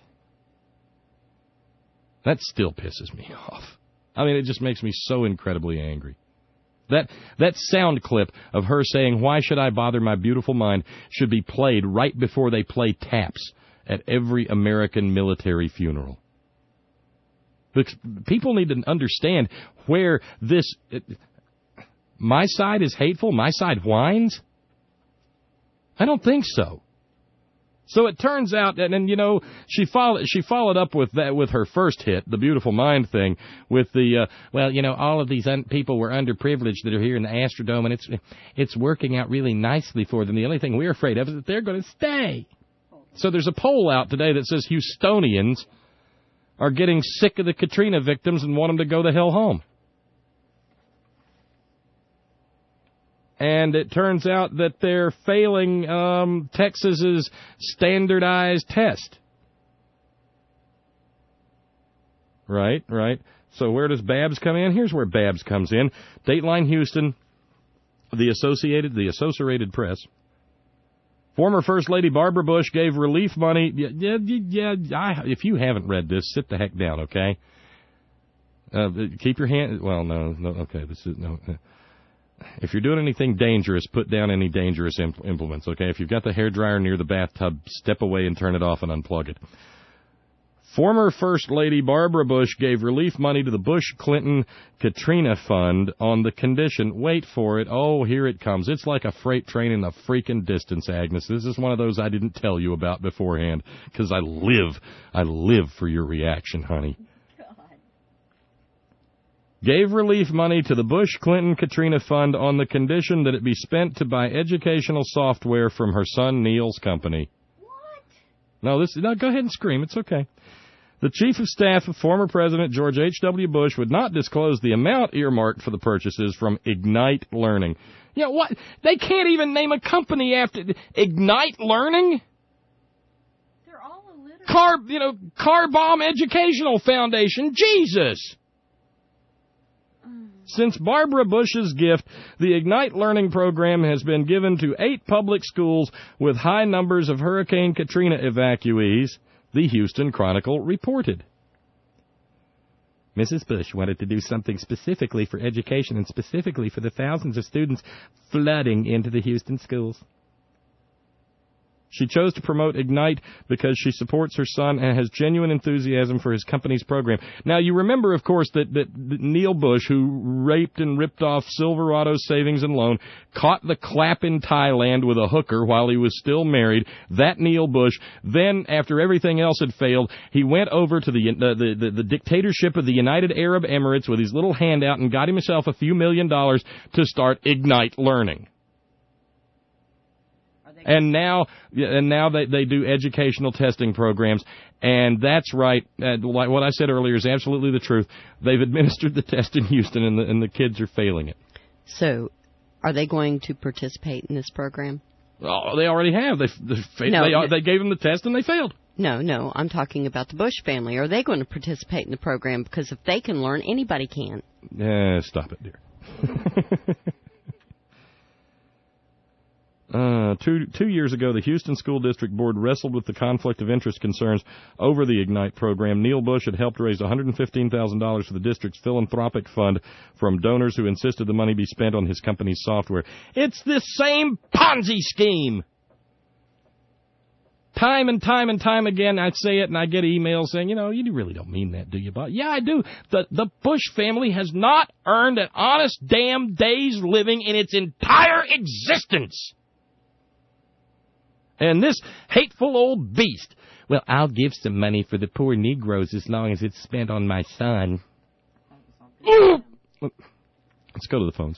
That still pisses me off. I mean, it just makes me so incredibly angry. That that sound clip of her saying, why should I bother my beautiful mind, should be played right before they play taps at every American military funeral. Because people need to understand where this... It, my side is hateful? My side whines? I don't think so. So it turns out, and, and you know, she followed she followed up with that with her first hit, the beautiful mind thing, with the uh, well, you know, all of these un- people were underprivileged that are here in the Astrodome, and it's it's working out really nicely for them. The only thing we're afraid of is that they're going to stay. So there's a poll out today that says Houstonians are getting sick of the Katrina victims and want them to go the hell home. And it turns out that they're failing um, Texas's standardized test. Right, right. So where does Babs come in? Here's where Babs comes in. Dateline Houston, the Associated, the Associated Press. Former First Lady Barbara Bush gave relief money. Yeah, yeah, yeah. I, if you haven't read this, sit the heck down, okay? Uh, keep your hand. Well, no, no. Okay, this is no. If you're doing anything dangerous, put down any dangerous impl- implements, okay? If you've got the hairdryer near the bathtub, step away and turn it off and unplug it. Former First Lady Barbara Bush gave relief money to the Bush-Clinton Katrina Fund on the condition, wait for it, oh, here it comes. It's like a freight train in the freaking distance, Agnes. This is one of those I didn't tell you about beforehand, because I live, I live for your reaction, honey. Gave relief money to the Bush-Clinton Katrina Fund on the condition that it be spent to buy educational software from her son Neil's company. What? No, this. No, go ahead and scream. It's okay. The chief of staff of former President George H W. Bush would not disclose the amount earmarked for the purchases from Ignite Learning. Yeah, what? They can't even name a company after Ignite Learning? They're all car, you know, car bomb educational foundation. Jesus. Since Barbara Bush's gift, the Ignite Learning program has been given to eight public schools with high numbers of Hurricane Katrina evacuees, the Houston Chronicle reported. Missus Bush wanted to do something specifically for education and specifically for the thousands of students flooding into the Houston schools. She chose to promote Ignite because she supports her son and has genuine enthusiasm for his company's program. Now, you remember, of course, that, that Neil Bush, who raped and ripped off Silverado Savings and Loan, caught the clap in Thailand with a hooker while he was still married. That Neil Bush, then, after everything else had failed, he went over to the, the, the, the dictatorship of the United Arab Emirates with his little handout and got himself a few million dollars to start Ignite Learning. And now, and now they, they do educational testing programs, and that's right. Uh, like what I said earlier is absolutely the truth. They've administered the test in Houston, and the, and the kids are failing it. So, are they going to participate in this program? Oh, they already have. They they, fa- no, they, no. they gave them the test, and they failed. No, no, I'm talking about the Bush family. Are they going to participate in the program? Because if they can learn, anybody can. Yeah, stop it, dear. Uh, two two years ago, the Houston School District Board wrestled with the conflict of interest concerns over the Ignite program. Neil Bush had helped raise one hundred fifteen thousand dollars for the district's philanthropic fund from donors who insisted the money be spent on his company's software. It's this same Ponzi scheme! Time and time and time again, I say it and I get emails saying, you know, you really don't mean that, do you, Bob? Yeah, I do. The, the Bush family has not earned an honest damn day's living in its entire existence. And this hateful old beast, well, I'll give some money for the poor Negroes as long as it's spent on my son. Let's go to the phones.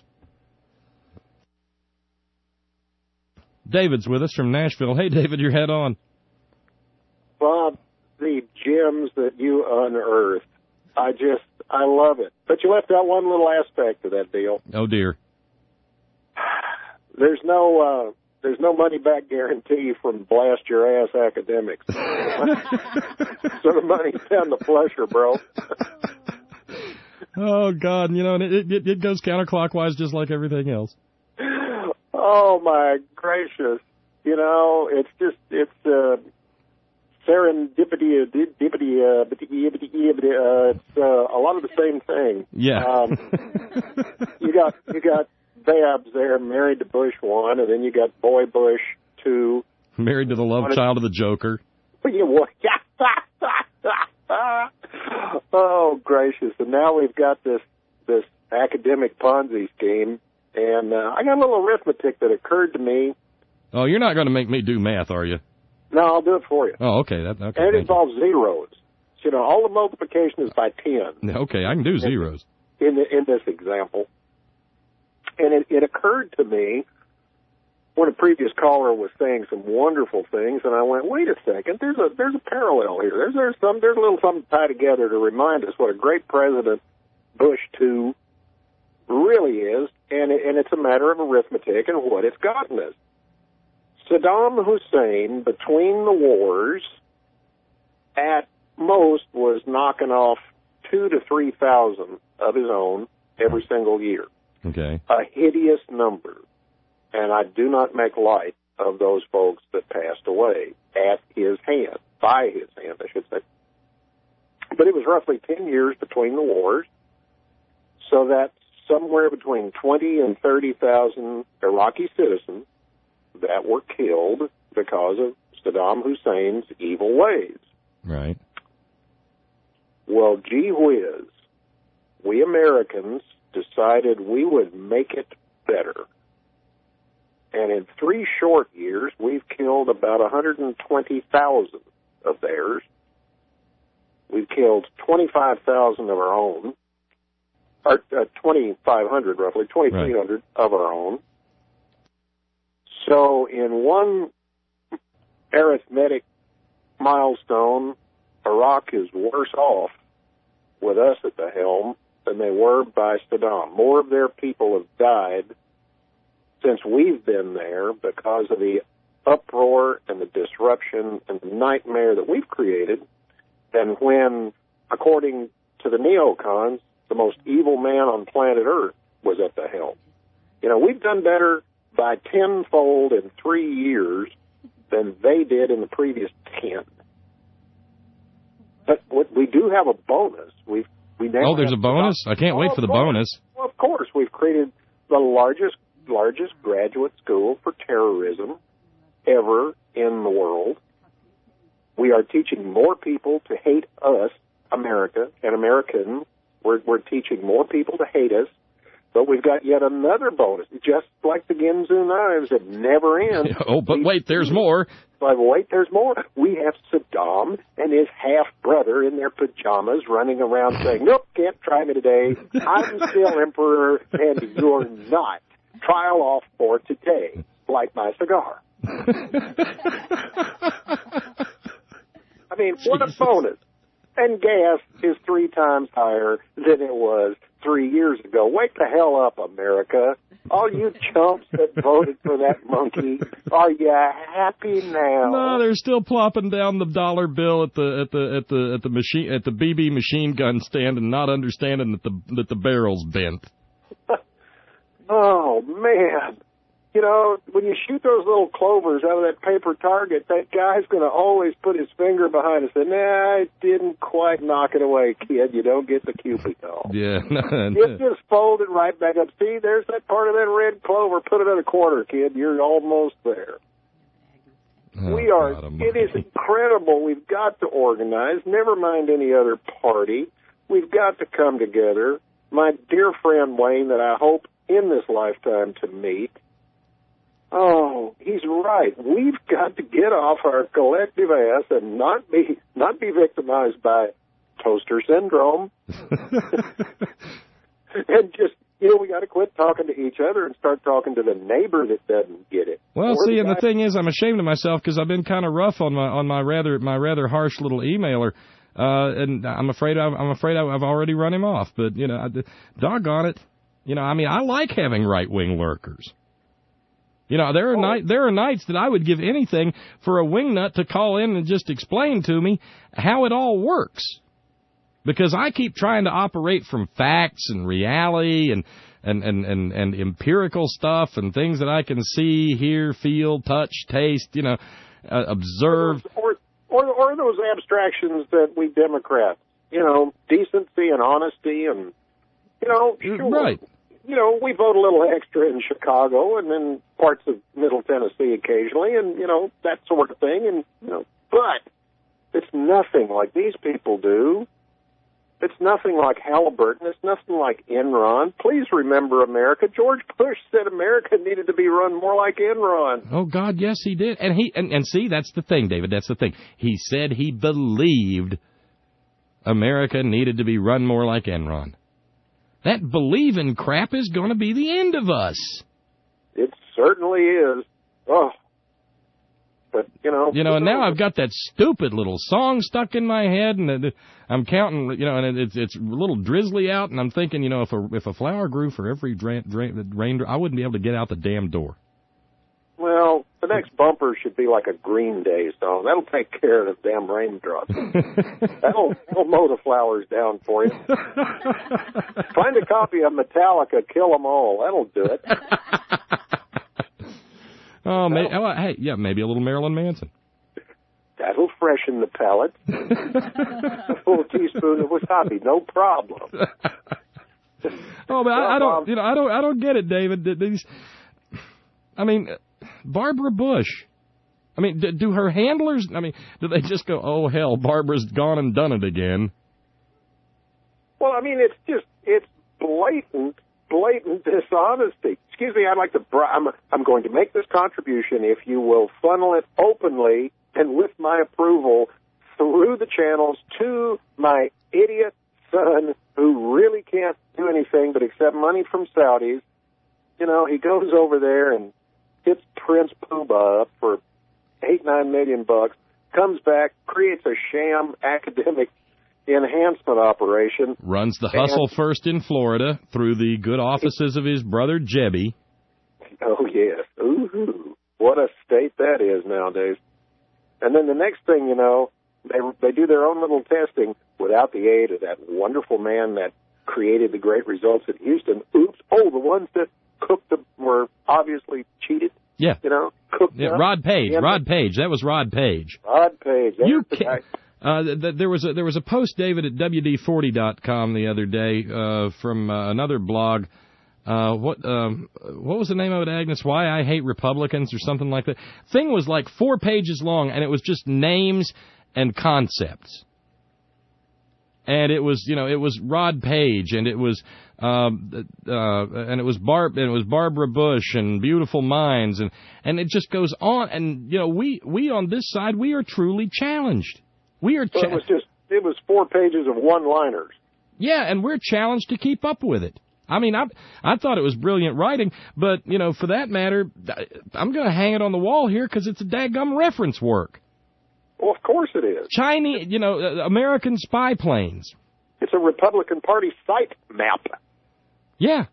David's with us from Nashville. Hey, David, your head on. Bob, the gems that you unearthed, I just, I love it. But you left out one little aspect of that deal. Oh, dear. There's no... Uh, There's no money-back guarantee from Blast Your Ass Academics. So the money's down the flusher, bro. Oh, God. You know, it, it, it goes counterclockwise just like everything else. Oh, my gracious. You know, it's just, it's uh, serendipity, uh, dippity, uh, uh, it's uh, a lot of the same thing. Yeah. Um, you got, you got, Babs there, married to Bush one, and then you got Boy Bush two. Married to the love child of the Joker. Oh, gracious. And now we've got this this academic Ponzi scheme, and uh, I got a little arithmetic that occurred to me. Oh, you're not going to make me do math, are you? No, I'll do it for you. Oh, okay. That, okay and it involves you. zeros. So, you know, all the multiplication is by ten. Okay, I can do zeros. In, the, in this example. And it, it occurred to me when a previous caller was saying some wonderful things, and I went, wait a second, there's a there's a parallel here. There's there's some there's a little something tied together to remind us what a great president Bush two really is, and it, and it's a matter of arithmetic and what it's gotten us. Saddam Hussein, between the wars, at most was knocking off two to three thousand of his own every single year. Okay. A hideous number. And I do not make light of those folks that passed away at his hand, by his hand, I should say. But it was roughly ten years between the wars, so that's somewhere between twenty and thirty thousand Iraqi citizens that were killed because of Saddam Hussein's evil ways. Right. Well, gee whiz, we Americans decided we would make it better. And in three short years, we've killed about one hundred twenty thousand of theirs. We've killed twenty-five thousand of our own, or uh, twenty-five hundred roughly, twenty-three hundred right. of our own. So in one arithmetic milestone, Iraq is worse off with us at the helm than they were by Saddam. More of their people have died since we've been there because of the uproar and the disruption and the nightmare that we've created than when, according to the neocons, the most evil man on planet Earth was at the helm. You know, we've done better by tenfold in three years than they did in the previous ten. But what, we do have a bonus. We've we now oh, there's have a bonus? I can't oh, wait for the course. bonus. Well, of course, we've created the largest largest graduate school for terrorism ever in the world. We are teaching more people to hate us, America, and Americans. We're, we're teaching more people to hate us. But we've got yet another bonus, just like the Ginsu knives that never end. Oh, but wait, there's more. But wait, there's more. We have Saddam and his half-brother in their pajamas running around saying, nope, can't try me today. I'm still emperor, and you're not. Trial off for today. Light my cigar. I mean, what a bonus. And gas is three times higher than it was three years ago. Wake the hell up, America. All you chumps that voted for that monkey, are you happy now? No, they're still plopping down the dollar bill at the at the at the at the machine at the B B machine gun stand and not understanding that the that the barrel's bent. Oh man. You know, when you shoot those little clovers out of that paper target, that guy's going to always put his finger behind it and say, nah, I didn't quite knock it away, kid. You don't get the Cupid doll. Yeah. You just fold it right back up. See, there's that part of that red clover. Put it at a quarter, kid. You're almost there. Oh, we are, God, it is incredible. We've got to organize. Never mind any other party. We've got to come together. My dear friend Wayne, that I hope in this lifetime to meet, oh, he's right. We've got to get off our collective ass and not be not be victimized by toaster syndrome. And just, you know, we got to quit talking to each other and start talking to the neighbor that doesn't get it. Well, Or see, and guy- the thing is, I'm ashamed of myself because I've been kind of rough on my on my rather my rather harsh little emailer, uh, and I'm afraid I've, I'm afraid I've already run him off. But you know, I, doggone it, you know, I mean, I like having right wing lurkers. You know, there are Oh. night there are nights that I would give anything for a wingnut to call in and just explain to me how it all works. Because I keep trying to operate from facts and reality and and, and, and, and empirical stuff and things that I can see, hear, feel, touch, taste, you know, uh, observe. Or, or, or those abstractions that we Democrats, you know, decency and honesty and, you know, sure. Right. You know, we vote a little extra in Chicago and in parts of Middle Tennessee occasionally and, you know, that sort of thing. And, you know, but it's nothing like these people do. It's nothing like Halliburton. It's nothing like Enron. Please remember America. George Bush said America needed to be run more like Enron. Oh, God, yes, he did. And, he and, and see, that's the thing, David, that's the thing. He said he believed America needed to be run more like Enron. That believing crap is going to be the end of us. It certainly is. Oh. But, you know. You know, and now I've got that stupid little song stuck in my head, and it, I'm counting, you know, and it's it's a little drizzly out, and I'm thinking, you know, if a if a flower grew for every drain, drain, rain, I wouldn't be able to get out the damn door. Well, the next bumper should be like a Green Day song. That'll take care of the damn raindrops. that'll, that'll mow the flowers down for you. Find a copy of Metallica, Kill 'Em All. That'll do it. Oh, may, oh, hey, yeah, maybe a little Marilyn Manson. That'll freshen the palate. A full teaspoon of wasabi, no problem. Oh, but I, I don't, you know, I don't, I don't get it, David. These, I mean, Barbara Bush. I mean, do, do her handlers? I mean, do they just go, "Oh hell, Barbara's gone and done it again"? Well, I mean, it's just, it's blatant, blatant dishonesty. Excuse me, I'd like to, bri- I'm, I'm going to make this contribution if you will funnel it openly and with my approval through the channels to my idiot son who really can't do anything but accept money from Saudis. You know, he goes over there and hits Prince Poobah up for eight, nine million bucks, comes back, creates a sham academic enhancement operation. Runs the hustle first in Florida through the good offices of his brother Jebby. Oh, yes. Ooh, what a state that is nowadays. And then the next thing you know, they they do their own little testing without the aid of that wonderful man that created the great results at Houston. Oops! Oh, the ones that cooked them were obviously cheated. Yeah. You know, cooked Yeah, up. Rod Page. Yeah, Rod Page. That was Rod Page. Rod Page. You There's the ca- guy. Uh, th- th- there was a there was a post, David, at W D forty dot com the other day uh, from uh, another blog. Uh, what um, what was the name of it, Agnes? Why I Hate Republicans or something like that. Thing was like four pages long, and it was just names and concepts. And it was, you know, it was Rod Page, and it was, um, uh, and it was Barb, and it was Barbara Bush, and Beautiful Minds, and and it just goes on. And you know, we we on this side, we are truly challenged. We are. So Cha- it was just it was four pages of one-liners. Yeah, and we're challenged to keep up with it. I mean, I I thought it was brilliant writing, but, you know, for that matter, I'm going to hang it on the wall here because it's a dadgum reference work. Well, of course it is. Chinese, you know, uh, American spy planes. It's a Republican Party site map. Yeah.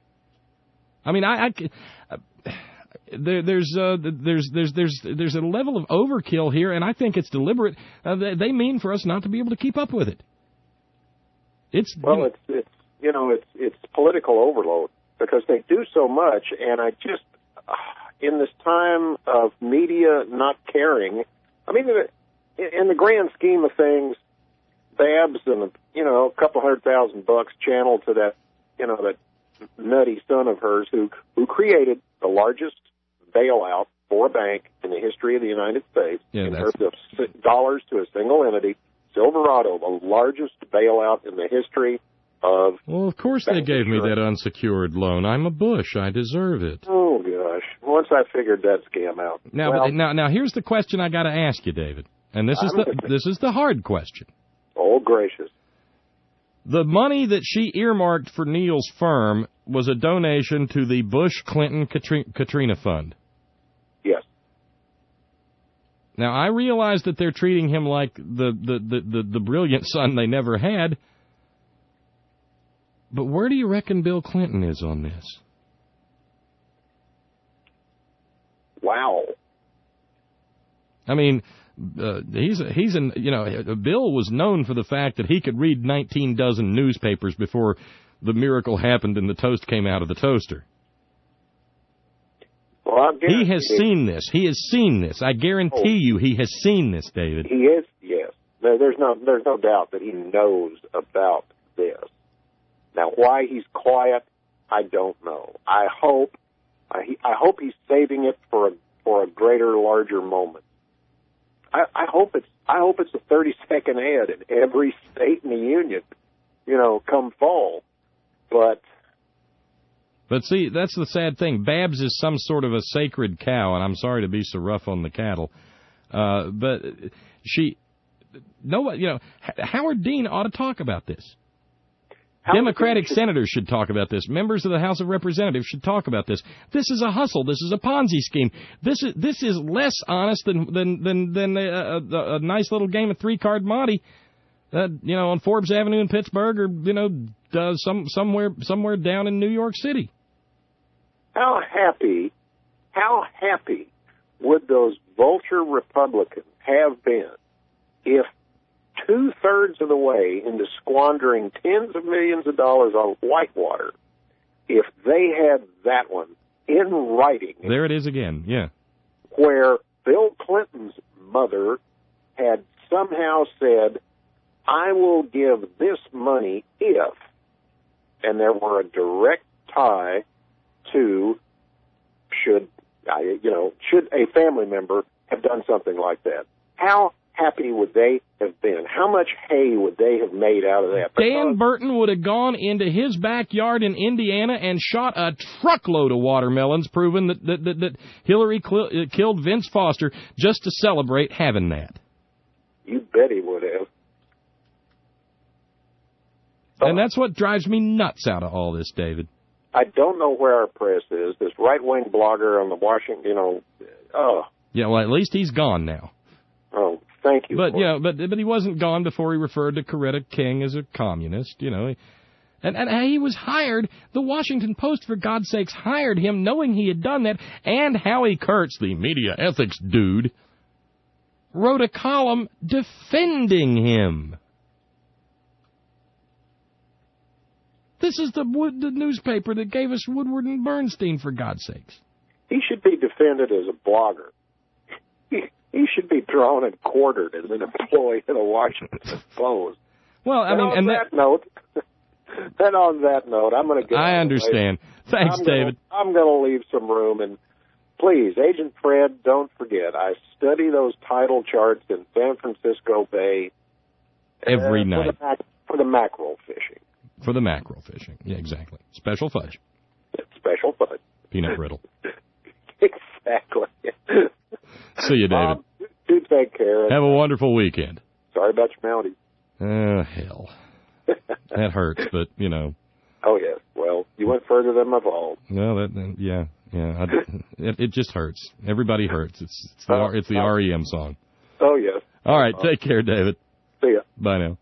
I mean, I, I uh, there, there's uh, there's there's there's there's a level of overkill here, and I think it's deliberate. Uh, they, they mean for us not to be able to keep up with it. It's well, you know, it's it's you know it's it's political overload because they do so much, and I just uh, in this time of media not caring. I mean, in the grand scheme of things, Babs and you know a couple hundred thousand bucks channeled to that you know that nutty son of hers who who created the largest bailout for a bank in the history of the United States yeah, in that's... terms of dollars to a single entity. Silverado, the largest bailout in the history of... Well, of course they gave me that unsecured loan. I'm a Bush. I deserve it. Oh, gosh. Once I figured that scam out. Now, well, but, now, now, here's the question I got to ask you, David. And this is the this is the hard question. Oh, gracious. The money that she earmarked for Neil's firm was a donation to the Bush-Clinton Katrina Fund. Yes. Now, I realize that they're treating him like the, the, the, the, the brilliant son they never had. But where do you reckon Bill Clinton is on this? Wow. I mean, uh, he's he's an you know Bill was known for the fact that he could read nineteen dozen newspapers before the miracle happened and the toast came out of the toaster. Well, he has seen this. He has seen this. I guarantee oh. you, he has seen this, David. He is. Yes. No, there's no there's no doubt that he knows about this. Now, why he's quiet, I don't know. I hope I, I hope he's saving it for a for a greater, larger moment. I, I hope it's I hope it's a thirty second ad in every state in the union, you know, come fall. But but see, that's the sad thing. Babs is some sort of a sacred cow, and I'm sorry to be so rough on the cattle, uh, but she, no, you know, Howard Dean ought to talk about this. Howard Democratic should... senators should talk about this. Members of the House of Representatives should talk about this. This is a hustle. This is a Ponzi scheme. This is this is less honest than than than, than a, a, a nice little game of three card Monte, uh, you know, on Forbes Avenue in Pittsburgh, or you know, uh, some somewhere somewhere down in New York City. How happy, how happy would those vulture Republicans have been if two-thirds of the way into squandering tens of millions of dollars on Whitewater, if they had that one in writing. There it is again, yeah. Where Bill Clinton's mother had somehow said, I will give this money if, and there were a direct tie to, should, you know, should a family member have done something like that. How happy would they have been? How much hay would they have made out of that? Because Dan Burton would have gone into his backyard in Indiana and shot a truckload of watermelons, proving that that, that, that Hillary cl- killed Vince Foster just to celebrate having that. You bet he would have. And that's what drives me nuts out of all this, David. I don't know where our press is. This right-wing blogger on the Washington, you know, oh. Yeah, well, at least he's gone now. Oh, thank you. But, you know, but, but he wasn't gone before he referred to Coretta King as a communist, you know. And, and he was hired, the Washington Post, for God's sakes, hired him knowing he had done that, and Howie Kurtz, the media ethics dude, wrote a column defending him. This is the, the newspaper that gave us Woodward and Bernstein, for God's sakes. He should be defended as a blogger. He, he should be drawn and quartered as an employee of the Washington Post. Well, I and mean, on and that, that note, then on that note, I'm going to get. I understand. Thanks, I'm David. Gonna, I'm going to leave some room, and please, Agent Fred, don't forget, I study those tidal charts in San Francisco Bay every uh, night for the, mac- for the mackerel fishing. For the mackerel fishing, yeah, exactly. Special fudge. Special fudge. Peanut brittle. Exactly. See you, David. Um, do take care. Have a wonderful weekend. Sorry about your Mounties. Oh, hell. That hurts, but, you know. Oh, yes. Well, you went further than my ball. No, that, yeah, yeah. I, it, it just hurts. Everybody hurts. It's it's the, it's the R E M song. Oh, yes. All right, take care, David. See ya. Bye now.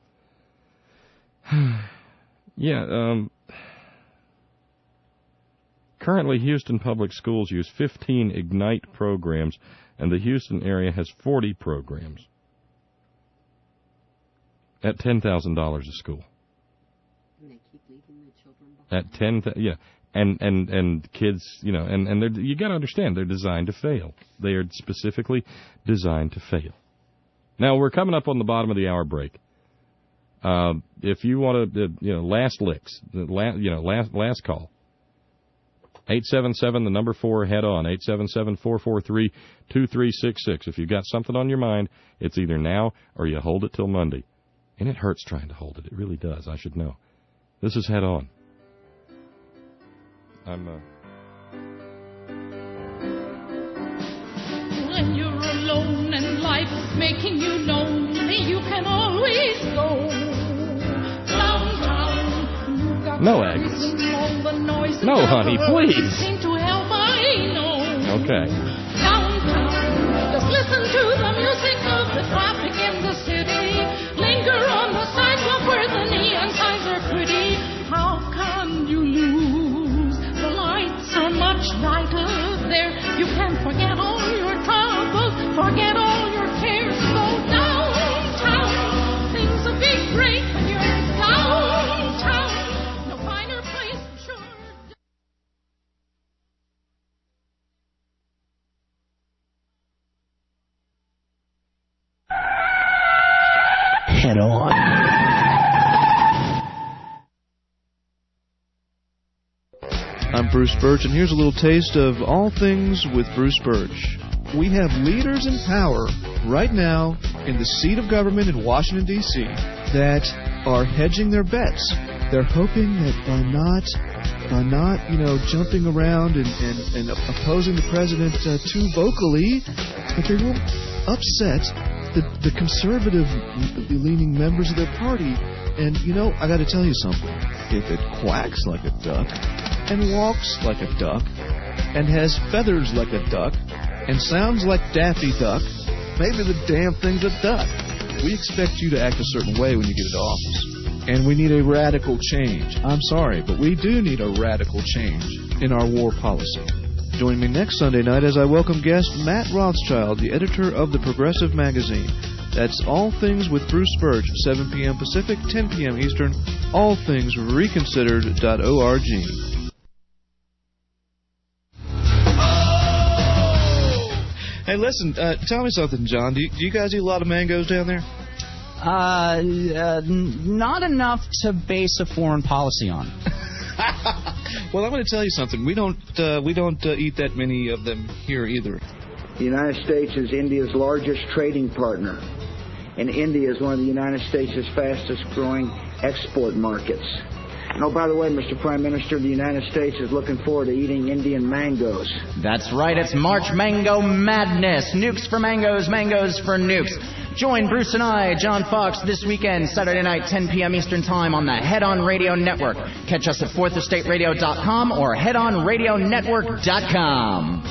Yeah, um... currently, Houston Public Schools use fifteen Ignite programs, and the Houston area has forty programs at ten thousand dollars a school. And they keep leaving the children At behind. ten, th- yeah, and and and kids, you know, and and they're, you got to understand, they're designed to fail. They are specifically designed to fail. Now we're coming up on the bottom of the hour break. Uh, if you want to, uh, you know, last licks, the last, you know, last last call. eight seven seven, the number four, head on, eight seven seven, four four three, two three six six. If you've got something on your mind, it's either now or you hold it till Monday. And it hurts trying to hold it. It really does. I should know. This is Head On. I'm, uh... When you're alone and life's making you lonely, you can always go downtown. No, Agnes. No, honey, please. Seem to help, I know. Okay. Downtown, just listen to the music of the traffic in the city. Linger on the sidewalk where the neon signs are pretty. How can you lose? The lights are much brighter there. You can forget all your troubles, forget all your cares. Go downtown. Things will be great when you're downtown. No finer place, sure. Head On. I'm Bruce Birch, and here's a little taste of all things with Bruce Birch. We have leaders in power right now in the seat of government in Washington, D C that are hedging their bets. They're hoping that by not, by not, you know, jumping around and, and, and opposing the president uh, too vocally, that they won't upset the, the conservative-leaning members of their party. And, you know, I got to tell you something. If it quacks like a duck and walks like a duck and has feathers like a duck and sounds like Daffy Duck, maybe the damn thing's a duck. We expect you to act a certain way when you get into office. And we need a radical change. I'm sorry, but we do need a radical change in our war policy. Join me next Sunday night as I welcome guest Matt Rothschild, the editor of The Progressive Magazine. That's All Things with Bruce Birch, seven p.m. Pacific, ten p.m. Eastern, all things reconsidered dot org. Hey, listen, uh, tell me something, John. Do you, do you guys eat a lot of mangoes down there? Uh, uh, not enough to base a foreign policy on. Well, I'm going to tell you something. We don't uh, we don't uh, eat that many of them here either. The United States is India's largest trading partner, and India is one of the United States' fastest growing export markets. And oh, by the way, Mister Prime Minister, the United States is looking forward to eating Indian mangoes. That's right, it's March Mango Madness. Nukes for mangoes, mangoes for nukes. Join Bruce and I, John Fox, this weekend, Saturday night, ten p.m. Eastern Time on the Head On Radio Network. Catch us at fourth estate radio dot com or head on radio network dot com.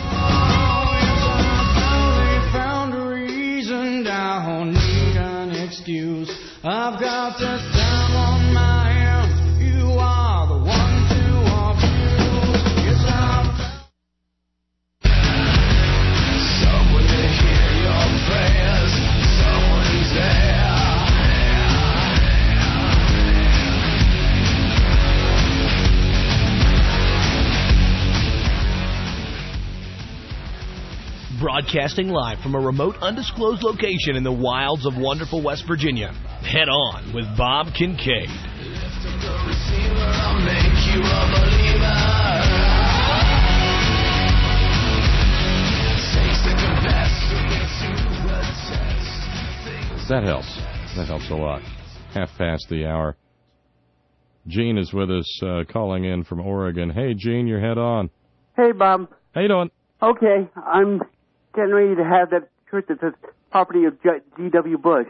Found a reason, I don't need an excuse. I've got this time on my hands. You broadcasting live from a remote, undisclosed location in the wilds of wonderful West Virginia. Head On with Bob Kincaid. That helps. That helps a lot. Half past the hour. Gene is with us, uh, calling in from Oregon. Hey, Gene, you're head on. Hey, Bob. How you doing? Okay, I'm getting ready to have that shirt that says property of G W Bush.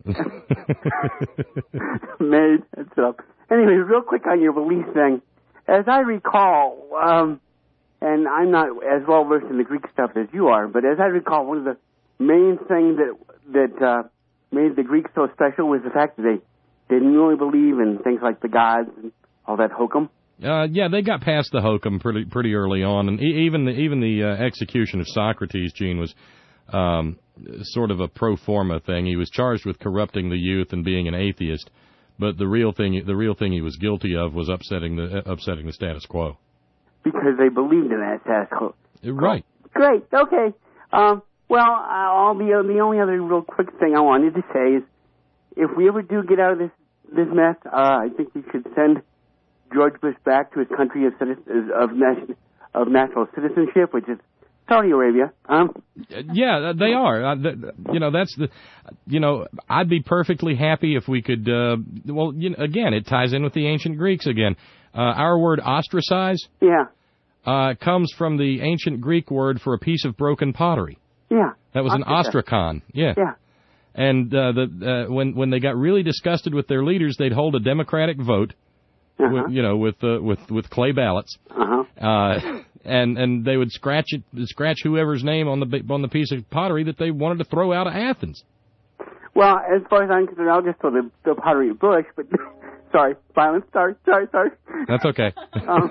Made and stuff. Anyway, real quick on your release thing. As I recall, um, and I'm not as well versed in the Greek stuff as you are, but as I recall, one of the main things that that uh, made the Greeks so special was the fact that they didn't really believe in things like the gods and all that hokum. Uh, yeah, they got past the hokum pretty pretty early on, and e- even the even the uh, execution of Socrates, Gene, was um, sort of a pro forma thing. He was charged with corrupting the youth and being an atheist, but the real thing the real thing he was guilty of was upsetting the uh, upsetting the status quo. Because they believed in that status quo. Right. Great. Okay. Um, well, I'll be, uh, the only other real quick thing I wanted to say is, if we ever do get out of this this mess, uh, I think we should send George Bush back to his country of citizen, of, nation, of natural citizenship, which is Saudi Arabia. Um, yeah, they are. Uh, th- you know, that's the. You know, I'd be perfectly happy if we could. Uh, well, you know, again, it ties in with the ancient Greeks again. Uh, our word ostracize. Yeah. Uh, comes from the ancient Greek word for a piece of broken pottery. Yeah. That was Ostracize. an ostrakon. Yeah. Yeah. And uh, the uh, when when they got really disgusted with their leaders, they'd hold a democratic vote, uh-huh. with, you know, with uh, with with clay ballots, uh-huh. uh, and and they would scratch it, scratch whoever's name on the on the piece of pottery that they wanted to throw out of Athens. Well, as far as I'm concerned, I'll just throw the, the pottery at Bush, but sorry, violence. Sorry, sorry, sorry. That's okay. um,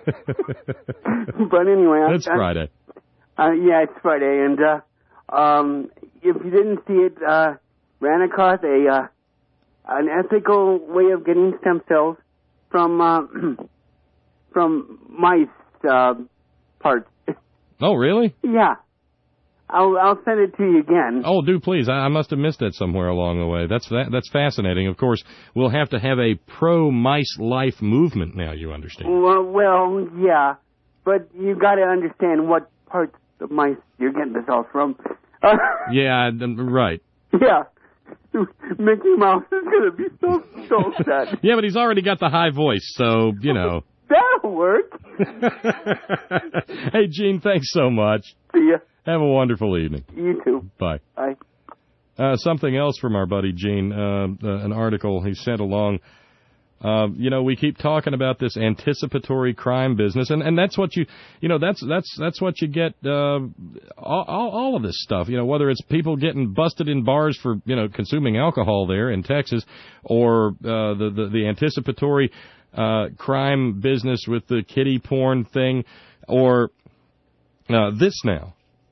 but anyway, it's I, Friday. Uh, yeah, it's Friday, and uh, um, if you didn't see it, uh, ran across a uh, an ethical way of getting stem cells from uh, from mice uh, parts. Oh, really? Yeah. I'll I'll send it to you again. Oh, do please. I, I must have missed it somewhere along the way. That's that, that's fascinating. Of course, we'll have to have a pro-mice life movement now, you understand. Well, well, yeah, but you got to understand what parts of mice you're getting this all from. Uh, yeah, right. Yeah. Mickey Mouse is going to be so, so sad. Yeah, but he's already got the high voice, so, you know. That'll work. Hey, Gene, thanks so much. See ya. Have a wonderful evening. You too. Bye. Bye. Uh, something else from our buddy Gene, uh, uh, an article he sent along. Uh, you know, we keep talking about this anticipatory crime business, and, and that's what you, you know, that's that's that's what you get. Uh, all, all of this stuff, you know, whether it's people getting busted in bars for, you know, consuming alcohol there in Texas, or uh, the, the the anticipatory uh, crime business with the kiddie porn thing, or uh, this now.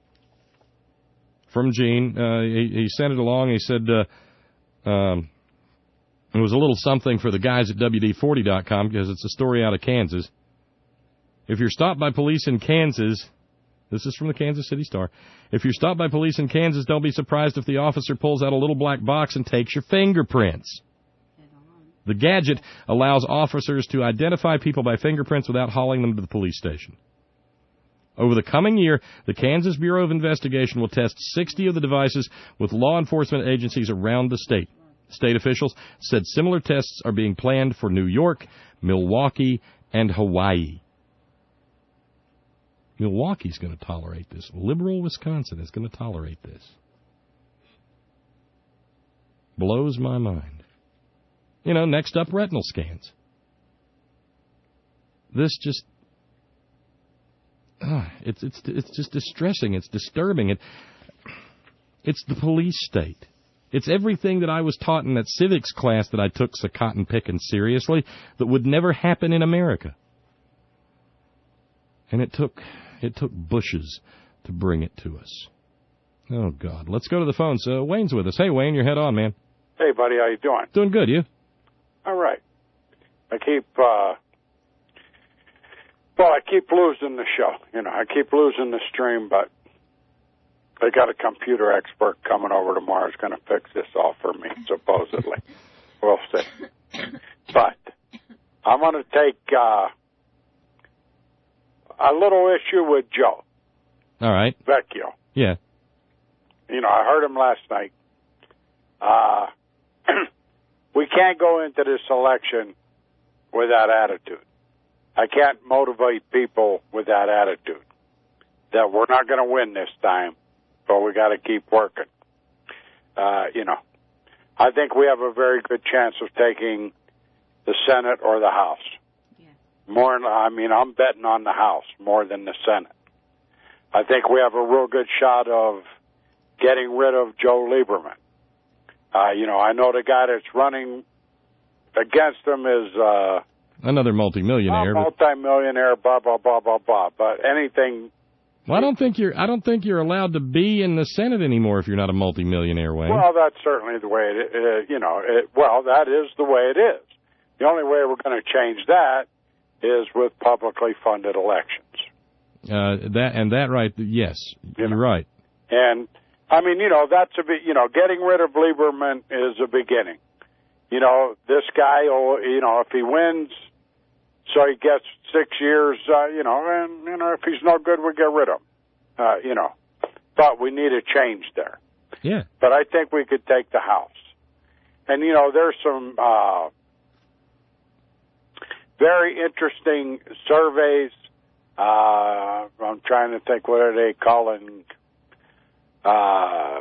From Gene, uh, he, he sent it along. He said uh, um, it was a little something for the guys at W D forty dot com because it's a story out of Kansas. If you're stopped by police in Kansas, this is from the Kansas City Star. If you're stopped by police in Kansas, don't be surprised if the officer pulls out a little black box and takes your fingerprints. The gadget allows officers to identify people by fingerprints without hauling them to the police station. Over the coming year, the Kansas Bureau of Investigation will test sixty of the devices with law enforcement agencies around the state. State officials said similar tests are being planned for New York, Milwaukee, and Hawaii. Milwaukee's going to tolerate this. Liberal Wisconsin is going to tolerate this. Blows my mind. You know, next up, retinal scans. This just... Uh, it's it's it's just distressing. It's disturbing. It it's the police state. It's everything that I was taught in that civics class that I took so cotton picking seriously that would never happen in America. And it took it took Bushes to bring it to us. Oh God! Let's go to the phones. Uh, Wayne's with us. Hey Wayne, you're head on, man. Hey buddy, how you doing? Doing good. You? All right. I keep. Uh, Well, I keep losing the show. You know, I keep losing the stream, but they got a computer expert coming over tomorrow who's going to fix this all for me, supposedly. We'll see. But I'm going to take uh, a little issue with Joe. All right. Vecchio. Yeah. You know, I heard him last night. Uh, we can't go into this election with that attitude. I can't motivate people with that attitude. That we're not going to win this time, but we got to keep working. Uh, you know, I think we have a very good chance of taking the Senate or the House. Yeah. More, I mean, I'm betting on the House more than the Senate. I think we have a real good shot of getting rid of Joe Lieberman. Uh, you know, I know the guy that's running against him is uh, another multimillionaire. A multimillionaire, blah blah blah blah blah. But anything. Well, I don't think you're. I don't think you're allowed to be in the Senate anymore if you're not a multimillionaire, Wayne. Well, that's certainly the way it. Uh, you know, it, well, that is the way it is. The only way we're going to change that is with publicly funded elections. Uh, that and that, right? Yes, you you're know. right. And I mean, you know, that's a bit. You know, getting rid of Lieberman is a beginning. You know, this guy, oh, you know, if he wins, so he gets six years, uh, you know, and, you know, if he's no good, we get rid of him, uh, you know. But we need a change there. Yeah. But I think we could take the House. And, you know, there's some uh, very interesting surveys. Uh, I'm trying to think, what are they calling uh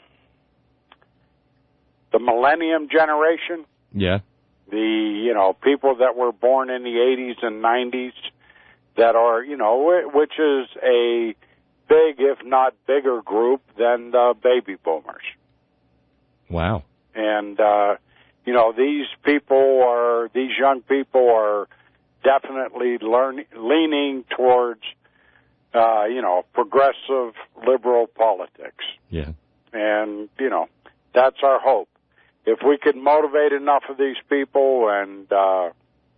the Millennium Generation? Yeah. The, you know, people that were born in the eighties and nineties that are, you know, which is a big, if not bigger group than the baby boomers. Wow. And, uh, you know, these people are, these young people are definitely learn, leaning towards, uh, you know, progressive liberal politics. Yeah. And, you know, that's our hope. If we could motivate enough of these people and, uh,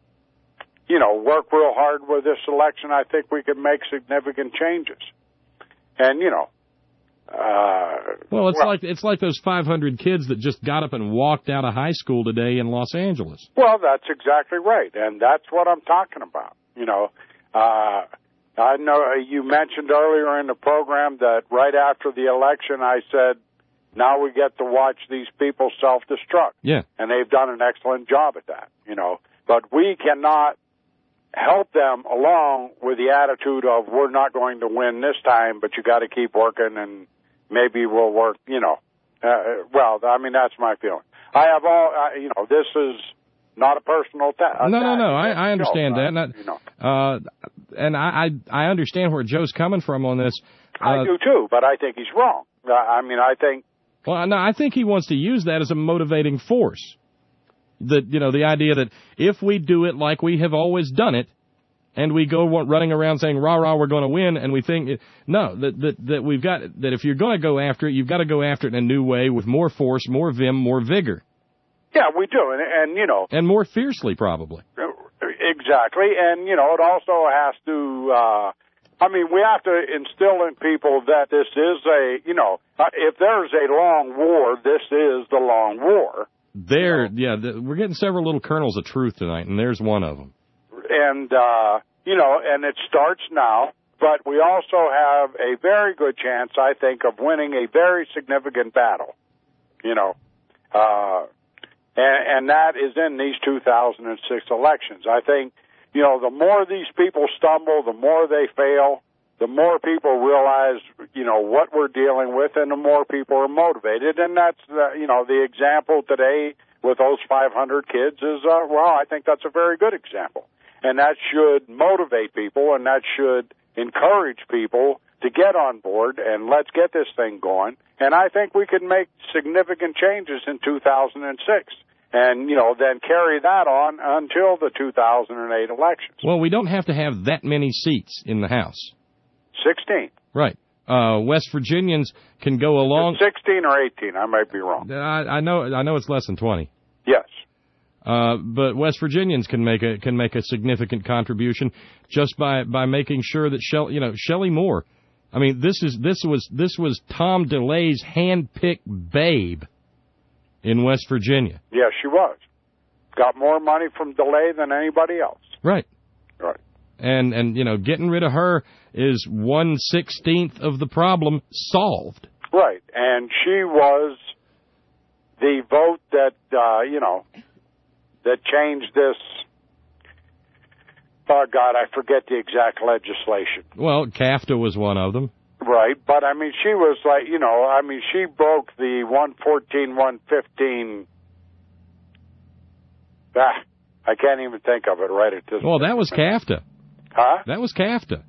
you know, work real hard with this election, I think we could make significant changes. And, you know, uh, well, it's well, like it's like those five hundred kids that just got up and walked out of high school today in Los Angeles. Well, that's exactly right, and that's what I'm talking about. You know, uh, I know you mentioned earlier in the program that right after the election, I said, now we get to watch these people self-destruct. Yeah. And they've done an excellent job at that, you know. But we cannot help them along with the attitude of we're not going to win this time, but you got to keep working and maybe we'll work, you know. Uh, well, I mean, that's my feeling. I have all, uh, you know, this is not a personal attack. No, no, no. I, I understand Joe, that. Not, you know. uh, and I, I I understand where Joe's coming from on this. Uh, I do too, but I think he's wrong. Uh, I mean, I think. Well, no, I think he wants to use that as a motivating force. That, you know, the idea that if we do it like we have always done it, and we go running around saying, rah, rah, we're going to win, and we think, no, that, that, that we've got, that if you're going to go after it, you've got to go after it in a new way with more force, more vim, more vigor. Yeah, we do, and, and you know. And more fiercely, probably. Exactly, and, you know, it also has to, uh, I mean, we have to instill in people that this is a, you know, if there's a long war, this is the long war. There, you know? yeah, the, we're getting several little kernels of truth tonight, and there's one of them. And, uh, you know, and it starts now, but we also have a very good chance, I think, of winning a very significant battle, you know, uh, and, and that is in these two thousand six elections. I think, you know, the more these people stumble, the more they fail, the more people realize, you know, what we're dealing with, and the more people are motivated. And that's, uh, you know, the example today with those five hundred kids is, uh, well, I think that's a very good example. And that should motivate people, and that should encourage people to get on board, and let's get this thing going. And I think we can make significant changes in two thousand six. And, you know, then carry that on until the two thousand eight elections. Well, we don't have to have that many seats in the House. sixteen. Right. Uh, West Virginians can go along. It's sixteen or eighteen. I might be wrong. I, I know. I know it's less than twenty. Yes. Uh, but West Virginians can make a can make a significant contribution just by by making sure that Shelley, you know, Shelley Moore I mean, this is this was this was Tom DeLay's hand-picked babe in West Virginia. Yeah, she was. Got more money from DeLay than anybody else. Right. Right. And, and you know, getting rid of her is one sixteenth of the problem solved. Right. And she was the vote that, uh, you know, that changed this. Oh, God, I forget the exact legislation. Well, CAFTA was one of them. Right, but, I mean, she was like, you know, I mean, she broke the one fourteen, one fifteen. Ah, I can't even think of it right at this Well, that was CAFTA. Huh? That was CAFTA.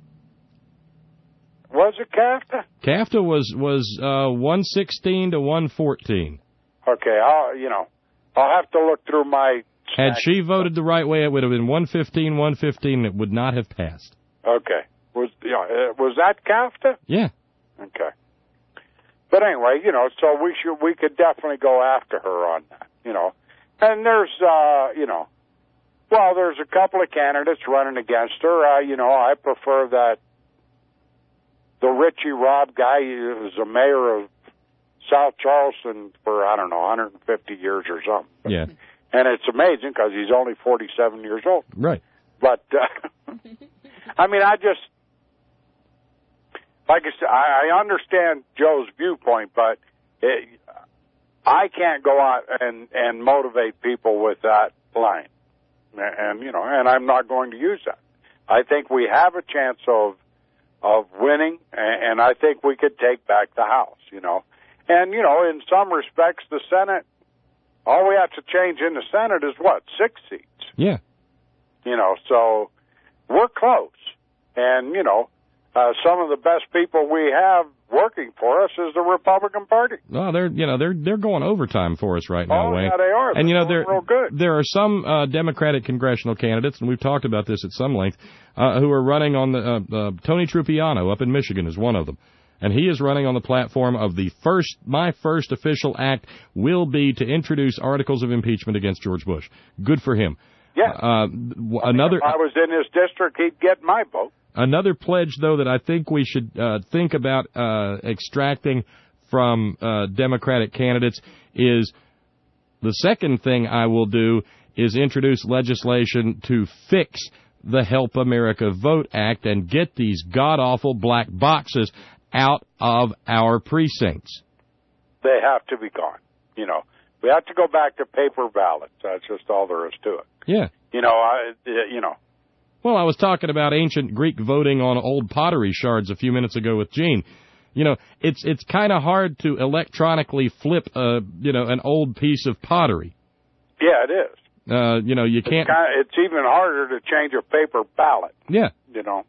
Was it CAFTA? CAFTA was, was uh, one sixteen to one fourteen. Okay, I'll, you know, I'll have to look through my... Had she voted the right way, it would have been one fifteen, one fifteen, and it would not have passed. Okay. Was you know, uh, was that CAFTA? Yeah. Okay. But anyway, you know, so we should we could definitely go after her on that, you know. And there's, uh, you know, well, there's a couple of candidates running against her. Uh, you know, I prefer that the Richie Robb guy who was a mayor of South Charleston for, I don't know, one hundred fifty years or something. Yeah. And it's amazing because he's only forty-seven years old. Right. But, uh, I mean, I just, like I said, I, I understand Joe's viewpoint, but it, I can't go out and, and motivate people with that line. And, you know, and I'm not going to use that. I think we have a chance of, of winning, and, and I think we could take back the House, you know. And, you know, in some respects, the Senate, all we have to change in the Senate is what, six seats? Yeah. You know, so we're close. And, you know, uh, some of the best people we have working for us is the Republican Party. Well, they're you know they're they're going overtime for us right now, oh, Wayne. Yeah, they are. And you know they're real good. There are some uh, Democratic congressional candidates, and we've talked about this at some length, uh, who are running on the uh, uh, Tony Trupiano up in Michigan is one of them. And he is running on the platform of the first, my first official act will be to introduce articles of impeachment against George Bush. Good for him. Yeah. Uh, another. If I was in his district, he'd get my vote. Another pledge, though, that I think we should uh, think about uh, extracting from uh, Democratic candidates is the second thing I will do is introduce legislation to fix the Help America Vote Act and get these god-awful black boxes out of our precincts. They have to be gone. You know, we have to go back to paper ballots. That's just all there is to it. Yeah. You know, I, you know. Well, I was talking about ancient Greek voting on old pottery shards a few minutes ago with Gene. You know, it's it's kind of hard to electronically flip a you know an old piece of pottery. Yeah, it is. Uh, you know, you can't. It's, kinda, it's even harder to change a paper ballot. Yeah. You know.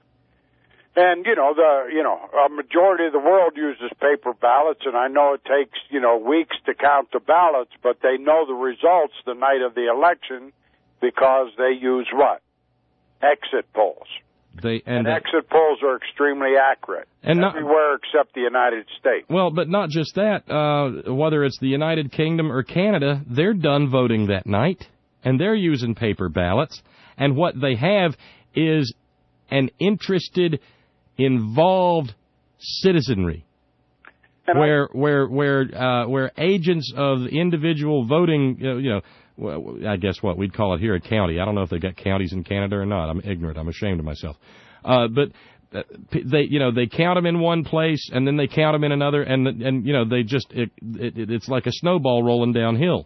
And, you know, the, you know, a majority of the world uses paper ballots, and I know it takes, you know, weeks to count the ballots, but they know the results the night of the election because they use what? Exit polls. They and and, uh, exit polls are extremely accurate and not, everywhere except the United States. Well, but not just that. Uh, whether it's the United Kingdom or Canada, they're done voting that night, and they're using paper ballots. And what they have is an interested, involved citizenry, and where I, where where uh, where agents of individual voting, you know, you know well, I guess what we'd call it here a county. I don't know if they got counties in Canada or not. I'm ignorant. I'm ashamed of myself. Uh, but they, you know, they count them in one place and then they count them in another, and and you know they just it, it, it's like a snowball rolling downhill.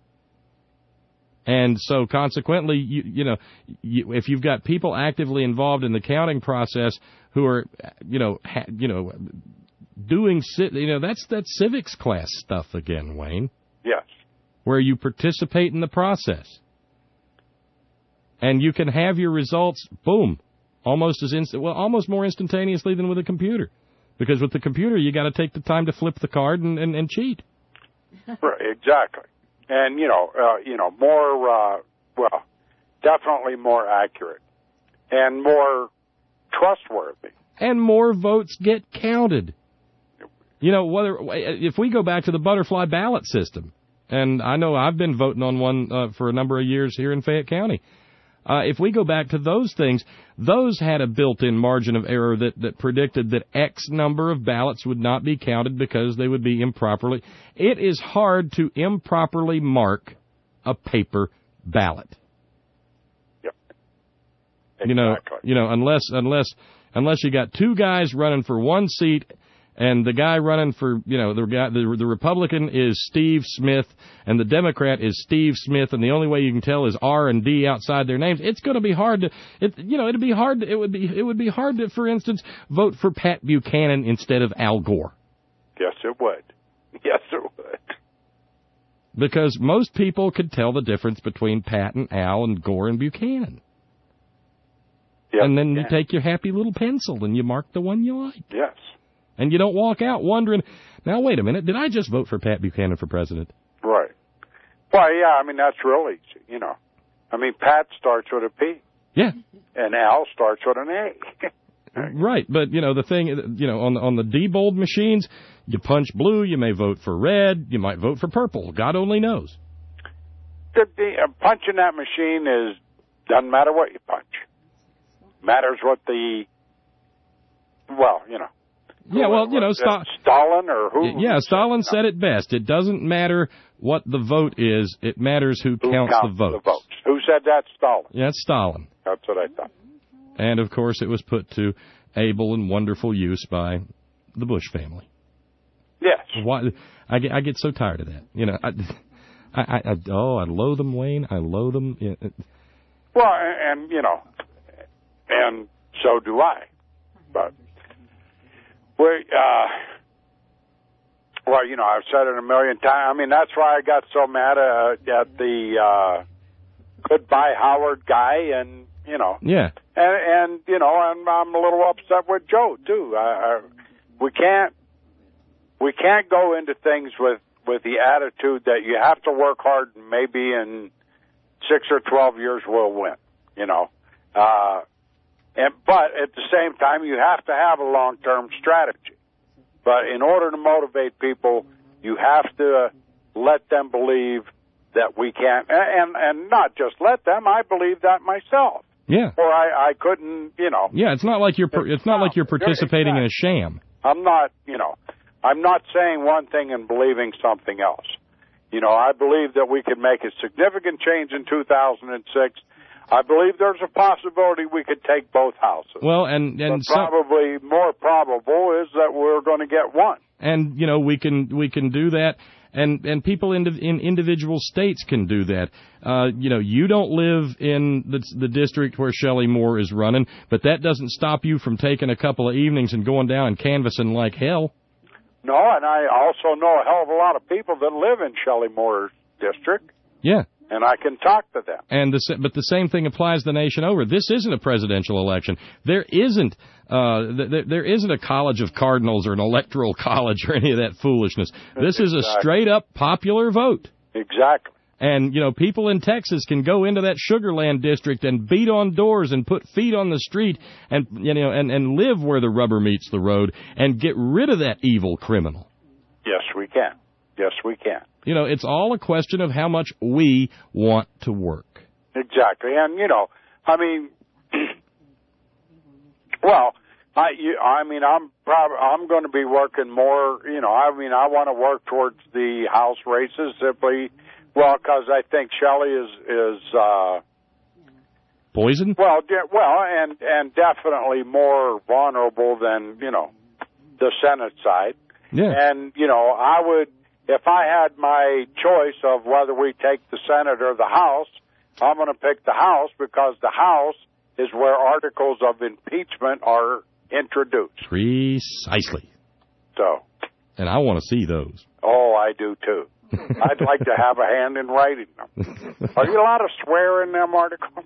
And so, consequently, you, you know, you, if you've got people actively involved in the counting process who are, you know, ha, you know, doing, you know, that's that civics class stuff again, Wayne. Yes. Where you participate in the process, and you can have your results, boom, almost as instant, well, almost more instantaneously than with a computer, because with the computer you got to take the time to flip the card and, and, and cheat. Right, exactly. And, you know, uh, you know, more, uh, well, definitely more accurate and more trustworthy. And more votes get counted. You know, whether if we go back to the butterfly ballot system, and I know I've been voting on one uh, for a number of years here in Fayette County, Uh, if we go back to those things, those had a built-in margin of error that, that predicted that X number of ballots would not be counted because they would be improperly. It is hard to improperly mark a paper ballot. Yep. Exactly. You know, you know, unless unless unless you got two guys running for one seat. And the guy running for, you know, the guy, the, the Republican is Steve Smith, and the Democrat is Steve Smith, and the only way you can tell is R and D outside their names. It's going to be hard to, it, you know, it'd be hard. To, it would be, it would be hard to, for instance, vote for Pat Buchanan instead of Al Gore. Yes, it would. Yes, it would. Because most people could tell the difference between Pat and Al and Gore and Buchanan. Yes, and then you you take your happy little pencil and you mark the one you like. Yes. And you don't walk out wondering, now, wait a minute, did I just vote for Pat Buchanan for president? Right. Well, yeah, I mean, that's real easy, you know. I mean, Pat starts with a P. Yeah. And Al starts with an A. Right, but, you know, the thing, you know, on the, on the D-Bold machines, you punch blue, you may vote for red, you might vote for purple. God only knows. The, the uh, punching that machine is, doesn't matter what you punch. Matters what the, well, you know. Yeah, well, you know, Sta- Stalin or who? Yeah, Stalin said it best. It doesn't matter what the vote is. It matters who, who counts, counts the votes. the votes. Who said that? Stalin. Yeah, it's Stalin. That's what I thought. And, of course, it was put to able and wonderful use by the Bush family. Yes. Why? I get, I get so tired of that. You know, I, I, I, oh, I loathe them, Wayne. I loathe them. Yeah. Well, and, and, you know, and so do I. But... We, uh, well, you know, I've said it a million times. I mean, that's why I got so mad uh, at the uh, Goodbye Howard guy, and you know, yeah, and and you know, I'm I'm a little upset with Joe too. I, I, we can't we can't go into things with with the attitude that you have to work hard, and maybe in six or twelve years we'll win. You know. Uh, And, but at the same time, you have to have a long-term strategy. But in order to motivate people, you have to let them believe that we can, and and not just let them. I believe that myself. Yeah. Or I, I couldn't, you know. Yeah, it's not like you're it's, it's not like you're participating in a sham. I'm not, you know, I'm not saying one thing and believing something else. You know, I believe that we can make a significant change in two thousand six. I believe there's a possibility we could take both houses. Well, and and but probably some, more probable is that we're going to get one. And you know, we can we can do that, and and people in in individual states can do that. Uh, you know, you don't live in the the district where Shelley Moore is running, but that doesn't stop you from taking a couple of evenings and going down and canvassing like hell. No, and I also know a hell of a lot of people that live in Shelley Moore's district. Yeah. And I can talk to them. And the, but the same thing applies the nation over. This isn't a presidential election. There isn't uh, th- there isn't a college of cardinals or an electoral college or any of that foolishness. This is exactly. a straight up popular vote. Exactly. And you know, people in Texas can go into that Sugarland district and beat on doors and put feet on the street and you know and, and live where the rubber meets the road and get rid of that evil criminal. Yes, we can. Yes, we can. You know, it's all a question of how much we want to work. Exactly. And, you know, I mean, well, I, you, I mean, I'm probably, I'm going to be working more, you know, I mean, I want to work towards the House races simply, well, because I think Shelley is, is, uh, poison? Well, de- well, and, and definitely more vulnerable than, you know, the Senate side. Yeah. And, you know, I would, if I had my choice of whether we take the Senate or the House, I'm going to pick the House because the House is where articles of impeachment are introduced. Precisely. So. And I want to see those. Oh, I do too. I'd like to have a hand in writing them. Are you allowed to swear in them articles?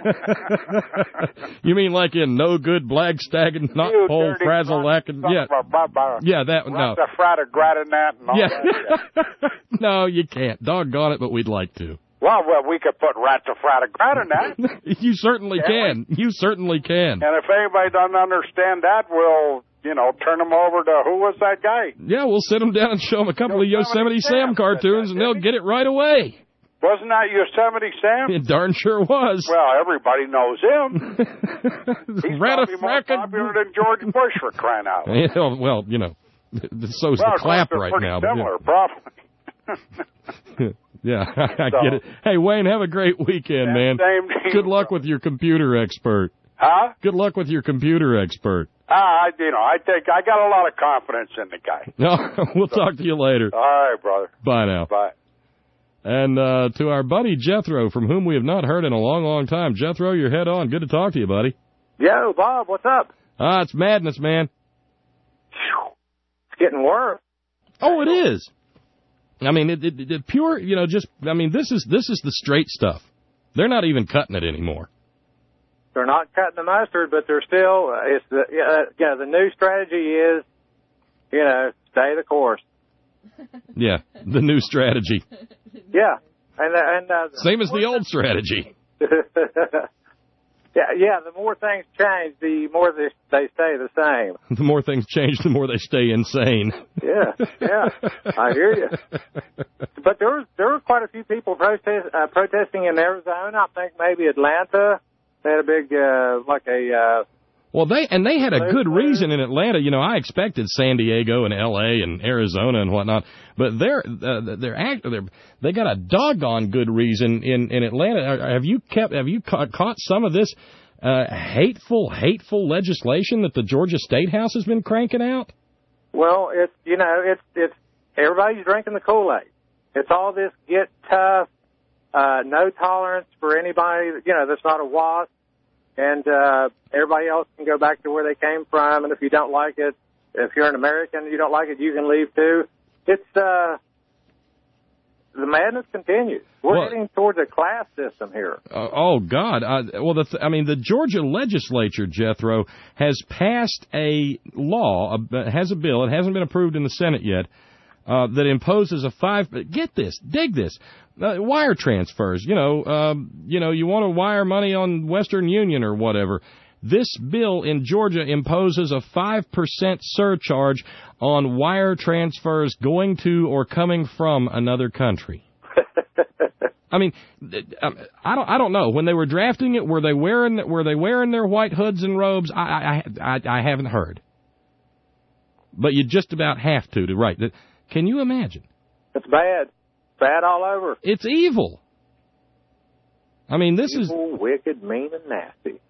You mean like in no good, Blagstaggin, not pole, frazzle-lackin'? Yeah. Yeah, that one. No. And all yeah. that. No, you can't. Doggone it, but we'd like to. Well, well, we could put Ratafratagratinat. You certainly can. can. You certainly can. And if anybody doesn't understand that, we'll, you know, turn them over to, who was that guy? Yeah, we'll sit them down and show them a couple Yosemite, of Yosemite Sam, Sam cartoons, and they'll get it right away. Wasn't that Yosemite Sam? It darn sure was. Well, everybody knows him. He's probably more popular than George Bush, for crying out loud. Yeah, well, you know, so's well, the clap they're right pretty now. Similar, but, yeah. Yeah, I So- get it. Hey, Wayne, have a great weekend, man. same to you, Good luck with your computer expert. Huh? Good luck with your computer expert. Ah, I, you know, I think I got a lot of confidence in the guy. No, we'll talk to you later. All right, brother. Bye now. Bye. And uh, to our buddy Jethro, from whom we have not heard in a long, long time. Jethro, you're head on. Good to talk to you, buddy. Yo, Bob, what's up? Ah, it's madness, man. It's getting worse. Oh, it is. I mean, it, it, it pure, you know, just, I mean, this is this is the straight stuff. They're not even cutting it anymore. They're not cutting the mustard, but they're still. Uh, it's the uh, yeah. The new strategy is, you know, stay the course. Yeah, the new strategy. Yeah, and uh, and uh, Same as the old strategy. yeah, yeah. The more things change, the more they they stay the same. The more things change, the more they stay insane. Yeah, yeah, I hear you. But there was there were quite a few people protest, uh, protesting in Arizona. I think maybe Atlanta. They had a big, uh, like a. Uh, well, they and they had a good reason in Atlanta. You know, I expected San Diego and L A and Arizona and whatnot, but they're uh, they're act they're they got a doggone good reason in in Atlanta. Have you kept have you ca- caught some of this uh, hateful hateful legislation that the Georgia State House has been cranking out? Well, it's you know it's it's everybody's drinking the Kool-Aid. It's all this get tough. Uh, no tolerance for anybody, you know, that's not a WASP, and uh, everybody else can go back to where they came from, and if you don't like it, if you're an American and you don't like it, you can leave too. It's, uh, the madness continues. We're well, heading towards a class system here. Uh, oh, God. Uh, well, the th- I mean, the Georgia legislature, Jethro, has passed a law, uh, has a bill, it hasn't been approved in the Senate yet, Uh, that imposes a five. Get this, dig this. Uh, wire transfers. You know, um, you know, you want to wire money on Western Union or whatever. This bill in Georgia imposes a five percent surcharge on wire transfers going to or coming from another country. I mean, I don't. I don't know. When they were drafting it, were they wearing were they wearing their white hoods and robes? I I I, I haven't heard. But you just about have to to write that. Can you imagine? It's bad. Bad all over. It's evil. I mean, this evil, is... wicked, mean, and nasty.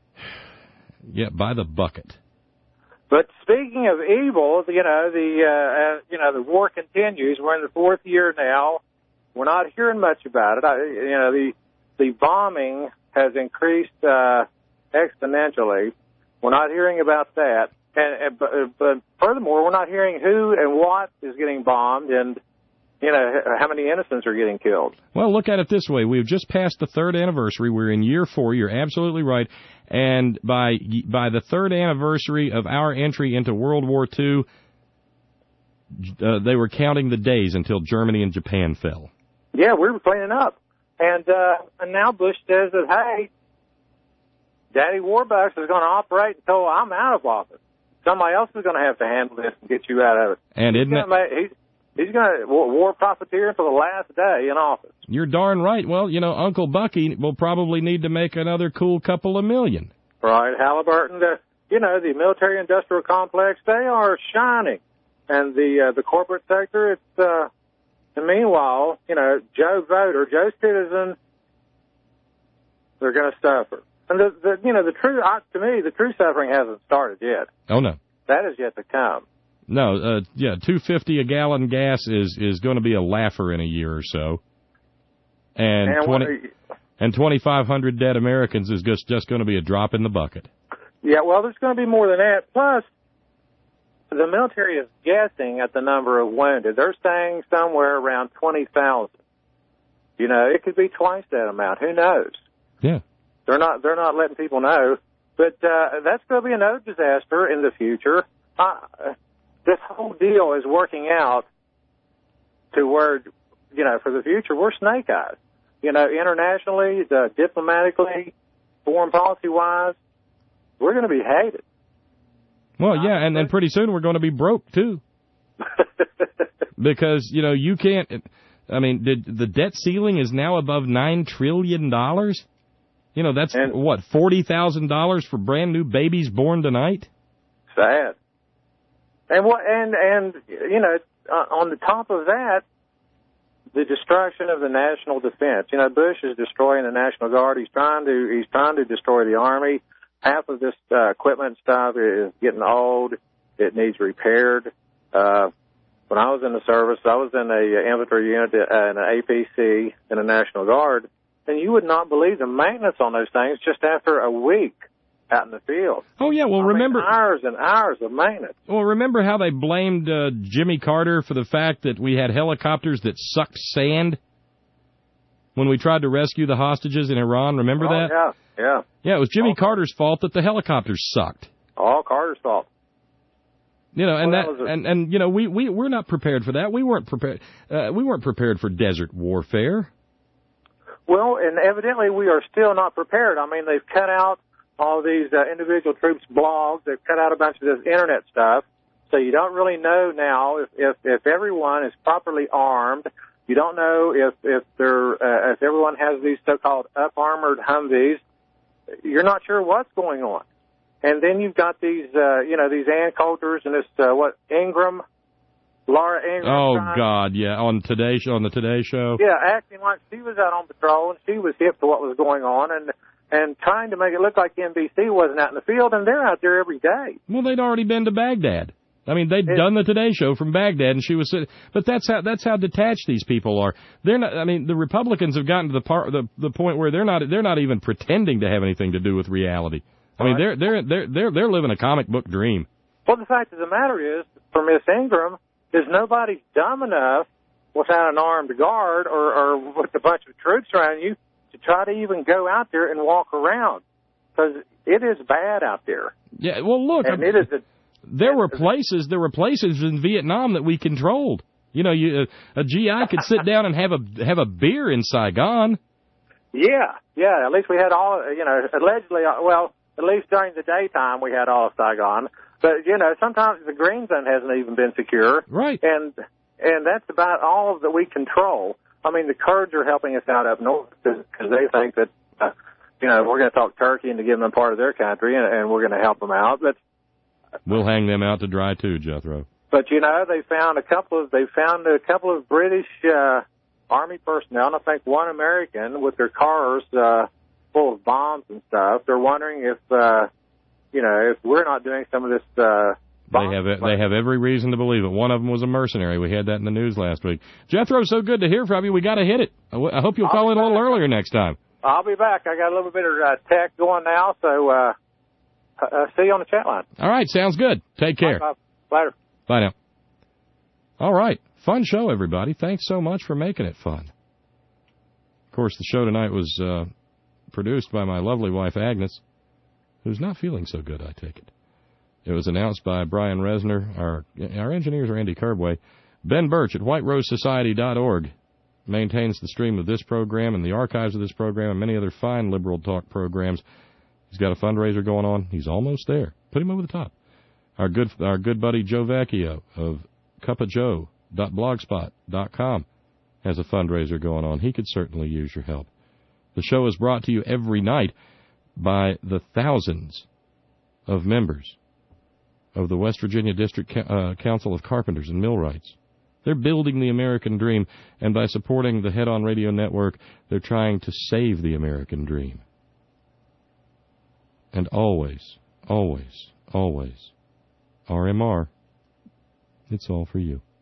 Yeah, by the bucket. But speaking of evil, you know, the uh, uh, you know the war continues. We're in the fourth year now. We're not hearing much about it. I, you know, the the bombing has increased uh, exponentially. We're not hearing about that. And, and but, but furthermore, we're not hearing who and what is getting bombed, and you know how many innocents are getting killed. Well, look at it this way: we've just passed the third anniversary. We're in year four. You're absolutely right. And by by the third anniversary of our entry into World War Two, uh, they were counting the days until Germany and Japan fell. Yeah, we were cleaning up, and uh, and now Bush says that hey, Daddy Warbucks is going to operate until I'm out of office. Somebody else is going to have to handle this and get you out of it. And isn't he's gonna, it? He's, he's going to war profiteer until the last day in office. You're darn right. Well, you know, Uncle Bucky will probably need to make another cool couple of million. Right. Halliburton, the, you know, the military-industrial complex, they are shining. And the uh, the corporate sector, it's, uh, and meanwhile, you know, Joe voter, Joe citizen, they're going to suffer. And the, the you know the true uh, to me the true suffering hasn't started yet. Oh no, that is yet to come. No, uh, yeah, two fifty a gallon gas is is going to be a laugher in a year or so, and, and twenty what, and twenty five hundred dead Americans is just just going to be a drop in the bucket. Yeah, well, there's going to be more than that. Plus, the military is guessing at the number of wounded. They're saying somewhere around twenty thousand. You know, it could be twice that amount. Who knows? Yeah. They're not. They're not letting people know, but uh, that's going to be another disaster in the future. Uh, this whole deal is working out to where, you know, for the future we're snake eyes. You know, internationally, the, diplomatically, foreign policy wise, we're going to be hated. Well, yeah, and then pretty soon we're going to be broke too, because you know you can't. I mean, did, the debt ceiling is now above nine trillion dollars? You know, that's, and, what, forty thousand dollars for brand new babies born tonight? Sad. And, what, and, and you know, uh, on the top of that, the destruction of the national defense. You know, Bush is destroying the National Guard. He's trying to he's trying to destroy the Army. Half of this uh, equipment stuff is getting old. It needs repaired. Uh, when I was in the service, I was in a infantry unit, uh, in an A P C in the National Guard, and you would not believe the maintenance on those things just after a week out in the field. Oh, yeah, well, I remember... mean, hours and hours of maintenance. Well, remember how they blamed uh, Jimmy Carter for the fact that we had helicopters that sucked sand when we tried to rescue the hostages in Iran? Remember oh, that? yeah, yeah. Yeah, it was Jimmy all Carter's fault that the helicopters sucked. All Carter's fault. You know, and well, that, that a... and and you know, we we we're not prepared for that. We weren't prepared. Uh, we weren't prepared for desert warfare. Well, and evidently we are still not prepared. I mean, they've cut out all these uh, individual troops' blogs. They've cut out a bunch of this internet stuff, so you don't really know now if if, if everyone is properly armed. You don't know if if they're uh, if everyone has these so-called up-armored Humvees. You're not sure what's going on. And then you've got these, uh, you know, these Ann Coulters and this, uh, what, Ingram, Laura Ingram. Oh, trying, God, yeah, on Today on the Today Show. Yeah, acting like she was out on patrol and she was hip to what was going on and and trying to make it look like N B C wasn't out in the field, and they're out there every day. Well, they'd already been to Baghdad. I mean, they'd it, done the Today Show from Baghdad, and she was sitting. But that's how that's how detached these people are. They're not. I mean, the Republicans have gotten to the part the the point where they're not they're not even pretending to have anything to do with reality. I mean, they're they're they're they're they're living a comic book dream. Well, the fact of the matter is, for Miss Ingram, is nobody dumb enough without an armed guard or, or with a bunch of troops around you to try to even go out there and walk around, because it is bad out there. Yeah. Well, look, and it is. A, there were places there were places in Vietnam that we controlled. You know, you, a, a G I could sit down and have a have a beer in Saigon. Yeah, yeah. At least we had all. You know, allegedly, well. At least during the daytime, we had all of Saigon. But, you know, sometimes the green zone hasn't even been secure. Right. And and that's about all that we control. I mean, the Kurds are helping us out up north because they think that, uh, you know, we're going to talk Turkey into giving them part of their country, and, and we're going to help them out. But we'll hang them out to dry, too, Jethro. But, you know, they found a couple of, they found a couple of British uh, Army personnel, and I think one American, with their cars uh full of bombs and stuff. They're wondering if, uh, you know, if we're not doing some of this. Uh, they have they have every reason to believe it. One of them was a mercenary. We had that in the news last week. Jethro, so good to hear from you. We got to hit it. I, w- I hope you'll call in a little earlier next time. I'll be back. I got a little bit of uh, tech going now, so uh, uh, see you on the chat line. All right, sounds good. Take care. Bye, bye. Later. Bye now. All right, fun show, everybody. Thanks so much for making it fun. Of course, the show tonight was. Uh, produced by my lovely wife, Agnes, who's not feeling so good, I take it. It was announced by Brian Resner. Our our engineers are Andy Curbway. Ben Birch at white rose society dot org maintains the stream of this program and the archives of this program and many other fine liberal talk programs. He's got a fundraiser going on. He's almost there. Put him over the top. Our good our good buddy Joe Vecchio of cup of joe dot blogspot dot com has a fundraiser going on. He could certainly use your help. The show is brought to you every night by the thousands of members of the West Virginia District uh, Council of Carpenters and Millwrights. They're building the American dream, and by supporting the Head On Radio Network, they're trying to save the American dream. And always, always, always, R M R, it's all for you.